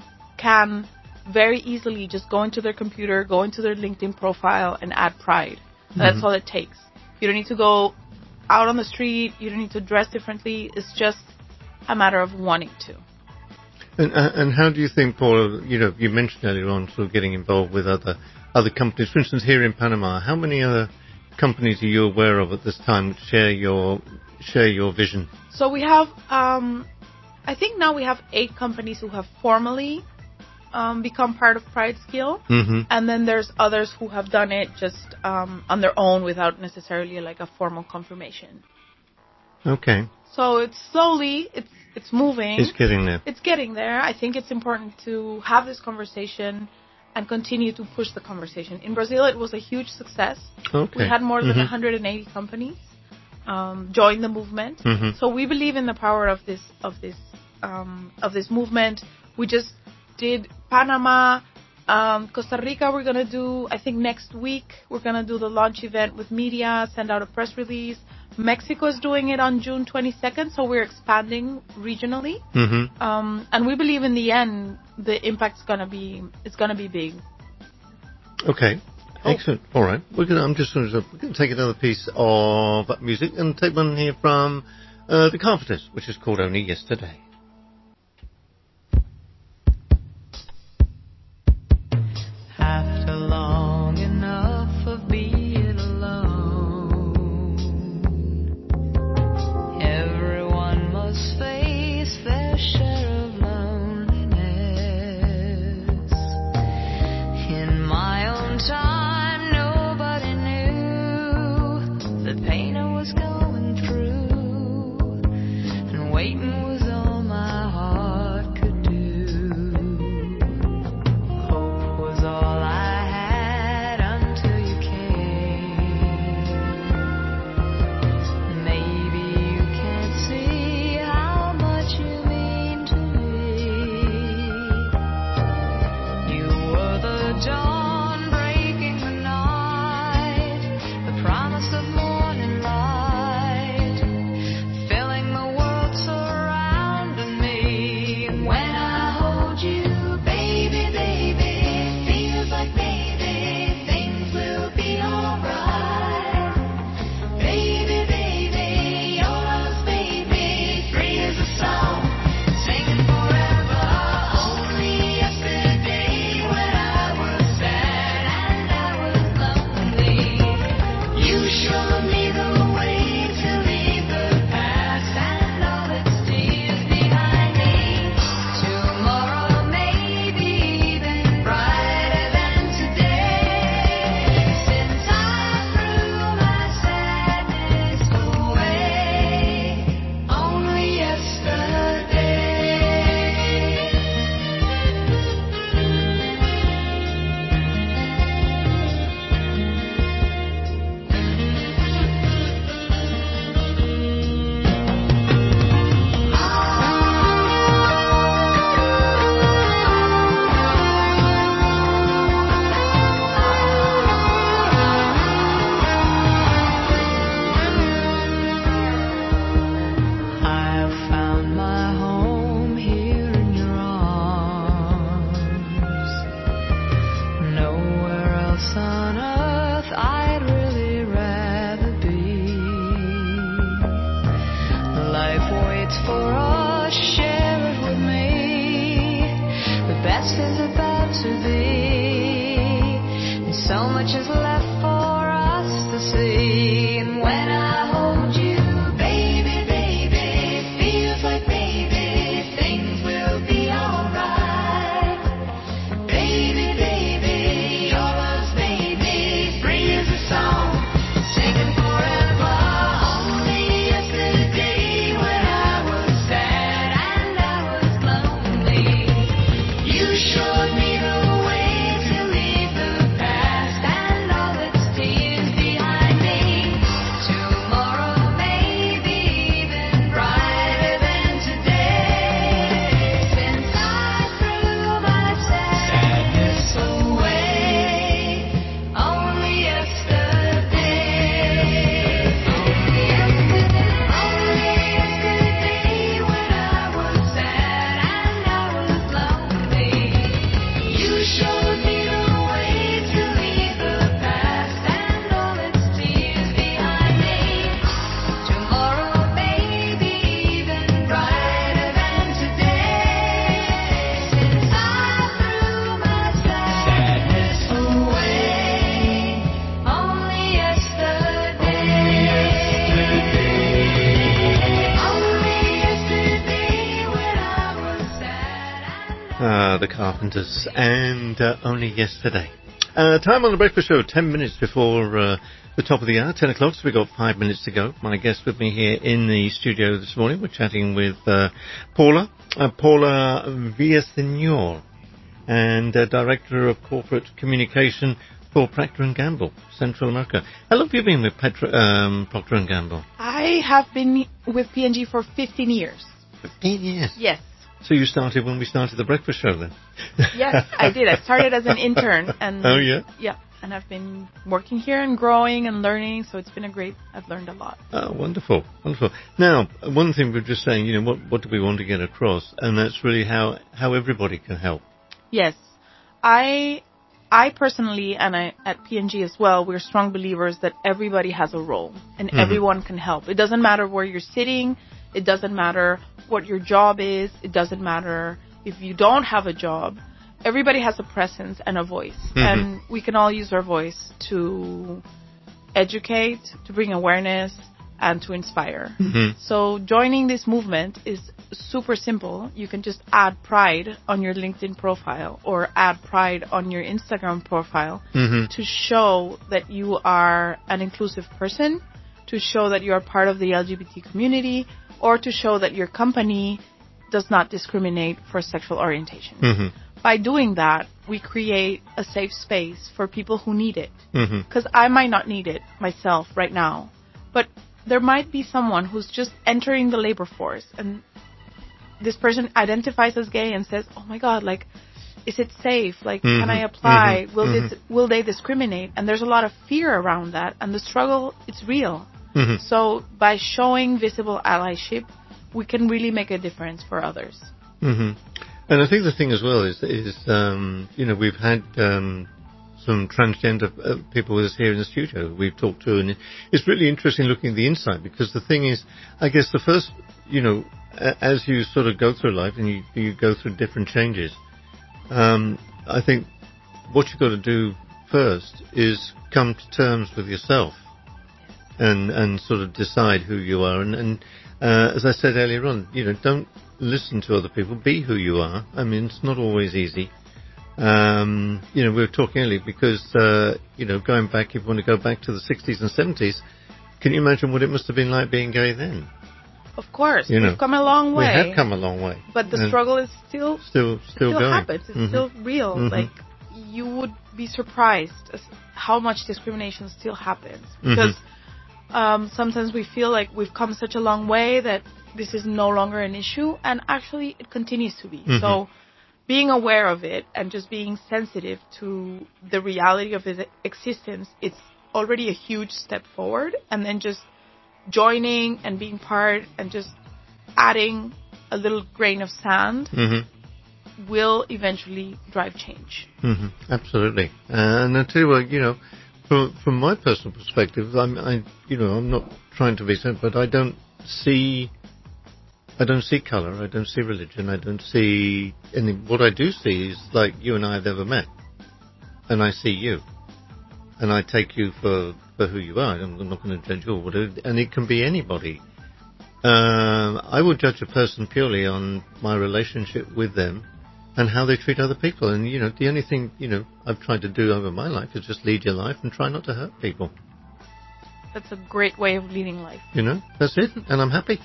Speaker 15: can very easily just go into their computer, go into their LinkedIn profile, and add Pride. Mm-hmm. That's all it takes. You don't need to go out on the street. You don't need to dress differently. It's just a matter of wanting to.
Speaker 4: And, uh, and how do you think, Paul, you know, you mentioned earlier on sort of getting involved with other other companies. For instance, here in Panama, how many other companies are you aware of at this time which share your share your vision?
Speaker 15: So we have, um, I think now we have eight companies who have formally um, become part of Pride Skill. Mm-hmm. And then there's others who have done it just um, on their own without necessarily like a formal confirmation.
Speaker 4: Okay.
Speaker 15: So it's slowly, it's it's moving.
Speaker 4: It's getting there.
Speaker 15: It's getting there. I think it's important to have this conversation and continue to push the conversation. In Brazil, it was a huge success.
Speaker 4: Okay.
Speaker 15: We had more than
Speaker 4: mm-hmm.
Speaker 15: one hundred eighty companies um, join the movement.
Speaker 4: Mhm.
Speaker 15: So we believe in the power of this of this um, of this movement. We just did Panama, um, Costa Rica. We're gonna do. I think next week we're gonna do the launch event with media. Send out a press release. Mexico is doing it on June twenty-second, so we're expanding regionally.
Speaker 4: Mhm.
Speaker 15: Um, and we believe in the end the impact's gonna be it's gonna be big.
Speaker 4: Okay.
Speaker 15: Oh.
Speaker 4: Excellent. All right. We're gonna. I'm just going to. We're going to take another piece of music and take one here from uh, the Carpenters, which is called Only Yesterday.
Speaker 8: After long enough of being alone, everyone must face their share of loneliness. In my own time, nobody knew the pain I was going through, and waiting was all my heart could do. Hope was all I had until you came. Maybe you can't see how much you mean to me. You were the dawn breaking the night, the promise of morning light, filling the world surrounding me. And when I hold you, baby, baby, feels like maybe things will be alright. Baby, baby, your love's made me free as a song, singing forever. Only yesterday when I was sad and I was lonely, you showed me the way to leave the past and all its tears behind me. Tomorrow may be even brighter than today, since I threw my sadness away only yesterday. I have found my home here in your arms. Nowhere else on earth I'd really rather be. Life waits for us, share it with me. The best is about to be, and so much is left for us to see. And when I hold you, baby, baby, feels like maybe things will be alright. Baby, baby, your love's made me free as a song, singing forever. Only yesterday when I was sad and I was lonely, you showed me the way to leave the past and all its tears behind me. Tomorrow may be even brighter than today, since I threw my sadness away only yesterday. Only yesterday when I was sad and I was lonely, you showed me the way to leave the past and all its tears behind me. Tomorrow may be even brighter than today, since I threw my sadness away only yesterday. Only yesterday when I was sad.
Speaker 4: Uh, the Carpenters and uh, Only Yesterday. Uh, time on the breakfast show, ten minutes before uh, the top of the hour, ten o'clock, so we've got five minutes to go. My guest with me here in the studio this morning, we're chatting with uh, Paula, uh, Paula Villaseñor, and uh, Director of Corporate Communication for Procter and Gamble, Central America. How long have you been with Petra, um, Procter and Gamble?
Speaker 15: I have been with P and G for fifteen years.
Speaker 4: fifteen years?
Speaker 15: Yes.
Speaker 4: So you started when we started the breakfast show then?
Speaker 15: Yes, I did. I started as an intern. And
Speaker 4: oh, yeah?
Speaker 15: Yeah. And I've been working here and growing and learning, so it's been a great, I've learned a lot.
Speaker 4: Oh, wonderful, wonderful. Now, one thing we're just saying, you know, what, what do we want to get across? And that's really how, how everybody can help.
Speaker 15: Yes. I I personally, and I, at P and G as well, we're strong believers that everybody has a role and mm-hmm. everyone can help. It doesn't matter where you're sitting. It doesn't matter what your job is. It doesn't matter if you don't have a job. Everybody has a presence and a voice, mm-hmm. and we can all use our voice to educate, to bring awareness, and to inspire.
Speaker 4: Mm-hmm.
Speaker 15: So joining this movement is super simple. You can just add Pride on your LinkedIn profile or add Pride on your Instagram profile
Speaker 4: mm-hmm.
Speaker 15: to show that you are an inclusive person, to show that you are part of the L G B T community, or to show that your company does not discriminate for sexual orientation.
Speaker 4: Mm-hmm.
Speaker 15: By doing that, we create a safe space for people who need it. Because
Speaker 4: mm-hmm.
Speaker 15: I might not need it myself right now, but there might be someone who's just entering the labor force and this person identifies as gay and says, oh my God, like, is it safe? Like,
Speaker 4: mm-hmm.
Speaker 15: can I apply?
Speaker 4: Mm-hmm.
Speaker 15: Will
Speaker 4: mm-hmm.
Speaker 15: this, will they discriminate? And there's a lot of fear around that, and the struggle, it's real.
Speaker 4: Mm-hmm.
Speaker 15: So by showing visible allyship, we can really make a difference for others.
Speaker 4: Mm-hmm. And I think the thing as well is, is um, you know, we've had um, some transgender uh, people with us here in the studio we've talked to, and it's really interesting looking at the inside, because the thing is, I guess the first, you know, as you sort of go through life and you, you go through different changes, um, I think what you've got to do first is come to terms with yourself and, and sort of decide who you are. And, and uh, as I said earlier on, you know, don't listen to other people, be who you are. I mean, it's not always easy. Um, you know, we were talking earlier because, uh, you know, going back, if you want to go back to the sixties and seventies, can you imagine what it must have been like being gay then?
Speaker 15: Of course.
Speaker 4: You know,
Speaker 15: we've come a long way.
Speaker 4: We have come a long way.
Speaker 15: But the
Speaker 4: and
Speaker 15: struggle is still,
Speaker 4: still, still,
Speaker 15: still
Speaker 4: going.
Speaker 15: happens. It's
Speaker 4: mm-hmm.
Speaker 15: still real.
Speaker 4: Mm-hmm.
Speaker 15: Like, you would be surprised as how much discrimination still happens. Because
Speaker 4: mm-hmm.
Speaker 15: um, sometimes we feel like we've come such a long way that this is no longer an issue, and actually it continues to be.
Speaker 4: Mm-hmm.
Speaker 15: So being aware of it and just being sensitive to the reality of its existence, it's already a huge step forward. And then just joining and being part and just adding a little grain of sand
Speaker 4: mm-hmm.
Speaker 15: will eventually drive change.
Speaker 4: Mm-hmm. Absolutely. Uh, and I tell you what, you know, from from my personal perspective, I'm, I, you know, I'm not trying to be sad, but I don't see, I don't see colour, I don't see religion, I don't see any. What I do see is like you and I have ever met, and I see you, and I take you for, for who you are. I'm not going to judge you or whatever, and it can be anybody. Um, I will judge a person purely on my relationship with them and how they treat other people. And, you know, the only thing, you know, I've tried to do over my life is just lead your life and try not to hurt people.
Speaker 15: That's a great way of leading life.
Speaker 4: You know, that's it. And I'm happy.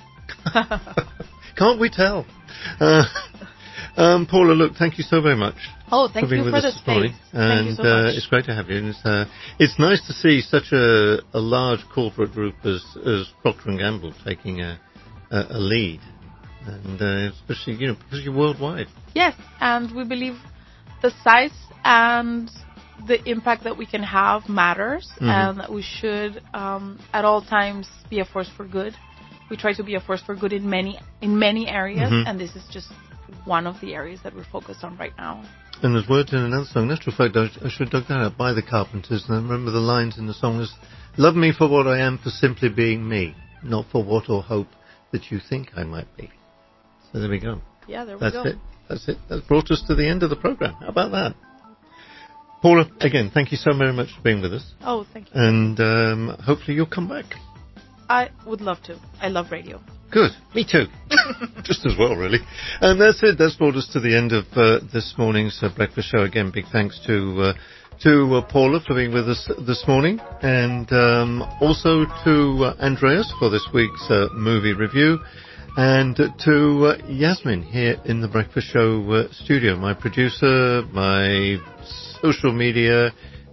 Speaker 4: Can't we tell? Uh, um, Paula, look, thank you so very much.
Speaker 15: Oh, thank
Speaker 4: for being
Speaker 15: you
Speaker 4: with
Speaker 15: for
Speaker 4: us
Speaker 15: the
Speaker 4: this morning.
Speaker 15: space.
Speaker 4: And
Speaker 15: thank you so
Speaker 4: uh,
Speaker 15: much.
Speaker 4: it's great to have you. And it's, uh, it's nice to see such a, a large corporate group as, as Procter and Gamble taking a, a, a lead. And uh, especially, you know, because you're worldwide.
Speaker 15: Yes, and we believe the size and the impact that we can have matters,
Speaker 4: mm-hmm.
Speaker 15: and that we should um, at all times be a force for good. We try to be a force for good in many in many areas,
Speaker 4: mm-hmm.
Speaker 15: and this is just one of the areas that we're focused on right now.
Speaker 4: And there's words in another song. Natural fact, I, I should dug that out by the Carpenters, and I remember the lines in the song is, "Love me for what I am, for simply being me, not for what or hope that you think I might be." So there we go.
Speaker 15: Yeah, there we
Speaker 4: That's
Speaker 15: go.
Speaker 4: it. That's it. That's brought us to the end of the program. How about that? Paula, again, thank you so very much for being with us.
Speaker 15: Oh, thank you.
Speaker 4: And um, hopefully you'll come back.
Speaker 15: I would love to. I love radio.
Speaker 4: Good. Me too. Just as well, really. And that's it. That's brought us to the end of uh, this morning's uh, breakfast show. Again, big thanks to uh, to uh, Paula for being with us this morning, and um, also to uh, Andreas for this week's uh, movie review, and to uh, Yasmin here in the breakfast show uh, studio, my producer, my social media,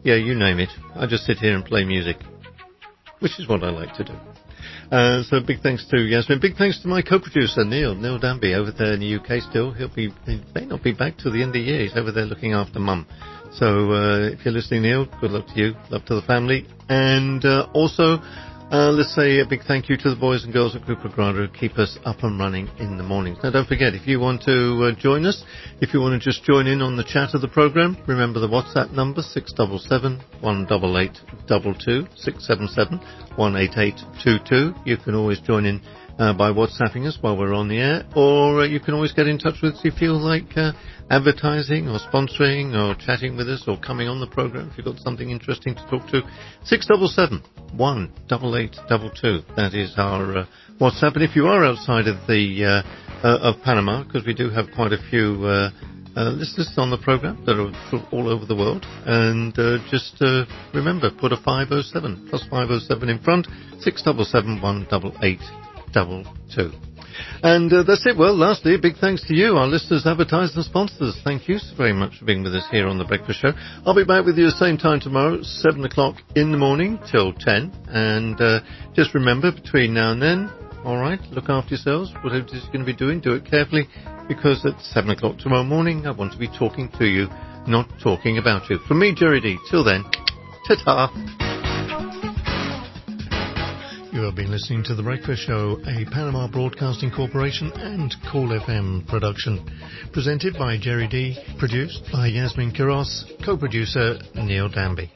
Speaker 4: Yeah, you name it. I just sit here and play music, which is what I like to do. Uh, so big thanks to Yasmin. Big thanks to my co-producer, Neil, Neil Danby, over there in the U K still. He'll be, he may not be back till the end of the year. He's over there looking after Mum. So uh, if you're listening, Neil, good luck to you. Love to the family. And uh, also, uh, let's say a big thank you to the boys and girls at Group Grada who keep us up and running in the mornings. Now, don't forget, if you want to uh, join us, if you want to just join in on the chat of the programme, remember the WhatsApp number, six seven seven, one eight eight two two, six seven seven, one eight eight two two. You can always join in uh, by WhatsApping us while we're on the air, or uh, you can always get in touch with us if you feel like uh, advertising or sponsoring or chatting with us or coming on the programme if you've got something interesting to talk to. six seven seven, one eight eight two two. That is our uh, WhatsApp. And if you are outside of the uh, uh, of Panama, because we do have quite a few uh, uh, listeners on the programme that are all over the world, and uh, just uh, remember, put a five oh seven, plus five oh seven in front, six seven seven, one eight eight two two. And uh, that's it. Well, lastly, a big thanks to you, our listeners, advertisers and sponsors. Thank you so very much for being with us here on The Breakfast Show. I'll be back with you the same time tomorrow, seven o'clock in the morning till ten. And uh, just remember, between now and then, all right, look after yourselves. Whatever it is you're going to be doing, do it carefully, because at seven o'clock tomorrow morning, I want to be talking to you, not talking about you. From me, Jerry D. Till then, ta-ta. You have been listening to The Breakfast Show, a Panama Broadcasting Corporation and Cool F M production. Presented by Jerry D, produced by Yasmin Quiros, co-producer Neil Danby.